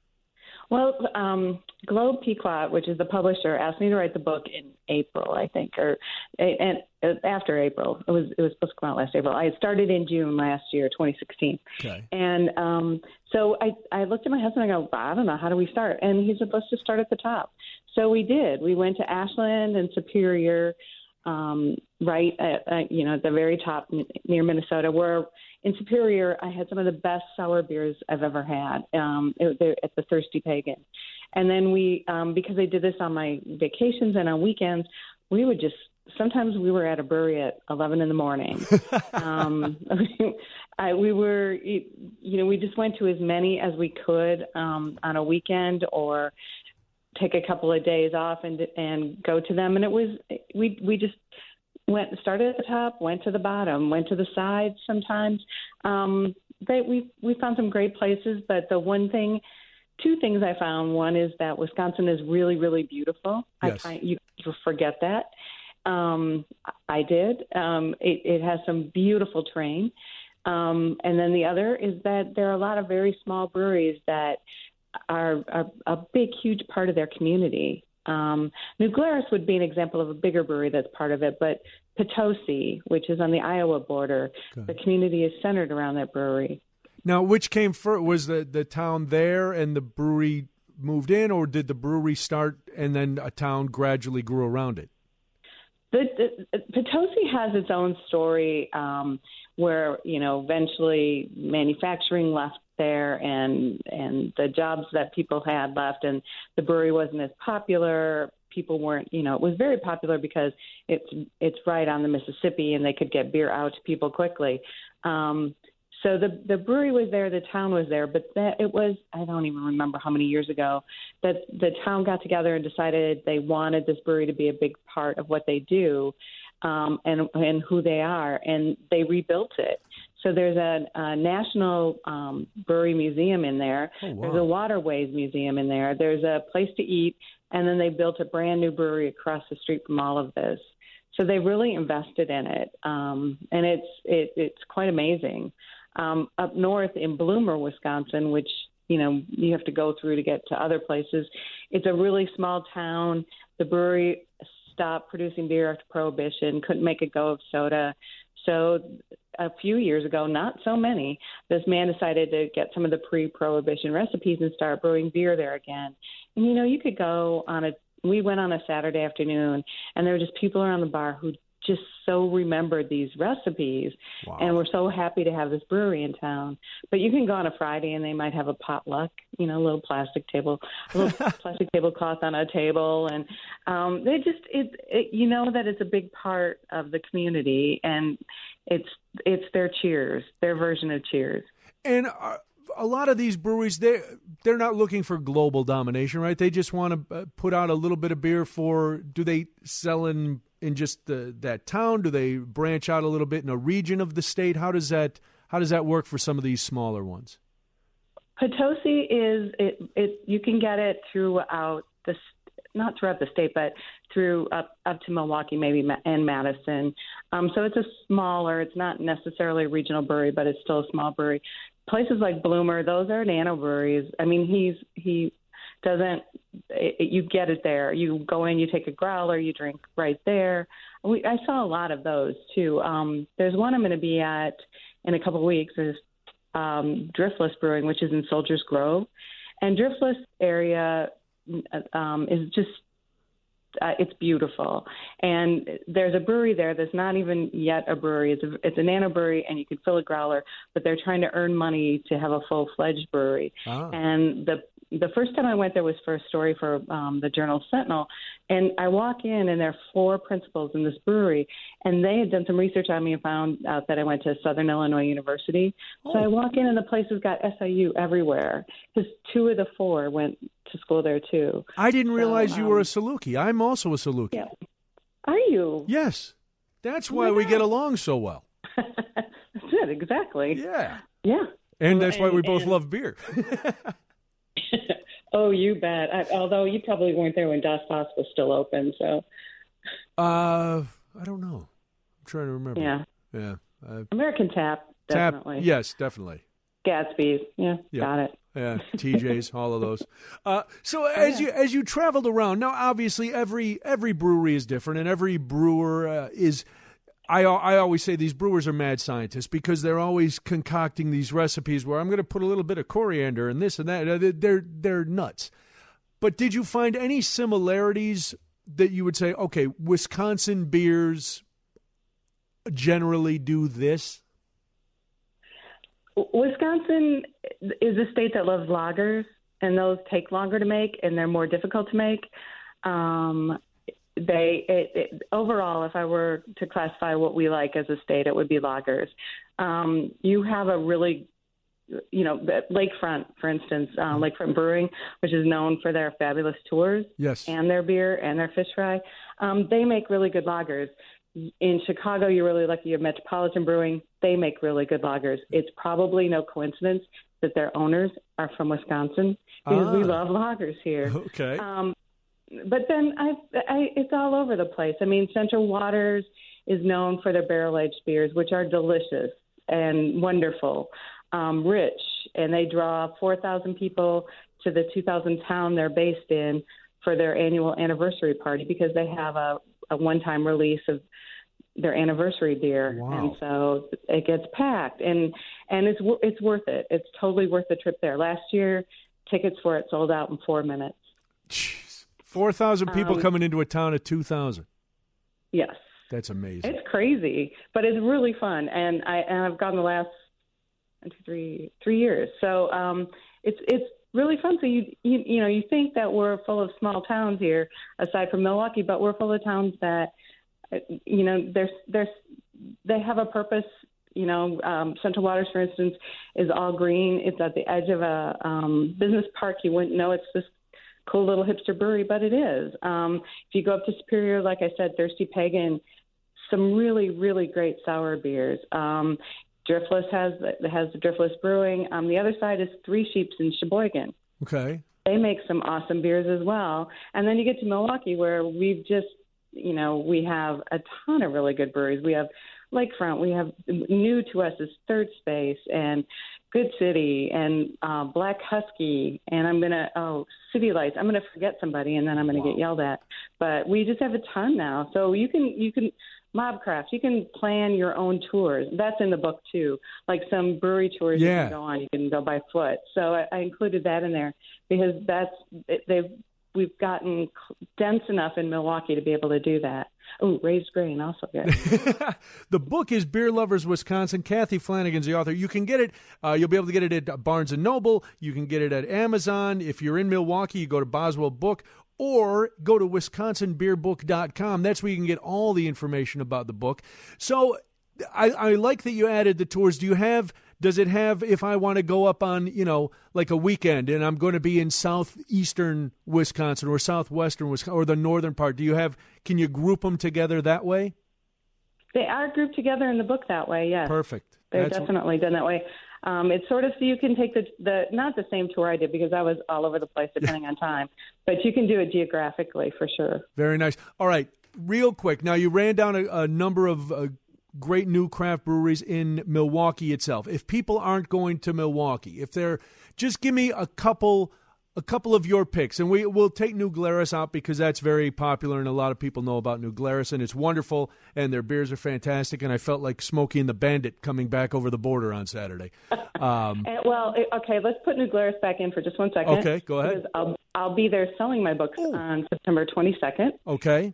Well, um, Globe Pequot, which is the publisher, asked me to write the book in April, I think, or and after April. It was it was supposed to come out last April. I had started in June last year, twenty sixteen. Okay. And um, so I, I looked at my husband and I go, I don't know, how do we start? And he said, let's just start at the top. So we did. We went to Ashland and Superior, um, right at, at, you know, at the very top near Minnesota, where in Superior, I had some of the best sour beers I've ever had. Um, it, they're at the Thirsty Pagan. And then we, um, because I did this on my vacations and on weekends, we would just, sometimes we were at a brewery at eleven in the morning. um, I, we were, you know, we just went to as many as we could um, on a weekend or take a couple of days off and and go to them. And it was, we we just, went started at the top, went to the bottom, went to the sides sometimes. Um, they, we we found some great places, but the one thing, two things I found. One is that Wisconsin is really, really beautiful. Yes. I find you, you forget that. Um, I did. Um, it, it has some beautiful terrain. Um, and then the other is that there are a lot of very small breweries that are, are a big, huge part of their community. Um, New Glarus would be an example of a bigger brewery that's part of it, but Potosi, which is on the Iowa border, okay. The community is centered around that brewery. Now, which came first? Was the, the town there and the brewery moved in, or did the brewery start and then a town gradually grew around it? The, the, Potosi has its own story um, where, you know, eventually manufacturing left there and and the jobs that people had left and the brewery wasn't as popular. people weren't, you know, it was very popular because it's it's right on the Mississippi and they could get beer out to people quickly. Um, so the the brewery was there, the town was there, but that it was, I don't even remember how many years ago, that the town got together and decided they wanted this brewery to be a big part of what they do um, and, and who they are, and they rebuilt it. So there's a, a national um, brewery museum in there. Oh, wow. There's a waterways museum in there. There's a place to eat, and then they built a brand new brewery across the street from all of this. So they really invested in it, um, and it's it, it's quite amazing. Um, up north in Bloomer, Wisconsin, which you know you have to go through to get to other places, it's a really small town. The brewery stopped producing beer after Prohibition, couldn't make a go of soda. So a few years ago, not so many, this man decided to get some of the pre-Prohibition recipes and start brewing beer there again. And, you know, you could go on a – we went on a Saturday afternoon, and there were just people around the bar who just so remembered these recipes. Wow. And we're so happy to have this brewery in town. But you can go on a Friday, and they might have a potluck, you know, a little plastic table, a little plastic tablecloth on a table. And um, they just it, it, you know that it's a big part of the community, and it's it's their Cheers, their version of Cheers. And uh, a lot of these breweries, they they're not looking for global domination, right? They just want to put out a little bit of beer for. Do they sell in in just the, that town? Do they branch out a little bit in a region of the state? How does that how does that work for some of these smaller ones? Potosi is it, it you can get it throughout the not throughout the state, but through up up to Milwaukee, maybe, and Madison. Um, so it's a smaller. It's not necessarily a regional brewery, but it's still a small brewery. Places like Bloomer, those are nano breweries. I mean, he's he doesn't. It, you get it there. You go in, you take a growler, you drink right there. We, I saw a lot of those too. Um, there's one I'm going to be at in a couple of weeks. There's um, Driftless Brewing, which is in Soldiers Grove, and Driftless area um, is just. Uh, it's beautiful, and there's a brewery there that's not even yet a brewery. It's a, it's a nano brewery, and you can fill a growler, but they're trying to earn money to have a full-fledged brewery. Ah. And the the first time I went there was for a story for um, the Journal Sentinel, and I walk in, and there are four principals in this brewery, and they had done some research on me and found out that I went to Southern Illinois University. Oh. So I walk in, and the place has got S I U everywhere, because two of the four went to school there, too. I didn't realize so, you um, were a Saluki. I'm also a Saluki. Yeah. Are you? Yes. That's why we get along so well. That's it, exactly. Yeah. Yeah. And that's why we both and, love beer. Oh, you bet. I, although you probably weren't there when Das Boss was still open, so. Uh, I don't know. I'm trying to remember. Yeah. Yeah. Uh, American Tap, definitely. Tap, yes, definitely. Gatsby's, yeah, yep. Got it. Yeah, T J's, all of those. Uh, so as you as you traveled around, now obviously every every brewery is different, and every brewer uh, is. I I always say these brewers are mad scientists because they're always concocting these recipes where I'm going to put a little bit of coriander and this and that. They're they're nuts. But did you find any similarities that you would say, okay, Wisconsin beers generally do this? Wisconsin is a state that loves lagers, and those take longer to make, and they're more difficult to make. Um, they it, it, overall, if I were to classify what we like as a state, it would be lagers. Um, you have a really, you know, Lakefront, for instance, uh, Lakefront Brewing, which is known for their fabulous tours, yes, and their beer and their fish fry. Um, they make really good lagers. In Chicago, you're really lucky. You have Metropolitan Brewing. They make really good lagers. It's probably no coincidence that their owners are from Wisconsin because ah. we love lagers here. Okay. Um, but then I, I, it's all over the place. I mean, Central Waters is known for their barrel-aged beers, which are delicious and wonderful, um, rich, and they draw four thousand people to the two thousand town they're based in for their annual anniversary party because they have a, a one-time release of their anniversary beer. Wow. And so it gets packed, and and it's it's worth it. It's totally worth the trip there. Last year, tickets for it sold out in four minutes. Jeez. four thousand people um, coming into a town of two thousand. Yes. That's amazing. It's crazy, but it's really fun, and, I, and I've gone the last one, two, three, three years. So um, it's it's really fun. So you, you you know, you think that we're full of small towns here, aside from Milwaukee, but we're full of towns that, you know, there's there's they have a purpose. You know, um, Central Waters, for instance, is all green. It's at the edge of a um, business park. You wouldn't know it's this cool little hipster brewery, but it is. Um, if you go up to Superior, like I said, Thirsty Pagan, some really, really great sour beers. Um, Driftless has has the Driftless Brewing. Um, the other side is Three Sheeps in Sheboygan. Okay. They make some awesome beers as well. And then you get to Milwaukee, where we've just, you know, we have a ton of really good breweries. We have Lakefront. We have new to us is Third Space and Good City and uh, Black Husky. And I'm going to, oh, City Lights. I'm going to forget somebody and then I'm going to wow. get yelled at. But we just have a ton now. So you can, you can, Mobcraft, you can plan your own tours. That's in the book too. Like some brewery tours yeah. you can go on. You can go by foot. So I, I included that in there because that's, they've, we've gotten dense enough in Milwaukee to be able to do that. Oh, Raised Grain, also good. The book is Beer Lovers Wisconsin. Kathy Flanagan's the author. You can get it. Uh, you'll be able to get it at Barnes and Noble. You can get it at Amazon. If you're in Milwaukee, you go to Boswell Book or go to wisconsin beer book dot com. That's where you can get all the information about the book. So I, I like that you added the tours. Do you have, does it have, if I want to go up on, you know, like a weekend and I'm going to be in southeastern Wisconsin or southwestern Wisconsin or the northern part, do you have, can you group them together that way? They are grouped together in the book that way, yes. Perfect. They're That's definitely done that way. Um, it's sort of so you can take the, the, not the same tour I did because I was all over the place depending on time, but you can do it geographically for sure. Very nice. All right, real quick. Now, you ran down a, a number of uh, great new craft breweries in Milwaukee itself. If people aren't going to Milwaukee, if they're, just give me a couple a couple of your picks, and we will take New Glarus out because that's very popular and a lot of people know about New Glarus, and it's wonderful, and their beers are fantastic, and I felt like Smokey and the Bandit coming back over the border on Saturday. Um, and, well, okay, let's put New Glarus back in for just one second. Okay, go ahead. Because I'll, I'll be there selling my books Ooh. on September twenty-second. Okay.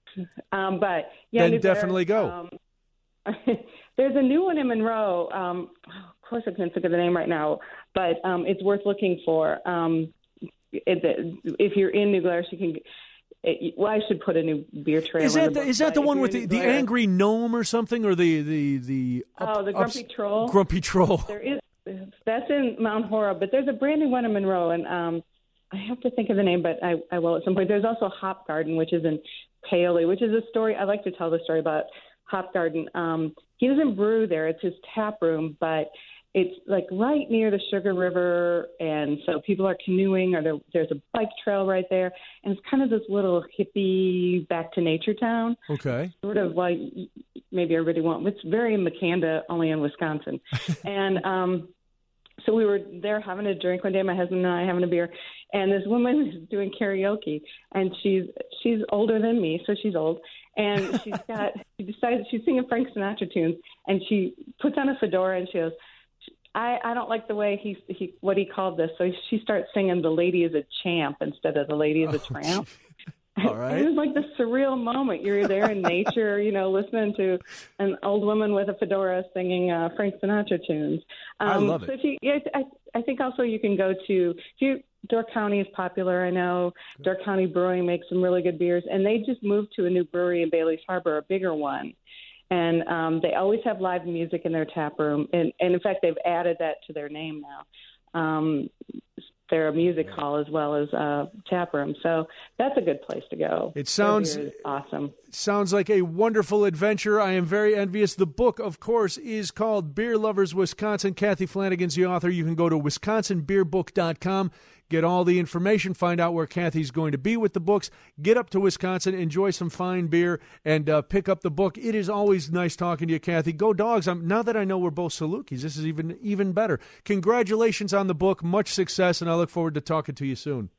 Um, but yeah, Then New definitely Glarus, go. Um, there's a new one in Monroe. Um, of course, I can't think of the name right now, but um, it's worth looking for. Um, it, if you're in New Glarus, you can. It, well, I should put a new beer trail. Is that in the, the, is that the one with the, the angry gnome or something, or the the the? Up, oh, the grumpy ups, troll. Grumpy troll. There is. That's in Mount Horeb, but there's a brand new one in Monroe, and um, I have to think of the name, but I, I will at some point. There's also Hop Garden, which is in Paoli, which is a story. I like to tell the story about Hop Garden. Um, he doesn't brew there; it's his tap room, but it's like right near the Sugar River, and so people are canoeing, or there, there's a bike trail right there, and it's kind of this little hippie back to nature town. Okay. Sort of like maybe everybody won't. It's very Makanda, only in Wisconsin, and um, so we were there having a drink one day, my husband and I having a beer, and this woman is doing karaoke, and she's she's older than me, so she's old, and she's got she decides she's singing Frank Sinatra tunes, and she puts on a fedora and she goes, I, I don't like the way he he what he called this. So she starts singing "The Lady is a Champ" instead of "The Lady is a Tramp." All right. It was like this surreal moment. You're there in nature, you know, listening to an old woman with a fedora singing uh, Frank Sinatra tunes. Um, I love it. So if you, yeah, I, I think also you can go to if you, Door County is popular. I know Door County Brewing makes some really good beers, and they just moved to a new brewery in Bailey's Harbor, a bigger one. And um, they always have live music in their tap room. And, and, in fact, they've added that to their name now. Um, they're a music hall as well as a tap room. So that's a good place to go. It sounds awesome. Sounds like a wonderful adventure. I am very envious. The book, of course, is called Beer Lovers Wisconsin. Kathy Flanagan's the author. You can go to wisconsin beer book dot com. Get all the information, find out where Kathy's going to be with the books, get up to Wisconsin, enjoy some fine beer, and uh, pick up the book. It is always nice talking to you, Kathy. Go Dogs. I'm, now that I know we're both Salukis, this is even even better. Congratulations on the book. Much success, and I look forward to talking to you soon.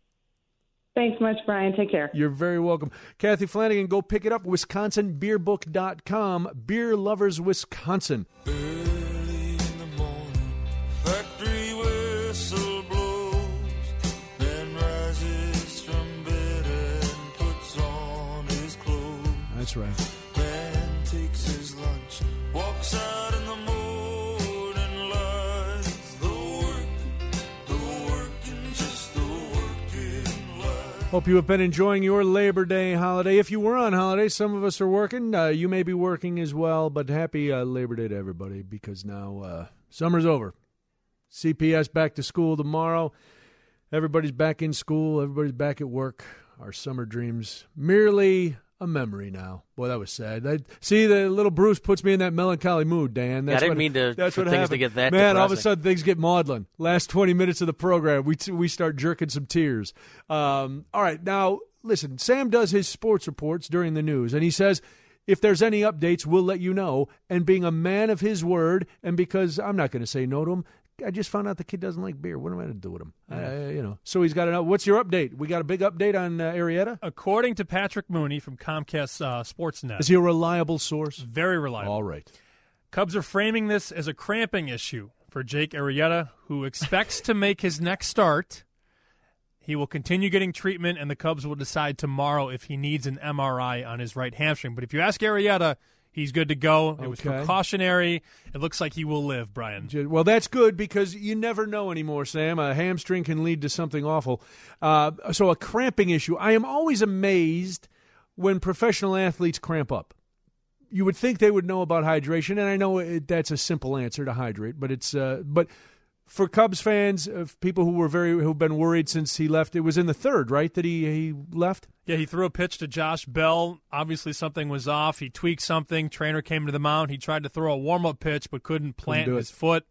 Thanks much, Brian. Take care. You're very welcome. Kathy Flanagan, go pick it up, wisconsin beer book dot com. Beer Lovers Wisconsin. That's right. Man takes his lunch, walks out in the morning light. The work, the work, and just Hope you have been enjoying your Labor Day holiday. If you were on holiday, some of us are working. Uh, you may be working as well, but happy uh, Labor Day to everybody because now uh, summer's over. C P S back to school tomorrow. Everybody's back in school. Everybody's back at work. Our summer dreams merely a memory now. Boy, that was sad. I, see, the little Bruce puts me in that melancholy mood, Dan. That's yeah, I didn't what, mean to, that's for what things happened. to get that Man, all of a depressing. sudden things get maudlin. Last twenty minutes of the program, we we start jerking some tears. Um, all right, now, listen, Sam does his sports reports during the news, and he says, if there's any updates, we'll let you know. And being a man of his word, and because I'm not going to say no to him, I just found out the kid doesn't like beer. What am I going to do with him? Uh, you know. So he's got to know. What's your update? We got a big update on uh, Arrieta? According to Patrick Mooney from Comcast uh, Sportsnet. Is he a reliable source? Very reliable. All right. Cubs are framing this as a cramping issue for Jake Arrieta, who expects to make his next start. He will continue getting treatment, and the Cubs will decide tomorrow if he needs an M R I on his right hamstring. But if you ask Arrieta, he's good to go. It was Okay. precautionary. It looks like he will live, Brian. Well, that's good because you never know anymore, Sam. A hamstring can lead to something awful. Uh, so a cramping issue. I am always amazed when professional athletes cramp up. You would think they would know about hydration, and I know it, that's a simple answer to hydrate, but it's uh, but for Cubs fans, uh, people who were very who've been worried since he left, it was in the third, right, that he he left. Yeah, he threw a pitch to Josh Bell. Obviously, something was off. He tweaked something. Trainer came to the mound. He tried to throw a warm-up pitch, but couldn't plant Couldn't do his it. foot.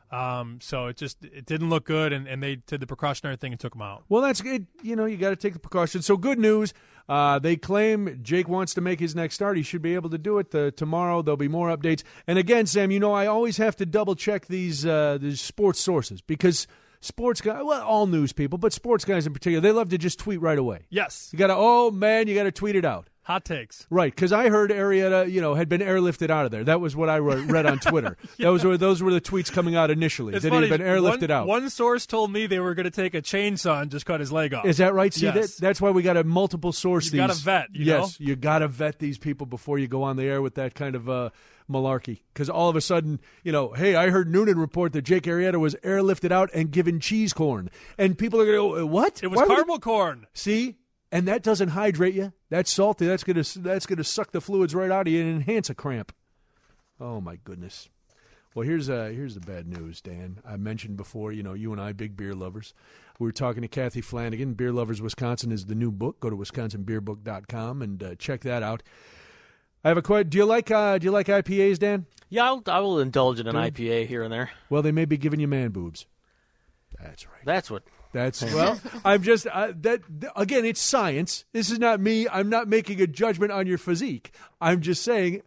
Um, so it just it didn't look good, and, and they did the precautionary thing and took him out. Well, that's good. You know, you got to take the precautions. So good news. Uh, they claim Jake wants to make his next start. He should be able to do it the, tomorrow. There'll be more updates. And again, Sam, you know, I always have to double check these uh, these sports sources because sports guys, well, all news people, but sports guys in particular, they love to just tweet right away. Yes. You got to, oh man, you got to tweet it out. Hot takes. Right, because I heard Arrieta, you know, had been airlifted out of there. That was what I re- read on Twitter. Yeah. Those were those were the tweets coming out initially. It's that funny, he had been airlifted one, out. One source told me they were going to take a chainsaw and just cut his leg off. Is that right? See, Yes. that, that's why we got to multiple source You these. gotta vet, you yes, know? you got to vet these people before you go on the air with that kind of uh, malarkey. Because all of a sudden, you know, hey, I heard Noonan report that Jake Arrieta was airlifted out and given cheese corn. And people are going to go, what? It was Why would caramel corn. See? And that doesn't hydrate you. That's salty. That's going to that's going to suck the fluids right out of you and enhance a cramp. Oh, my goodness. Well, here's uh, here's the bad news, Dan. I mentioned before, you know, you and I, big beer lovers. We were talking to Kathy Flanagan. Beer Lovers Wisconsin is the new book. Go to wisconsin beer book dot com and uh, check that out. I have a question. Do you like uh, do you like I P As, Dan? Yeah, I'll, I will indulge in an Good. I P A here and there. Well, they may be giving you man boobs. That's right. That's what. That's well. I'm just uh, that th- again. It's science. This is not me. I'm not making a judgment on your physique. I'm just saying.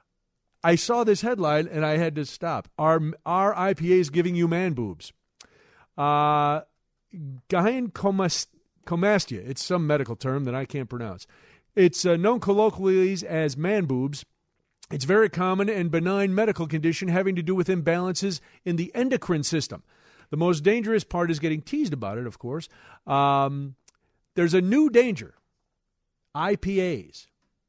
I saw this headline and I had to stop. Are are I P As giving you man boobs? Uh, gynecomastia. It's some medical term that I can't pronounce. It's uh, known colloquially as man boobs. It's a very common and benign medical condition having to do with imbalances in the endocrine system. The most dangerous part is getting teased about it, of course. Um, there's a new danger, I P As.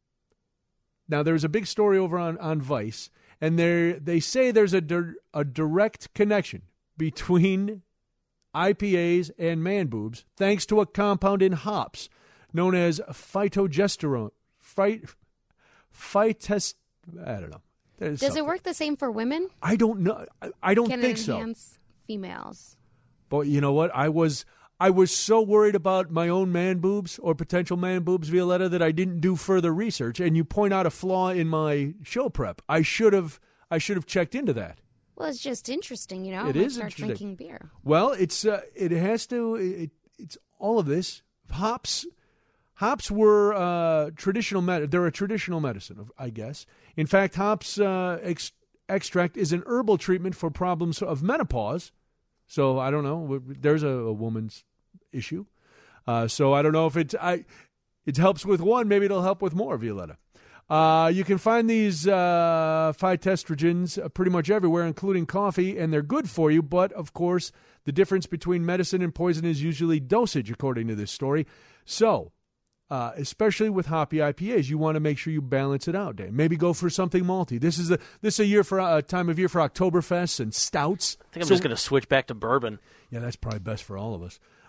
Now, there's a big story over on, on Vice, and they say there's a, di- a direct connection between I P As and man boobs thanks to a compound in hops known as phytogesterone. Phyt, phytest, I don't know. There's Does something. it work the same for women? I don't know. I, I don't Can think it so. enhance females? But you know what? I was I was so worried about my own man boobs or potential man boobs, Violetta, that I didn't do further research. And you point out a flaw in my show prep. I should have I should have checked into that. Well, it's just interesting, you know. It Like is start interesting. drinking beer. Well, it's uh, it has to. It, it's all of this. Hops, hops were uh, traditional. Med- they're a traditional medicine, I guess. In fact, hops uh, ex- extract is an herbal treatment for problems of menopause. So I don't know. There's a, a woman's issue. Uh, so I don't know if it I it helps with one. Maybe it'll help with more, Violetta. Uh, you can find these uh, phytoestrogens uh, pretty much everywhere, including coffee, and they're good for you. But, of course, the difference between medicine and poison is usually dosage, according to this story. So, uh, especially with hoppy I P As, you want to make sure you balance it out, Dan. Maybe go for something malty. This is a this is a year for a uh, time of year for Oktoberfests and stouts. I think I'm So- just going to switch back to bourbon. Yeah, that's probably best for all of us.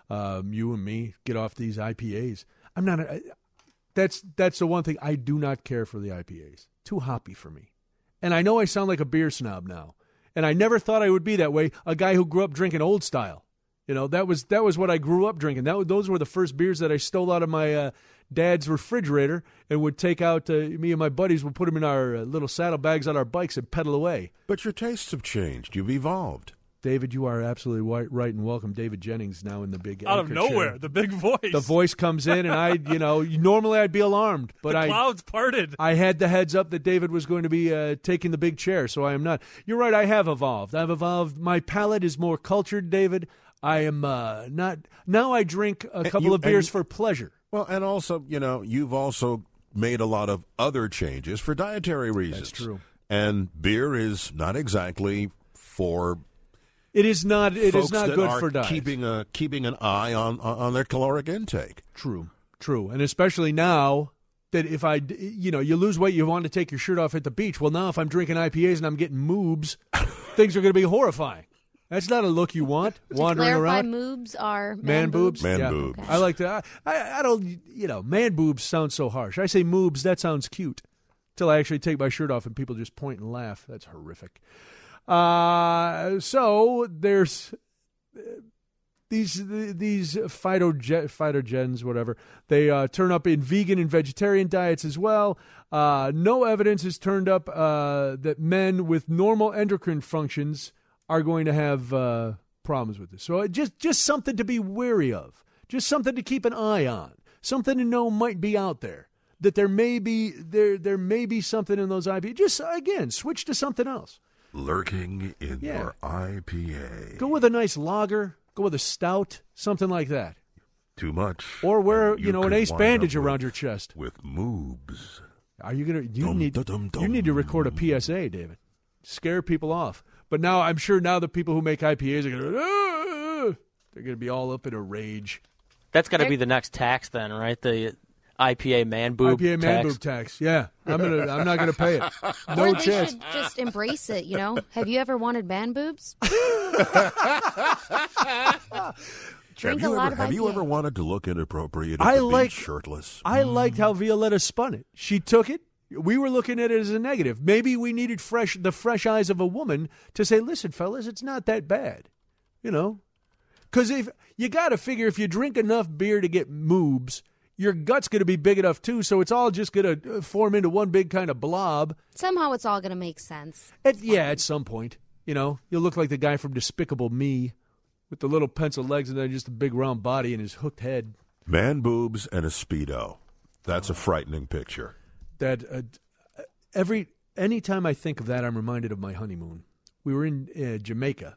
um, you and me get off these I P As. I'm not. A, that's that's the one thing I do not care for the I P As. Too hoppy for me. And I know I sound like a beer snob now. And I never thought I would be that way. A guy who grew up drinking Old Style. You know, that was that was what I grew up drinking. That those were the first beers that I stole out of my uh, dad's refrigerator and would take out. Uh, me and my buddies would put them in our uh, little saddlebags on our bikes and pedal away. But your tastes have changed. You've evolved. David, you are absolutely right, and welcome. David Jennings now in the big out of nowhere, chair. The big voice. The voice comes in, and I, you know, normally I'd be alarmed, but the I clouds parted. I had the heads up that David was going to be uh, taking the big chair, so I am not. You're right. I have evolved. I've evolved. My palate is more cultured, David. I am uh, not now. I drink a couple you, of beers and, for pleasure. Well, and also, you know, you've also made a lot of other changes for dietary reasons. That's true. And beer is not exactly for. It is not. It folks is not that good are for diet. Keeping a keeping an eye on on their caloric intake. True, true, and especially now that if I, you know, you lose weight, you want to take your shirt off at the beach. Well, now if I'm drinking I P As and I'm getting moobs, things are going to be horrifying. That's not a look you want. To wandering clarify, around. moobs are man, Man boobs. Man yeah. boobs. I like that. I, I don't. You know, man boobs sounds so harsh. I say moobs. That sounds cute. Till I actually take my shirt off and people just point and laugh. That's horrific. Uh, so there's uh, these these phytogen, phytogens, whatever. They uh, turn up in vegan and vegetarian diets as well. Uh, no evidence has turned up uh, that men with normal endocrine functions are going to have uh, problems with this. So it just just something to be wary of. Just something to keep an eye on. Something to know might be out there. That there may be there there may be something in those I P As. Just again, switch to something else. Lurking in Yeah. your I P A. Go with a nice lager. Go with a stout, something like that. Too much. Or wear, and you, know, an could ace wind bandage up around with- your chest. With moobs. Are you gonna? You Dum, need. dum, dum, dum. You need to record a P S A, David. Scare people off. But now I'm sure now the people who make I P As are gonna. "Ah!" They're gonna be all up in a rage. That's got to be the next tax, then, right? The I P A man boob I P A man tax. boob tax. Yeah, I'm gonna. I'm not gonna pay it. No or they chance. should just embrace it, you know? Have you ever wanted man boobs? Drink have a you lot ever, of have you I P A. ever wanted to look inappropriate at I the like beach shirtless? I liked how Violetta spun it. She took it. We were looking at it as a negative. Maybe we needed fresh the fresh eyes of a woman to say, "Listen, fellas, it's not that bad," you know. Because if you got to figure, if you drink enough beer to get moobs, your gut's going to be big enough too. So it's all just going to form into one big kind of blob. Somehow it's all going to make sense. At, yeah, at some point, you know, you'll look like the guy from Despicable Me with the little pencil legs and then just a big round body and his hooked head. Man boobs and a Speedo. That's a frightening picture. That uh, every anytime I think of that, I'm reminded of my honeymoon. We were in uh, Jamaica,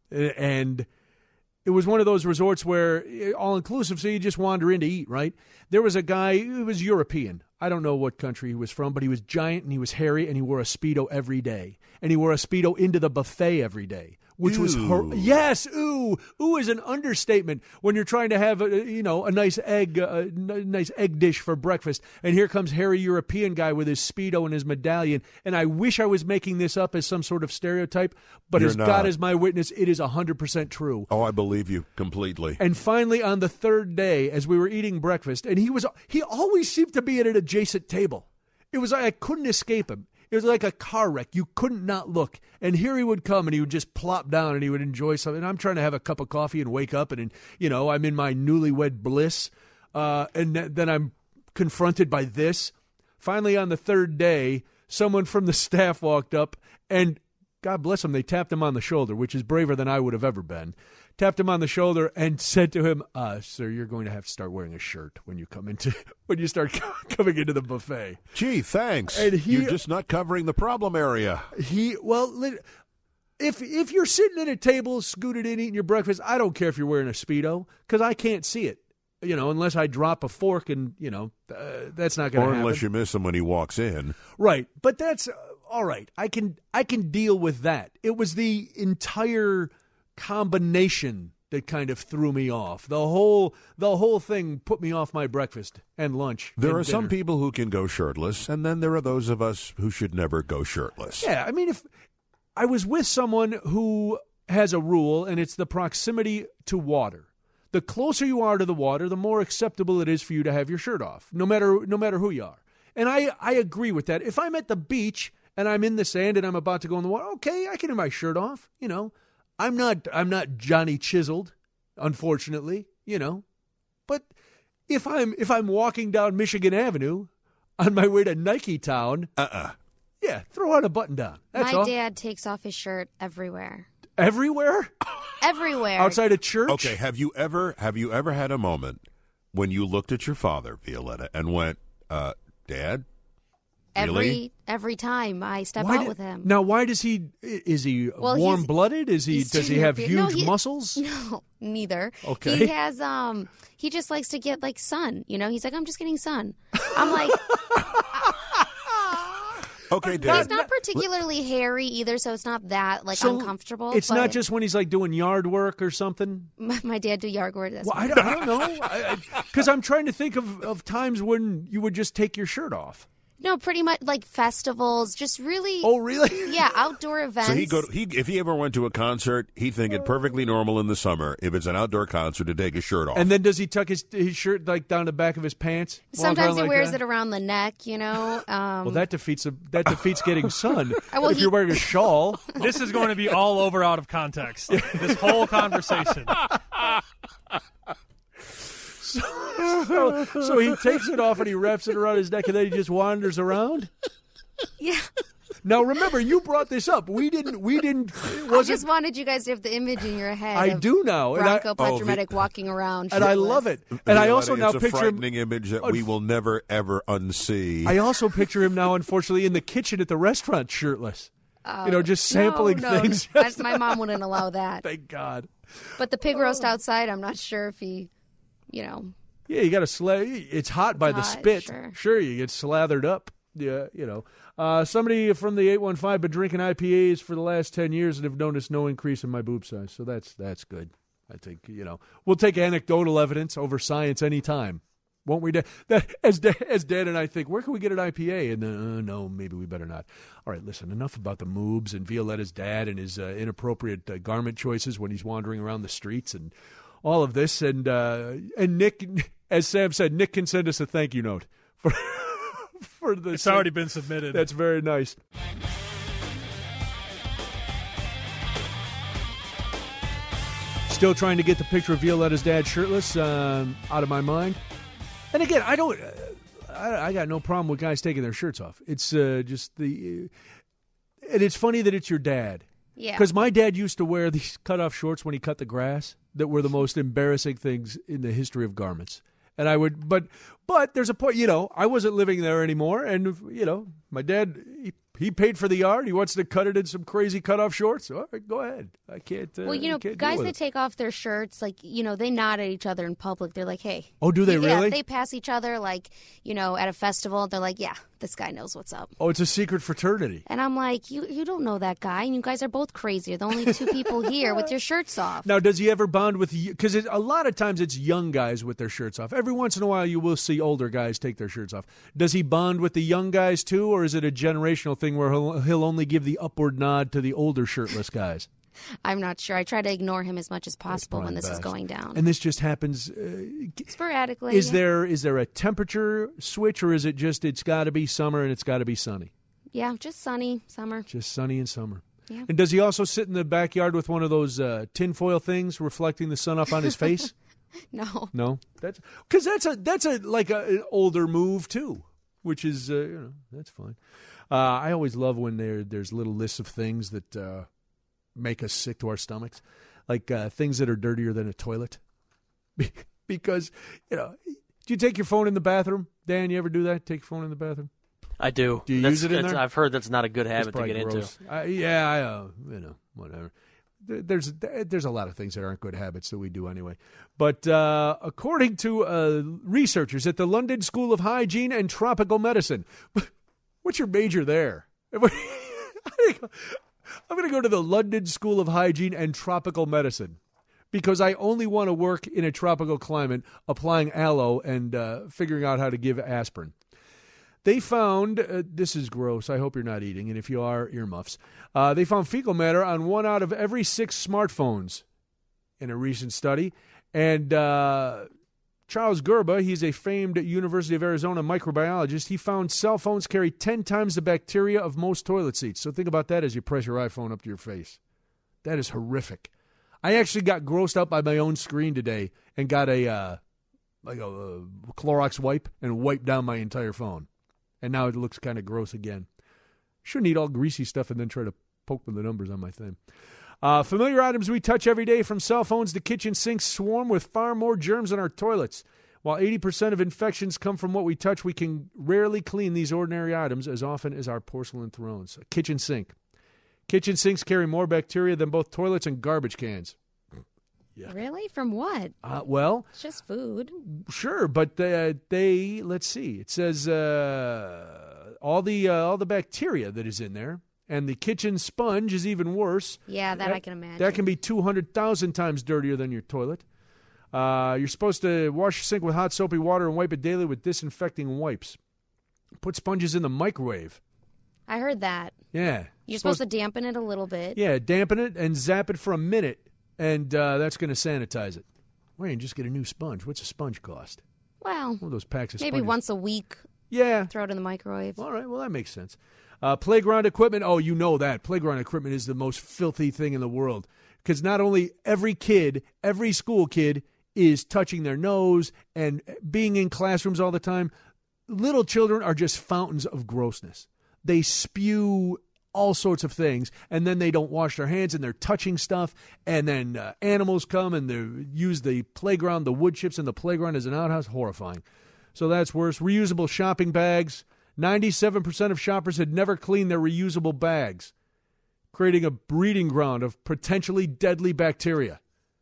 and it was one of those resorts where all inclusive, so you just wander in to eat. Right? There was a guy who was European. I don't know what country he was from, but he was giant and he was hairy and he wore a Speedo every day, and he wore a Speedo into the buffet every day. Which was hor- yes, ooh, ooh is an understatement when you're trying to have a, you know a nice egg, uh, n- nice egg dish for breakfast, and here comes hairy European guy with his Speedo and his medallion. And I wish I was making this up as some sort of stereotype, but You're as not. God is my witness, it is a hundred percent true. Oh, I believe you completely. And finally, on the third day, as we were eating breakfast, and he was he always seemed to be at an adjacent table. It was like I couldn't escape him. It was like a car wreck. You couldn't not look. And here he would come, and he would just plop down, and he would enjoy something. And I'm trying to have a cup of coffee and wake up, and, and you know, I'm in my newlywed bliss. Uh, and th- then I'm confronted by this. Finally, on the third day, someone from the staff walked up, and God bless him, they tapped him on the shoulder, which is braver than I would have ever been. Tapped him on the shoulder and said to him, uh, "Sir, you're going to have to start wearing a shirt when you come into when you start coming into the buffet." Gee, thanks. And he, You're just not covering the problem area. He well, li- if if you're sitting at a table, scooted in, eating your breakfast, I don't care if you're wearing a Speedo because I can't see it. You know, unless I drop a fork, and you know, uh, that's not going to Or happen. unless you miss him when he walks in. Right, but that's uh, all right. I can I can deal with that. It was the entire combination that kind of threw me off. The whole the whole thing put me off my breakfast and lunch. There and are some dinner. people who can go shirtless, and then there are those of us who should never go shirtless. Yeah, I mean, if I was with someone who has a rule, and it's the proximity to water. the closer you are to the water, the more acceptable it is for you to have your shirt off, no matter no matter who you are. And I, I agree with that. If I'm at the beach and I'm in the sand and I'm about to go in the water, okay, I can have my shirt off. You know, I'm not I'm not Johnny Chiseled, unfortunately. You know, but if I'm if I'm walking down Michigan Avenue on my way to Nike Town, uh-uh. yeah, throw on a button down. That's My all. dad takes off his shirt everywhere. Everywhere? Everywhere. Outside of church? Okay, have you ever have you ever had a moment when you looked at your father, Violetta, and went, uh, Dad? Every Really? every time I step Why out did- with him. Now, why does he? Is he Well, he's- warm blooded? Is he? he's Does he have European. No, huge he- muscles? No, neither. Okay. He has um he just likes to get like sun, you know. He's like, I'm just getting sun. I'm like Okay, Dad. he's not particularly hairy either, so it's not that like So uncomfortable. It's but not just when he's like doing yard work or something. my, my dad do yard work. That's Well, I, fine. don't, I don't know, because I'm trying to think of, of times when you would just take your shirt off. No, pretty much like festivals, just really. Oh, really? Yeah, outdoor events. So he go to, he if he ever went to a concert, he'd think it perfectly normal in the summer if it's an outdoor concert to take his shirt off. And then does he tuck his his shirt like down the back of his pants? walk Sometimes around he like wears that? it around the neck, you know. Um, Well, that defeats a, that defeats getting sun. Uh, well, if he- you're wearing a shawl. This is going to be all over out of context. This whole conversation. so, so he takes it off and he wraps it around his neck, and then he just wanders around. Yeah. Now remember, you brought this up. We didn't. We didn't. It I wasn't. just wanted you guys to have the image in your head. I of do now, and I- Bronco Oh, Petromatic walking around, and I shirtless. love it. And I also now it's a picture him. frightening image that we will never ever unsee. I also picture him now, unfortunately, in the kitchen at the restaurant, shirtless. you know, just sampling no, no, things. I, my mom wouldn't allow that. Thank God. But the pig roast outside, I'm not sure if he, you know. Yeah, you got to slay. It's hot by the hot, spit. sure. you get slathered up. Yeah, you know. Uh, somebody from the eight one five been drinking I P As for the last ten years and have noticed no increase in my boob size. So that's that's good. I think, you know, we'll take anecdotal evidence over science anytime. Won't we? Da- that, as, da- as Dan and I think, where can we get an I P A? And then, uh, no, maybe we better not. All right, listen, enough about the moobs and Violetta's dad and his uh, inappropriate uh, garment choices when he's wandering around the streets and all of this. And uh, and Nick, as Sam said, Nick can send us a thank you note for for the. It's already been submitted. That's very nice. Still trying to get the picture of Violetta's dad shirtless um, out of my mind. And again, I don't. Uh, I, I got no problem with guys taking their shirts off. It's uh, just the. Uh, and it's funny that it's your dad. Yeah. Because my dad used to wear these cutoff shorts when he cut the grass that were the most embarrassing things in the history of garments. And I would, but, but there's a point, you know, I wasn't living there anymore. And, you know, my dad, he, he paid for the yard. He wants to cut it in some crazy cutoff shorts. All right, go ahead. I can't. Uh, Well, you know, can't deal guys with that it. take off their shirts, like, you know, they nod at each other in public. They're like, hey. Oh, do they yeah, really? They pass each other, like, you know, at a festival. They're like, yeah, this guy knows what's up. Oh, it's a secret fraternity. And I'm like, you you don't know that guy, and you guys are both crazy. You're the only two people here with your shirts off. Now, does he ever bond with you? Because a lot of times it's young guys with their shirts off. Every once in a while you will see older guys take their shirts off. Does he bond with the young guys too, or is it a generational thing where he'll, he'll only give the upward nod to the older shirtless guys? I'm not sure. I try to ignore him as much as possible when Probably this is best. going down. And this just happens. Uh, Sporadically. is yeah. there is there a temperature switch, or is it just it's got to be summer and it's got to be sunny? Yeah, just sunny summer. Just sunny in summer. Yeah. And does he also sit in the backyard with one of those uh, tinfoil things reflecting the sun up on his face? No. No, that's because that's a that's a like a, an older move too, which is uh, you know that's fine. Uh, I always love when there there's little lists of things that uh, make us sick to our stomachs, like uh, things that are dirtier than a toilet. Because you know, do you take your phone in the bathroom, Dan? You ever do that? Take your phone in the bathroom? I do. Do you That's- use it in that's- there? I've heard that's not a good It's habit to probably get gross. into. I, yeah, I, uh, you know, whatever. There- There's there's a lot of things that aren't good habits that we do anyway. But uh, according to uh, researchers at the London School of Hygiene and Tropical Medicine, what's your major there? I'm going to go to the London School of Hygiene and Tropical Medicine because I only want to work in a tropical climate applying aloe and uh, figuring out how to give aspirin. They found, uh, this is gross, I hope you're not eating, and if you are, earmuffs. Uh, they found fecal matter on one out of every six smartphones in a recent study, And uh, Charles Gerba, he's a famed University of Arizona microbiologist. He found cell phones carry ten times the bacteria of most toilet seats. So think about that as you press your iPhone up to your face. That is horrific. I actually got grossed out by my own screen today and got a uh, like a, a Clorox wipe and wiped down my entire phone. And now it looks kind of gross again. Shouldn't eat all greasy stuff and then try to poke with the numbers on my thing. Uh, familiar items we touch every day, from cell phones to kitchen sinks, swarm with far more germs in our toilets. While eighty percent of infections come from what we touch, we can rarely clean these ordinary items as often as our porcelain thrones. A kitchen sink. Kitchen sinks carry more bacteria than both toilets and garbage cans. Yeah. Really? From what? Uh, well, it's just food. Sure, but uh, they, let's see. It says uh, all the uh, all the bacteria that is in there, and the kitchen sponge is even worse. Yeah, that, that I can imagine. That can be two hundred thousand times dirtier than your toilet. Uh, you're supposed to wash your sink with hot soapy water and wipe it daily with disinfecting wipes. Put sponges in the microwave. I heard that. Yeah. You're supposed, supposed to dampen it a little bit. Yeah, dampen it and zap it for a minute. And uh, that's going to sanitize it. Why don't you just get a new sponge? What's a sponge cost? Well, one of those packs of maybe sponges. once a week. Yeah. Throw it in the microwave. All right, well, that makes sense. Uh, playground equipment. Oh, you know that. Playground equipment is the most filthy thing in the world. Because not only every kid, every school kid is touching their nose and being in classrooms all the time, little children are just fountains of grossness. They spew all sorts of things, and then they don't wash their hands, and they're touching stuff, and then uh, animals come and they use the playground, the wood chips in the playground as an outhouse. Horrifying. So that's worse. Reusable shopping bags. ninety-seven percent of shoppers had never cleaned their reusable bags, creating a breeding ground of potentially deadly bacteria.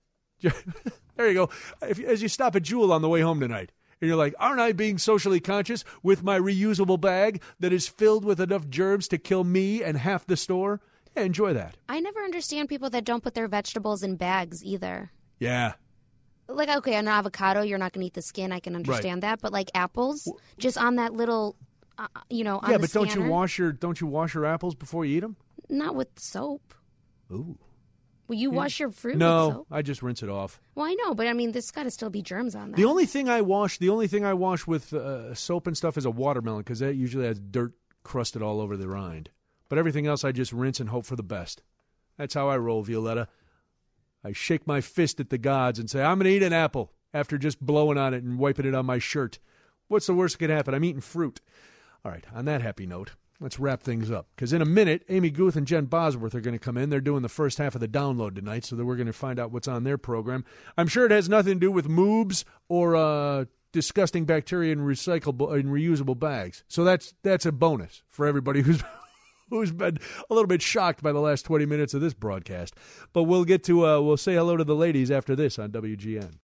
There you go. If, as you stop at Jewel on the way home tonight, and you're like, aren't I being socially conscious with my reusable bag that is filled with enough germs to kill me and half the store? Yeah, enjoy that. I never understand people that don't put their vegetables in bags either. Yeah. Like, okay, an avocado, you're not going to eat the skin. I can understand Right. that. But, like, apples, just on that little, uh, you know, on yeah, the but don't you scanner. wash your don't you wash your apples before you eat them? Not with soap. Ooh. Will you wash your fruit no, with soap? I just rinse it off. Well, I know, but I mean, there's got to still be germs on that. The only thing I wash, the only thing I wash with uh, soap and stuff is a watermelon, because that usually has dirt crusted all over the rind. But everything else, I just rinse and hope for the best. That's how I roll, Violetta. I shake my fist at the gods and say, I'm going to eat an apple after just blowing on it and wiping it on my shirt. What's the worst that could happen? I'm eating fruit. All right, on that happy note, let's wrap things up. Because in a minute, Amy Guth and Jen Bosworth are going to come in. They're doing the first half of the download tonight, so that we're going to find out what's on their program. I'm sure it has nothing to do with moobs or uh, disgusting bacteria in recyclable and reusable bags. So that's that's a bonus for everybody who's who's been a little bit shocked by the last twenty minutes of this broadcast. But we'll get to uh, we'll say hello to the ladies after this on W G N.